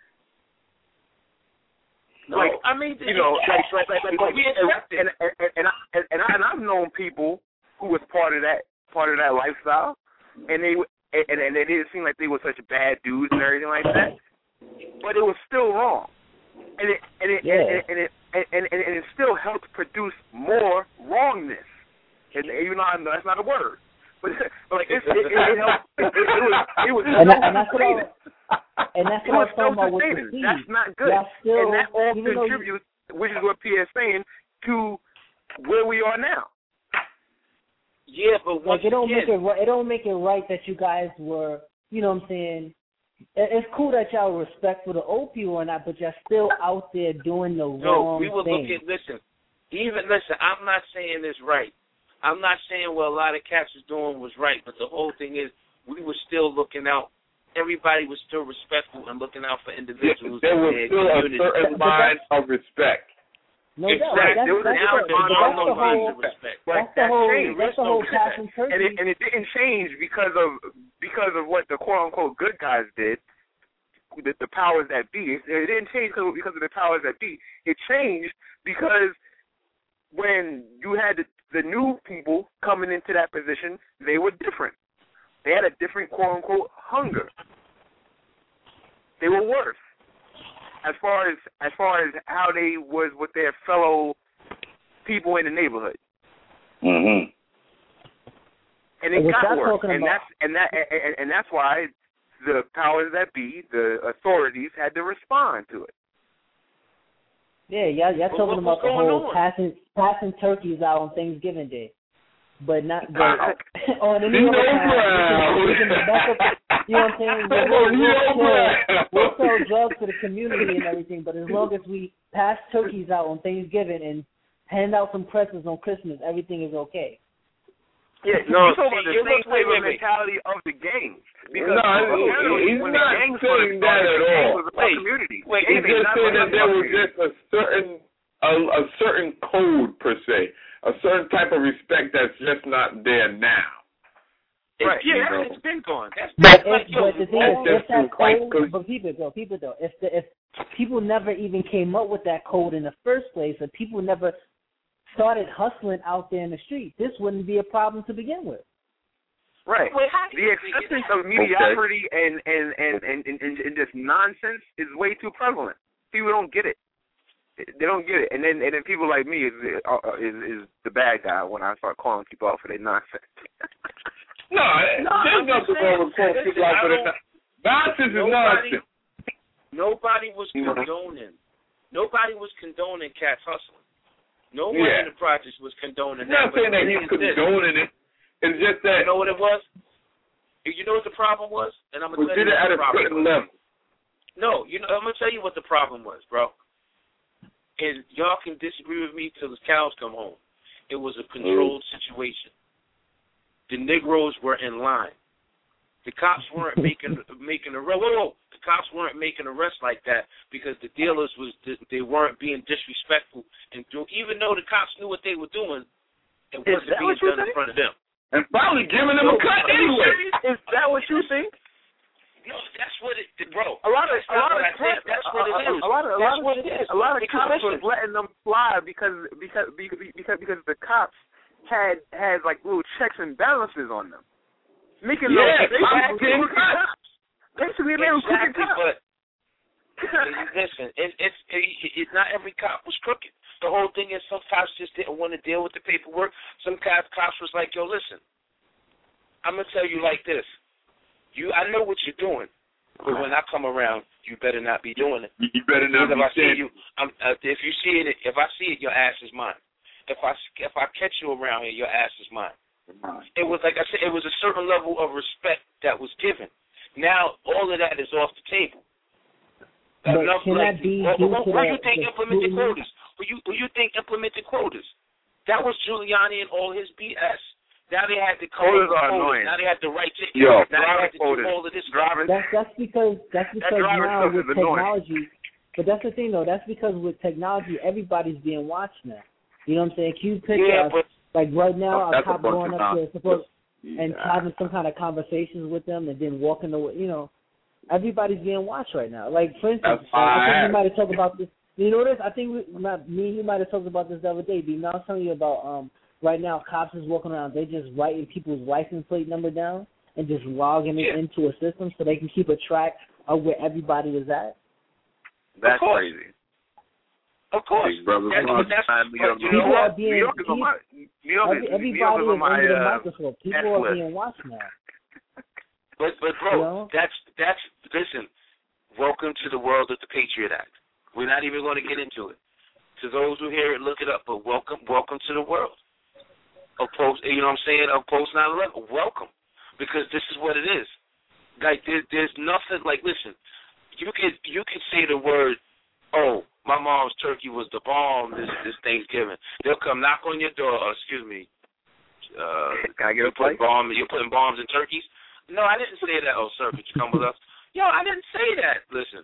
B: No,
E: like,
B: I mean,
E: you know, like, like, like, like, like
B: we
E: and,
B: accept it.
E: and, and, and, I, and, I, and I've known people who was part of that, part of that lifestyle, and they and, and it didn't seem like they were such bad dudes and everything like that, but it was still wrong, and it and it
D: yeah.
E: and, and it and, and, and, and it still helped produce more wrongness. And even though I know that's not a word, but, but like it, it, it, it helped. It, it, it was it was
D: and, that, and that's what I was, and that's
E: it
D: what
E: was
D: I'm talking about with the seed.
E: That's not good,
D: still,
E: and that all
D: even
E: contributes, which is what P is saying, to where we are now.
B: Yeah, but once
D: like it don't
B: again,
D: make it right. It don't make it right that you guys were, you know what I'm saying. It's cool that y'all were respectful to old people or not, but y'all still out there doing the
B: no,
D: wrong
B: we will
D: thing.
B: look at, listen, even, listen, I'm not saying this right. I'm not saying what a lot of cats was doing was right, but the whole thing is we were still looking out. Everybody was still respectful and looking out for individuals.
C: There was
B: in
C: still a
B: community.
C: certain line of respect.
D: No doubt.
B: Exactly.
D: That's,
B: There was
D: that's,
B: now
D: that's,
B: there's
D: that's,
B: no
D: the
B: lines
D: whole,
B: of respect.
D: that's the
E: that
D: whole.
E: changed.
D: That's the whole Captain Turkey.
E: And it, and it didn't change because of because of what the quote unquote good guys did. The, the powers that be. It didn't change because of the powers that be. It changed because when you had the, the new people coming into that position, they were different. They had a different quote unquote hunger. They were worse. As far as as far as how they was with their fellow people in the neighborhood,
C: Mm-hmm.
E: and it
D: What
E: got
D: y'all
E: worse,
D: talking
E: and
D: about-
E: that's and that and, and that's why the powers that be, the authorities, had to respond to it.
D: Yeah, y'all, y'all
B: Well,
D: talking
B: what,
D: about the whole
B: on?
D: passing passing turkeys out on Thanksgiving Day, but not but on any
C: No
D: other time.
C: Brown.
D: We can, we can back up, you know what I'm saying? We'll, we'll, we'll, sell, we'll sell drugs to the community and everything, but as long as we pass turkeys out on Thanksgiving and hand out some presents on Christmas, everything is okay.
E: Yeah, no,
B: You're talking
E: see,
B: about the same
E: type
B: wait,
E: of
B: wait,
E: mentality of the gang. Because
C: no, he, he's
E: when
C: not
E: the gangs
C: saying that at all.
B: Wait,
E: community.
B: wait,
C: He's
E: Gang
C: just saying that there was just a certain a, a certain code per se, a certain type of respect that's just not there now.
B: Right.
C: You
B: Yeah,
C: know.
B: it's been gone. That's
D: But,
B: like,
D: if,
B: yo,
D: but the thing is, if that
C: quite
D: code,
C: good.
D: but people though, people though, if the, if people never even came up with that code in the first place, if people never started hustling out there in the street, this wouldn't be a problem to begin with.
E: Right.
B: Wait, how do
E: The
B: you
E: acceptance
B: think
E: of mediocrity and, and, and, and, and, and, and just nonsense is way too prevalent. People don't get it. They don't get it, and then and then people like me is uh, is is the bad guy when I start calling people out for their nonsense.
C: No,
B: No,
C: there's
B: I'm
C: nothing
B: just
C: wrong with calling
B: saying,
C: people out for
B: listen,
C: their nonsense. Is
B: nobody,
C: nonsense.
B: Nobody was
C: You know?
B: condoning. Nobody was condoning cats hustling. No one
C: Yeah.
B: in the projects was condoning
C: I'm not
B: that.
C: saying that
B: but
C: he's
B: it's this.
C: condoning it. It's just that
B: You know what it was? You know what the problem was? And I'm
C: we
B: gonna tell
C: did
B: you
C: it
B: what
C: at
B: the
C: a
B: problem
C: certain
B: was.
C: level.
B: No, you know I'm gonna tell you what the problem was, bro. And y'all can disagree with me till the cows come home. It was a controlled mm. situation. The Negroes were in line. The cops weren't making making a whoa, whoa, whoa. The cops weren't making arrests like that because the dealers was they weren't being disrespectful and do, even though the cops knew what they were doing, it wasn't being done in front of them.
C: And probably giving them a cut anyway.
E: Is that what you think?
B: No, that's what it, bro.
E: A lot of
B: that's
E: a lot of
B: cops, that's what it is.
E: A lot of a
B: that's
E: lot
B: what
E: of
B: it is.
E: a lot of
B: because
E: cops
B: listen,
E: was letting them fly because because because because the cops had had like little checks and balances on them, making
C: yeah,
E: them basically
C: crooked cops.
E: Basically, they were crooked cops.
B: But listen, it, it's it, it, not every cop was crooked. The whole thing is some cops just didn't want to deal with the paperwork. Some cops cops was like, yo, listen, I'm gonna tell you like this. You, I know what you're doing, but when I come around, you better not be doing it.
C: You better not
B: because
C: be
B: if I see
C: saying.
B: you, I'm, uh, if you see it, if I see it, your ass is mine. If I if I catch you around here, your ass is mine. It was like I said, it was a certain level of respect that was given. Now all of that is off the table.
D: But
B: Enough
D: can
B: like,
D: that be
B: who,
D: due
B: who,
D: to
B: who
D: the,
B: you think
D: the
B: implemented
D: scrutiny?
B: quotas? Who you who you think implemented quotas? That was Giuliani and all his B S. Now they had to come
E: Quotas
B: up with
E: are
B: quotas.
E: annoying.
B: Now they had to write tickets.
C: Yo,
B: now they had to
E: quotas.
B: do all of this
E: Driving.
D: That's that's because that's because
E: That
D: now with
E: stuff is annoying.
D: technology. But that's the thing though. That's because with technology, everybody's being watched now. You know what I'm saying? Q picture
B: Yeah, but
D: like right now,
C: Oh,
D: a
C: that's
D: cop
C: a bunch
D: going
C: of
D: up to suppose
C: yeah.
D: and having some kind of conversations with them, and then walking away. You know, everybody's being watched right now. Like for instance,
C: That's
D: I think
C: fine.
D: we might have talked about this. You know this? I think we, not, me and you might have talked about this the other day. B, now I was telling you about um right now, cops is walking around. They just writing people's license plate number down and just logging it
B: Yeah.
D: into a system so they can keep a track of where everybody is at.
E: That's
B: course.
E: crazy.
B: of course,
C: Big brother,
B: that's,
C: come on.
B: that's,
E: Uh, New York,
B: you
D: People
B: know
D: are
B: what?
D: being
E: New York is on my New York
D: every,
E: is,
D: everybody
E: New York is
D: is
E: on my
D: under the
E: uh,
D: microscope. People
E: S
D: are
E: list.
D: being watched now.
B: But but bro,
D: You know?
B: that's that's listen. Welcome to the world of the Patriot Act. We're not even going to get into it. To those who hear it, look it up. But welcome, welcome to the world of post. You know what I'm saying? Of post nine eleven. Welcome, because this is what it is. Like there, there's nothing like. Listen, you could you could say the word, oh, my mom's turkey was the bomb this this Thanksgiving. They'll come knock on your door. Uh, excuse me. Uh,
E: Can I get a
B: you're putting
E: plate?
B: bomb. You're putting bombs in turkeys. No, I didn't say that. Oh, sir, could you come with us? Yo, I didn't say that. Listen,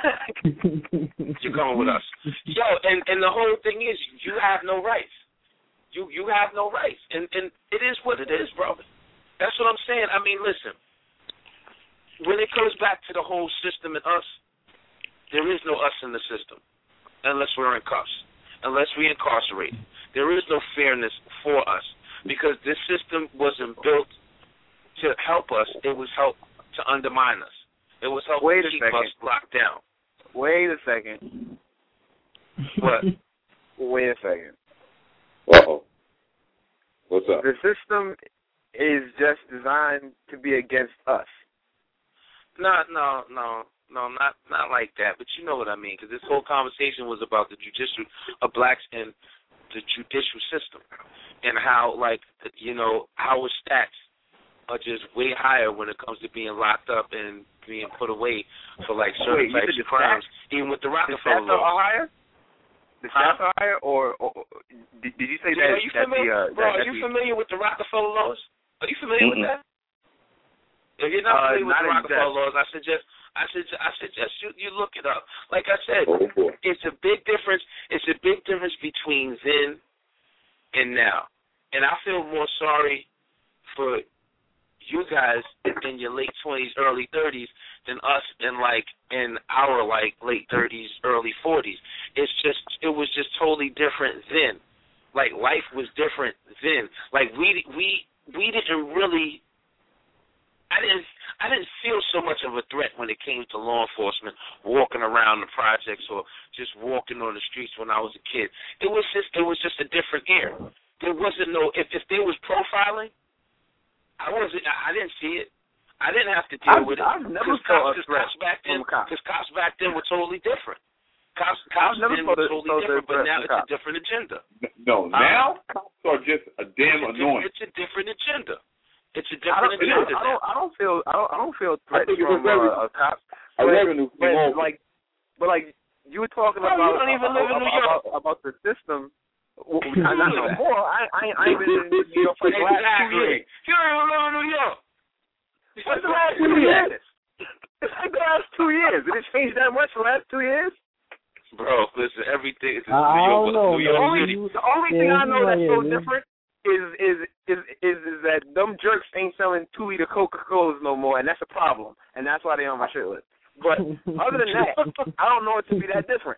B: you're coming with us. Yo, and and the whole thing is, you have no rights. You you have no rights, and and it is what it is, bro. That's what I'm saying. I mean, listen. When it comes back to the whole system and us, there is no us in the system unless we're in cuffs, unless we incarcerate. There is no fairness for us because this system wasn't built to help us. It was help to undermine us. It was help
E: Wait
B: to
E: a
B: keep
E: second.
B: us locked down.
E: Wait a second.
B: What?
E: Wait a second.
C: Uh-oh. What's up?
E: The system is just designed to be against us.
B: No, no, no, no, not not like that. But you know what I mean, because this whole conversation was about the judicial of blacks and the judicial system, and how, like, you know, our stats are just way higher when it comes to being locked up and being put away for like certain
E: Wait,
B: types of crimes, stats, even with the Rockefeller
E: the stats
B: laws.
E: Are higher? The stats huh? are higher, or, or did, did you say
B: yeah,
E: that?
B: Are you
E: that
B: familiar,
E: the, uh,
B: bro?
E: that,
B: Are you
E: the,
B: familiar with the Rockefeller laws? Are you familiar
E: mm-hmm.
B: with that? If you're not familiar
E: uh,
B: with
E: not
B: the Rockefeller
E: exact.
B: laws, I suggest I suggest I suggest you, you look it up. Like I said,
C: oh,
B: it's a big difference. It's a big difference between then and now, and I feel more sorry for you guys in your late twenties, early thirties than us in like in our like late thirties, early forties. It's just it was just totally different then. Like life was different then. Like we we we didn't really. I didn't I didn't feel so much of a threat when it came to law enforcement walking around the projects or just walking on the streets when I was a kid. It was just it was just a different era. There wasn't no if if there was profiling, I wasn't I didn't see it. I didn't have to deal
E: I've,
B: with it.
E: I've never
B: felt
E: a threat
B: cops back then
E: because
B: cops back then were totally different. Cops cops
E: never
B: then were totally different, but now it's
E: cops.
B: a different agenda.
C: No, now um, cops are just a damn
B: it's
C: annoying.
B: It's a different agenda. It's a
E: I
B: different
E: don't,
B: agenda.
E: I don't, I don't feel, I don't, I don't feel threats from
C: very,
E: uh, cops.
C: A
E: but,
C: revenue
E: but
C: over.
E: like, but like you were talking
B: Bro,
E: about,
B: you don't even live in
E: about,
B: New York.
E: about, about the system. Well, not no more. I, I, I ain't been in New York for the last two years.
B: You don't even live in New York.
E: What's the last two years? It's like the last two years. Did it change that much the last two years?
B: Bro, listen, everything is
D: uh,
B: New York.
D: I don't know,
B: New York
E: only,
B: City.
E: the only
D: yeah,
E: thing I know that's so
D: yeah,
E: different is is is is is that them jerks ain't selling two liter Coca Colas no more, and that's a problem, and that's why they on my shit list. But other than that, I don't know it to be that different.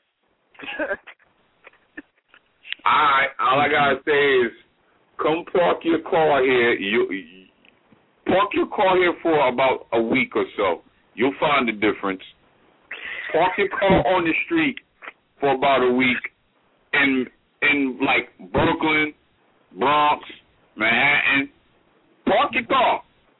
C: All right, all I gotta say is, come park your car here. You, you park your car here for about a week or so. You'll find the difference. Park your car on the street for about a week in in like Brooklyn, Bronx, Manhattan. Park your car.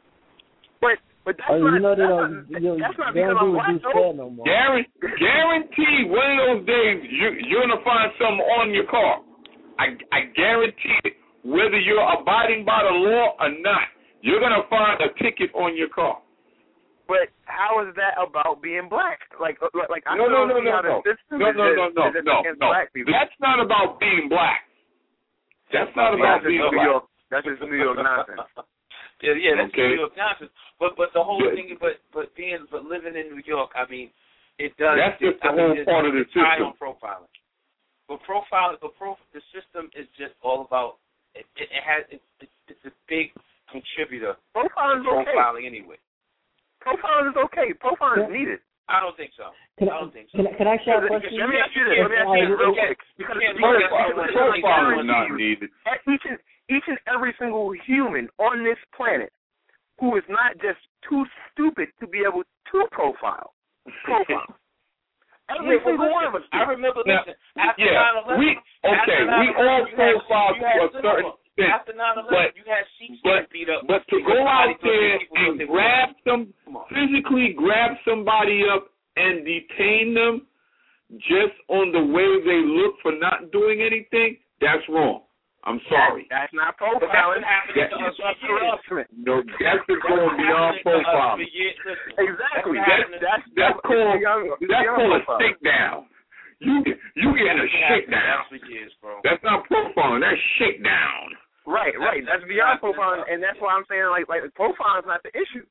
E: But but that's
D: oh,
E: not
D: you know
E: that's,
D: don't,
E: not,
D: you,
E: that's not
D: they
E: because
D: don't
E: I'm
D: do
E: black
D: do
E: though.
D: no more.
C: Guarantee, guarantee one of those days you, you're gonna find something on your car. I I guarantee it. Whether you're abiding by the law or not, you're gonna find a ticket on your car.
E: But how is that about being black? Like, like, like I
C: no, no, no,
E: don't see
C: no,
E: how
C: no,
E: the system
C: no,
E: is
C: no, no,
E: just,
C: no,
E: is just
C: no,
E: against
C: no.
E: black people.
C: That's not about being black. That's not about
E: that's
C: being
E: New
C: black.
E: York. That's just New York nonsense.
B: Yeah, yeah, that's
C: Okay.
B: New York nonsense. But but the whole
C: Yeah.
B: thing, but but being but living in New York, I mean, it does.
C: That's just
B: I
C: the
B: mean,
C: whole part of the
B: it's high
C: system.
B: on profiling. But profiling, but pro, the system is just all about. It, it, it has. It, it, it's a big contributor
E: Profiling
B: to
E: is okay.
B: profiling anyway.
E: Profiling is okay. Profiling is needed.
B: I don't think so.
D: Can
B: I
D: I,
B: don't think so.
D: can I, can I ask you a question?
E: Let me ask you this. Let me ask you this real quick. Because
C: Profiling is not needed.
E: Each and, each and every single human on this planet who is not just too stupid to be able to profile. Profile. Every
B: Yeah,
E: single
B: listen,
E: one of us.
B: I remember,
C: Now,
B: listen, after
C: yeah,
B: nine eleven,
C: we okay. We all profile to a certain extent.
B: After nine eleven, you had seats
C: but,
B: beat up.
C: but to go out there and grab some, physically grab somebody up and detain them just on the way they look for not doing anything, that's wrong. I'm sorry.
E: That, that's not profiling.
B: That's
E: That's
B: that's
E: harassment.
C: No, that's just going beyond profiling.
E: Exactly.
C: That's that's that's called that's called a shakedown. You you getting a shakedown. That's not profiling. That's shakedown.
E: Right, right. That's beyond profiling, and that's why I'm saying like like profiling is not the issue.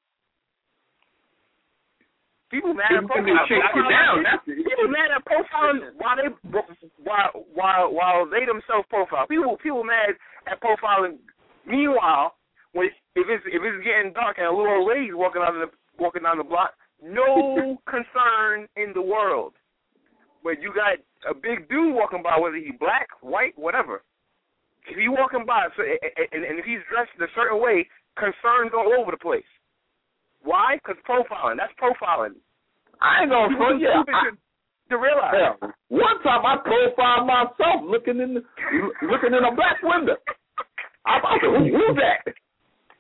E: People mad at profiling. People mad at profiling while they while while while they themselves profile. People people mad at profiling. Meanwhile, when if it's if it's getting dark and a little old lady's walking out of the walking down the block, no concern in the world. But you got a big dude walking by, whether he's black, white, whatever. If he's walking by, so and, and if he's dressed a certain way, concerns all over the place. Why? Because profiling. That's profiling.
C: I ain't gonna front you.
E: To, to realize.
C: Yeah. One time I profiled myself looking in the, looking in a black window. I, I said, who, who's that?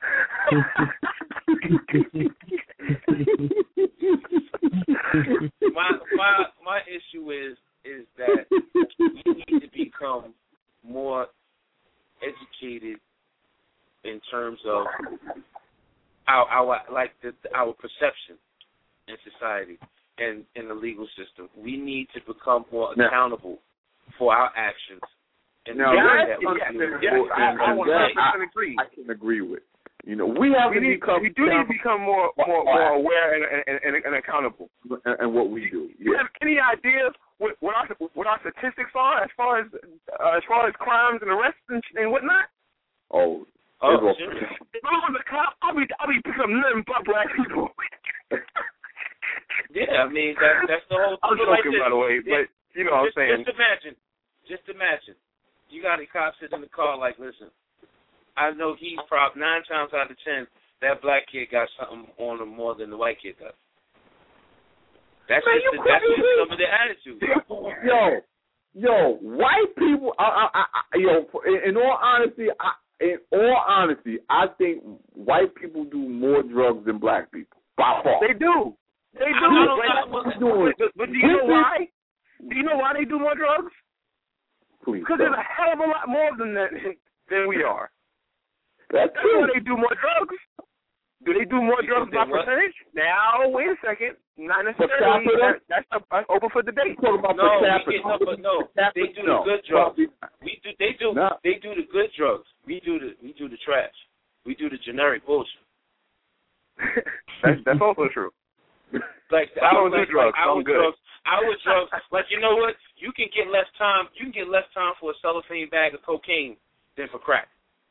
B: my my my issue is is that we need to become more educated in terms of our our like the, our perception in society and in the legal system. We need to become more accountable now, for our actions. And
C: now,
B: yeah,
C: that yes, yes, yes, I, I, one hundred percent agree. I can agree with. You know, we have we to need, become. We do need to become more more, more aware and, and, and, and accountable and, and what we do. Do you have any idea what, what our what our statistics are as far as uh, as far as crimes and arrests and, and whatnot? Oh, oh well, sure. If I was a cop, I'll be I'll be picking up nothing but black people.
B: Yeah, I mean that that's the whole.
C: I'm joking, like by the way, but you know what I'm saying.
B: Just imagine, just imagine, you got a cop sitting in the car like, listen. I know he's probably nine times out of ten that black kid got something on him more than the white kid does. That's Man, just the, that's just some of their attitude.
C: Yo, yo, white people. I, I, I, yo, in all honesty, I, in all honesty, I think white people do more drugs than black people by far. They do. They do. I don't like, know, but, but, but do you know why? Do you know why they do more drugs? Please. Because there's a hell of a lot more than that than we are. That's true. Do they do more drugs? Do they do more drugs by percentage? Now, wait a second. Not necessarily. That, that's, a, that's open for debate. About
B: no, we get, no, but no. They do no. the good drugs. We do. They do. No. They do the good drugs. We do the. We do the trash. We do the generic bullshit.
C: that's that's also true.
B: Like
C: I don't do drugs.
B: Like,
C: I'm good.
B: Drugs, our drugs. Like you know what? You can get less time. You can get less time for a cellophane bag of cocaine than for crack.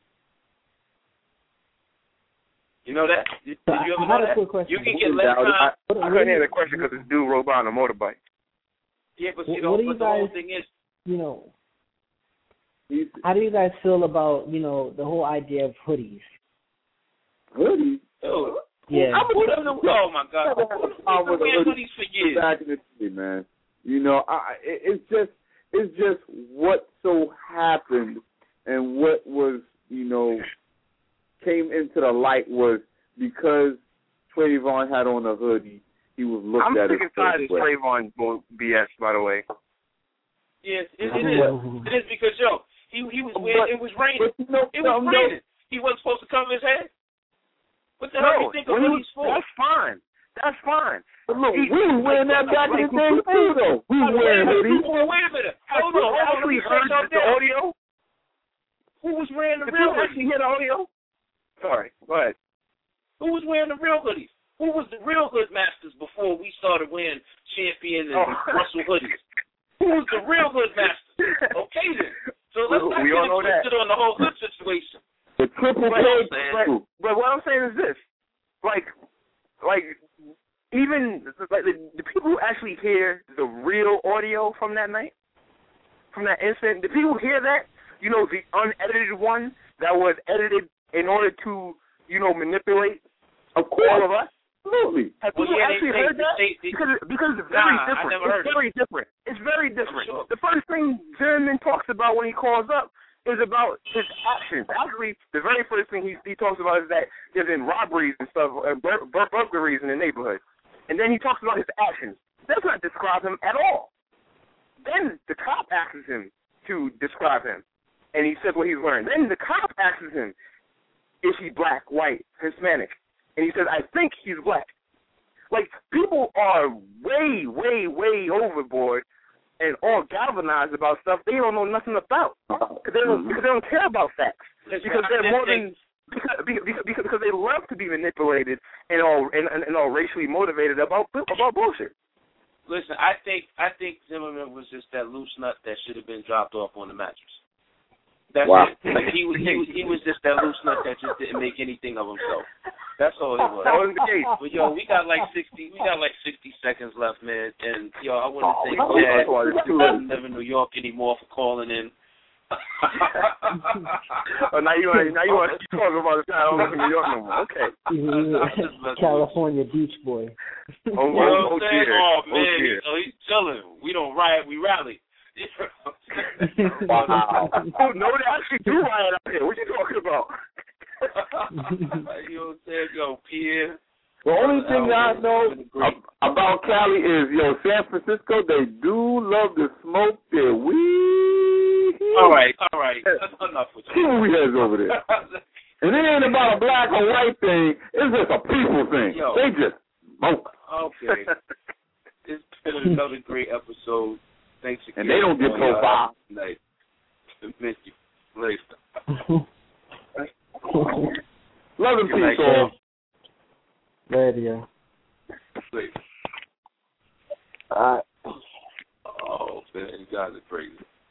B: You know that? Did, did you ever know that? You can get less time.
C: I, I couldn't hear the question because this dude rode by on a motorbike.
B: Yeah, but you know, but the whole thing is,
D: you know, how do you guys feel about, you know, the whole idea of hoodies?
C: Hoodies?
B: Oh,
D: yeah.
B: I'm a, oh my God! I've been wearing hoodies for years.
C: Back in the day, man. You know, I, it, it's just, it's just what so happened and what was, you know. Came into the light was because Trayvon had on a hoodie, he was looked I'm at as I'm sick and tired of Trayvon B S, by the way.
B: Yes, it, it is. It is because, yo, he he was wearing, it was raining. You know, it was raining. No. He wasn't supposed to cover his head. What the no, hell do you think of hoodies for?
C: That's fine. That's fine. But look, he, we were wearing that back in the day, too, though. We were wearing hoodies.
B: Wait a minute. Hold on.
C: I actually heard the audio.
B: Who was wearing the real hoodies?
C: Actually hear the audio? Sorry, go ahead.
B: Who was wearing the real hoodies? Who was the real hood masters before we started wearing Champion and oh. Russell hoodies? Who was the real hood masters? Okay then. So let's not
C: we
B: get
C: all know
B: twisted
C: that.
B: on the whole hood situation.
C: The triple K. But, but what I'm saying is this: like, like even like the, the people who actually hear the real audio from that night, from that incident, the people who hear that, you know, the unedited one that was edited in order to, you know, manipulate of course. all of us. Absolutely. Have people well, yeah, actually they, heard they, that? They, they, because because it's very nah, different. It's very it. different. It's very different. Sure. The first thing Zimmerman talks about when he calls up is about his actions. Actually, the very first thing he he talks about is that there's in robberies and stuff, uh, bur- bur- burglaries in the neighborhood. And then he talks about his actions. Does not describe him at all. Then the cop asks him to describe him. And he says what he's wearing. Then the cop asks him, is he black, white, Hispanic? And he says, I think he's black. Like, people are way, way, way overboard and all galvanized about stuff they don't know nothing about. Because they don't, because they don't care about facts. Because they're more than, because, because, because they love to be manipulated and all and, and all racially motivated about about bullshit.
B: Listen, I think I think Zimmerman was just that loose nut that should have been dropped off on the mattress. That's wow. it. Like he was, he was, he was just that loose nut that just didn't make anything of himself. That's all it was.
C: That was the case.
B: But yo, we got like sixty, we got like sixty seconds left, man. And yo, I want to thank Dad who doesn't live in New York anymore for calling in.
C: oh, now you want, now you want to keep talking about the time I don't live in New York no more. Okay.
D: Yeah. California Beach Boy.
C: Oh,
B: you know
C: oh, oh dear.
B: Oh man,
C: oh, dear.
B: So he's chilling. We don't riot, we rally.
C: Wow. Oh, no, they actually do riot out here. What you talking about?
B: You know what I'm saying? Yo, Pierre.
C: The only thing I know about Cali is, yo, San Francisco, they do love to smoke their weed.
B: All right, all right. That's enough with you.
C: See what we has over there. And it ain't about a black or white thing. It's just a people thing. Yo. They just smoke.
B: Okay. It's been another great episode. Thanks again.
C: And they don't get profile.
B: Night. Miss you. Later.
C: Love and peace, all.
D: Radio.
B: Later.
E: All right.
B: Oh, man, you guys are crazy.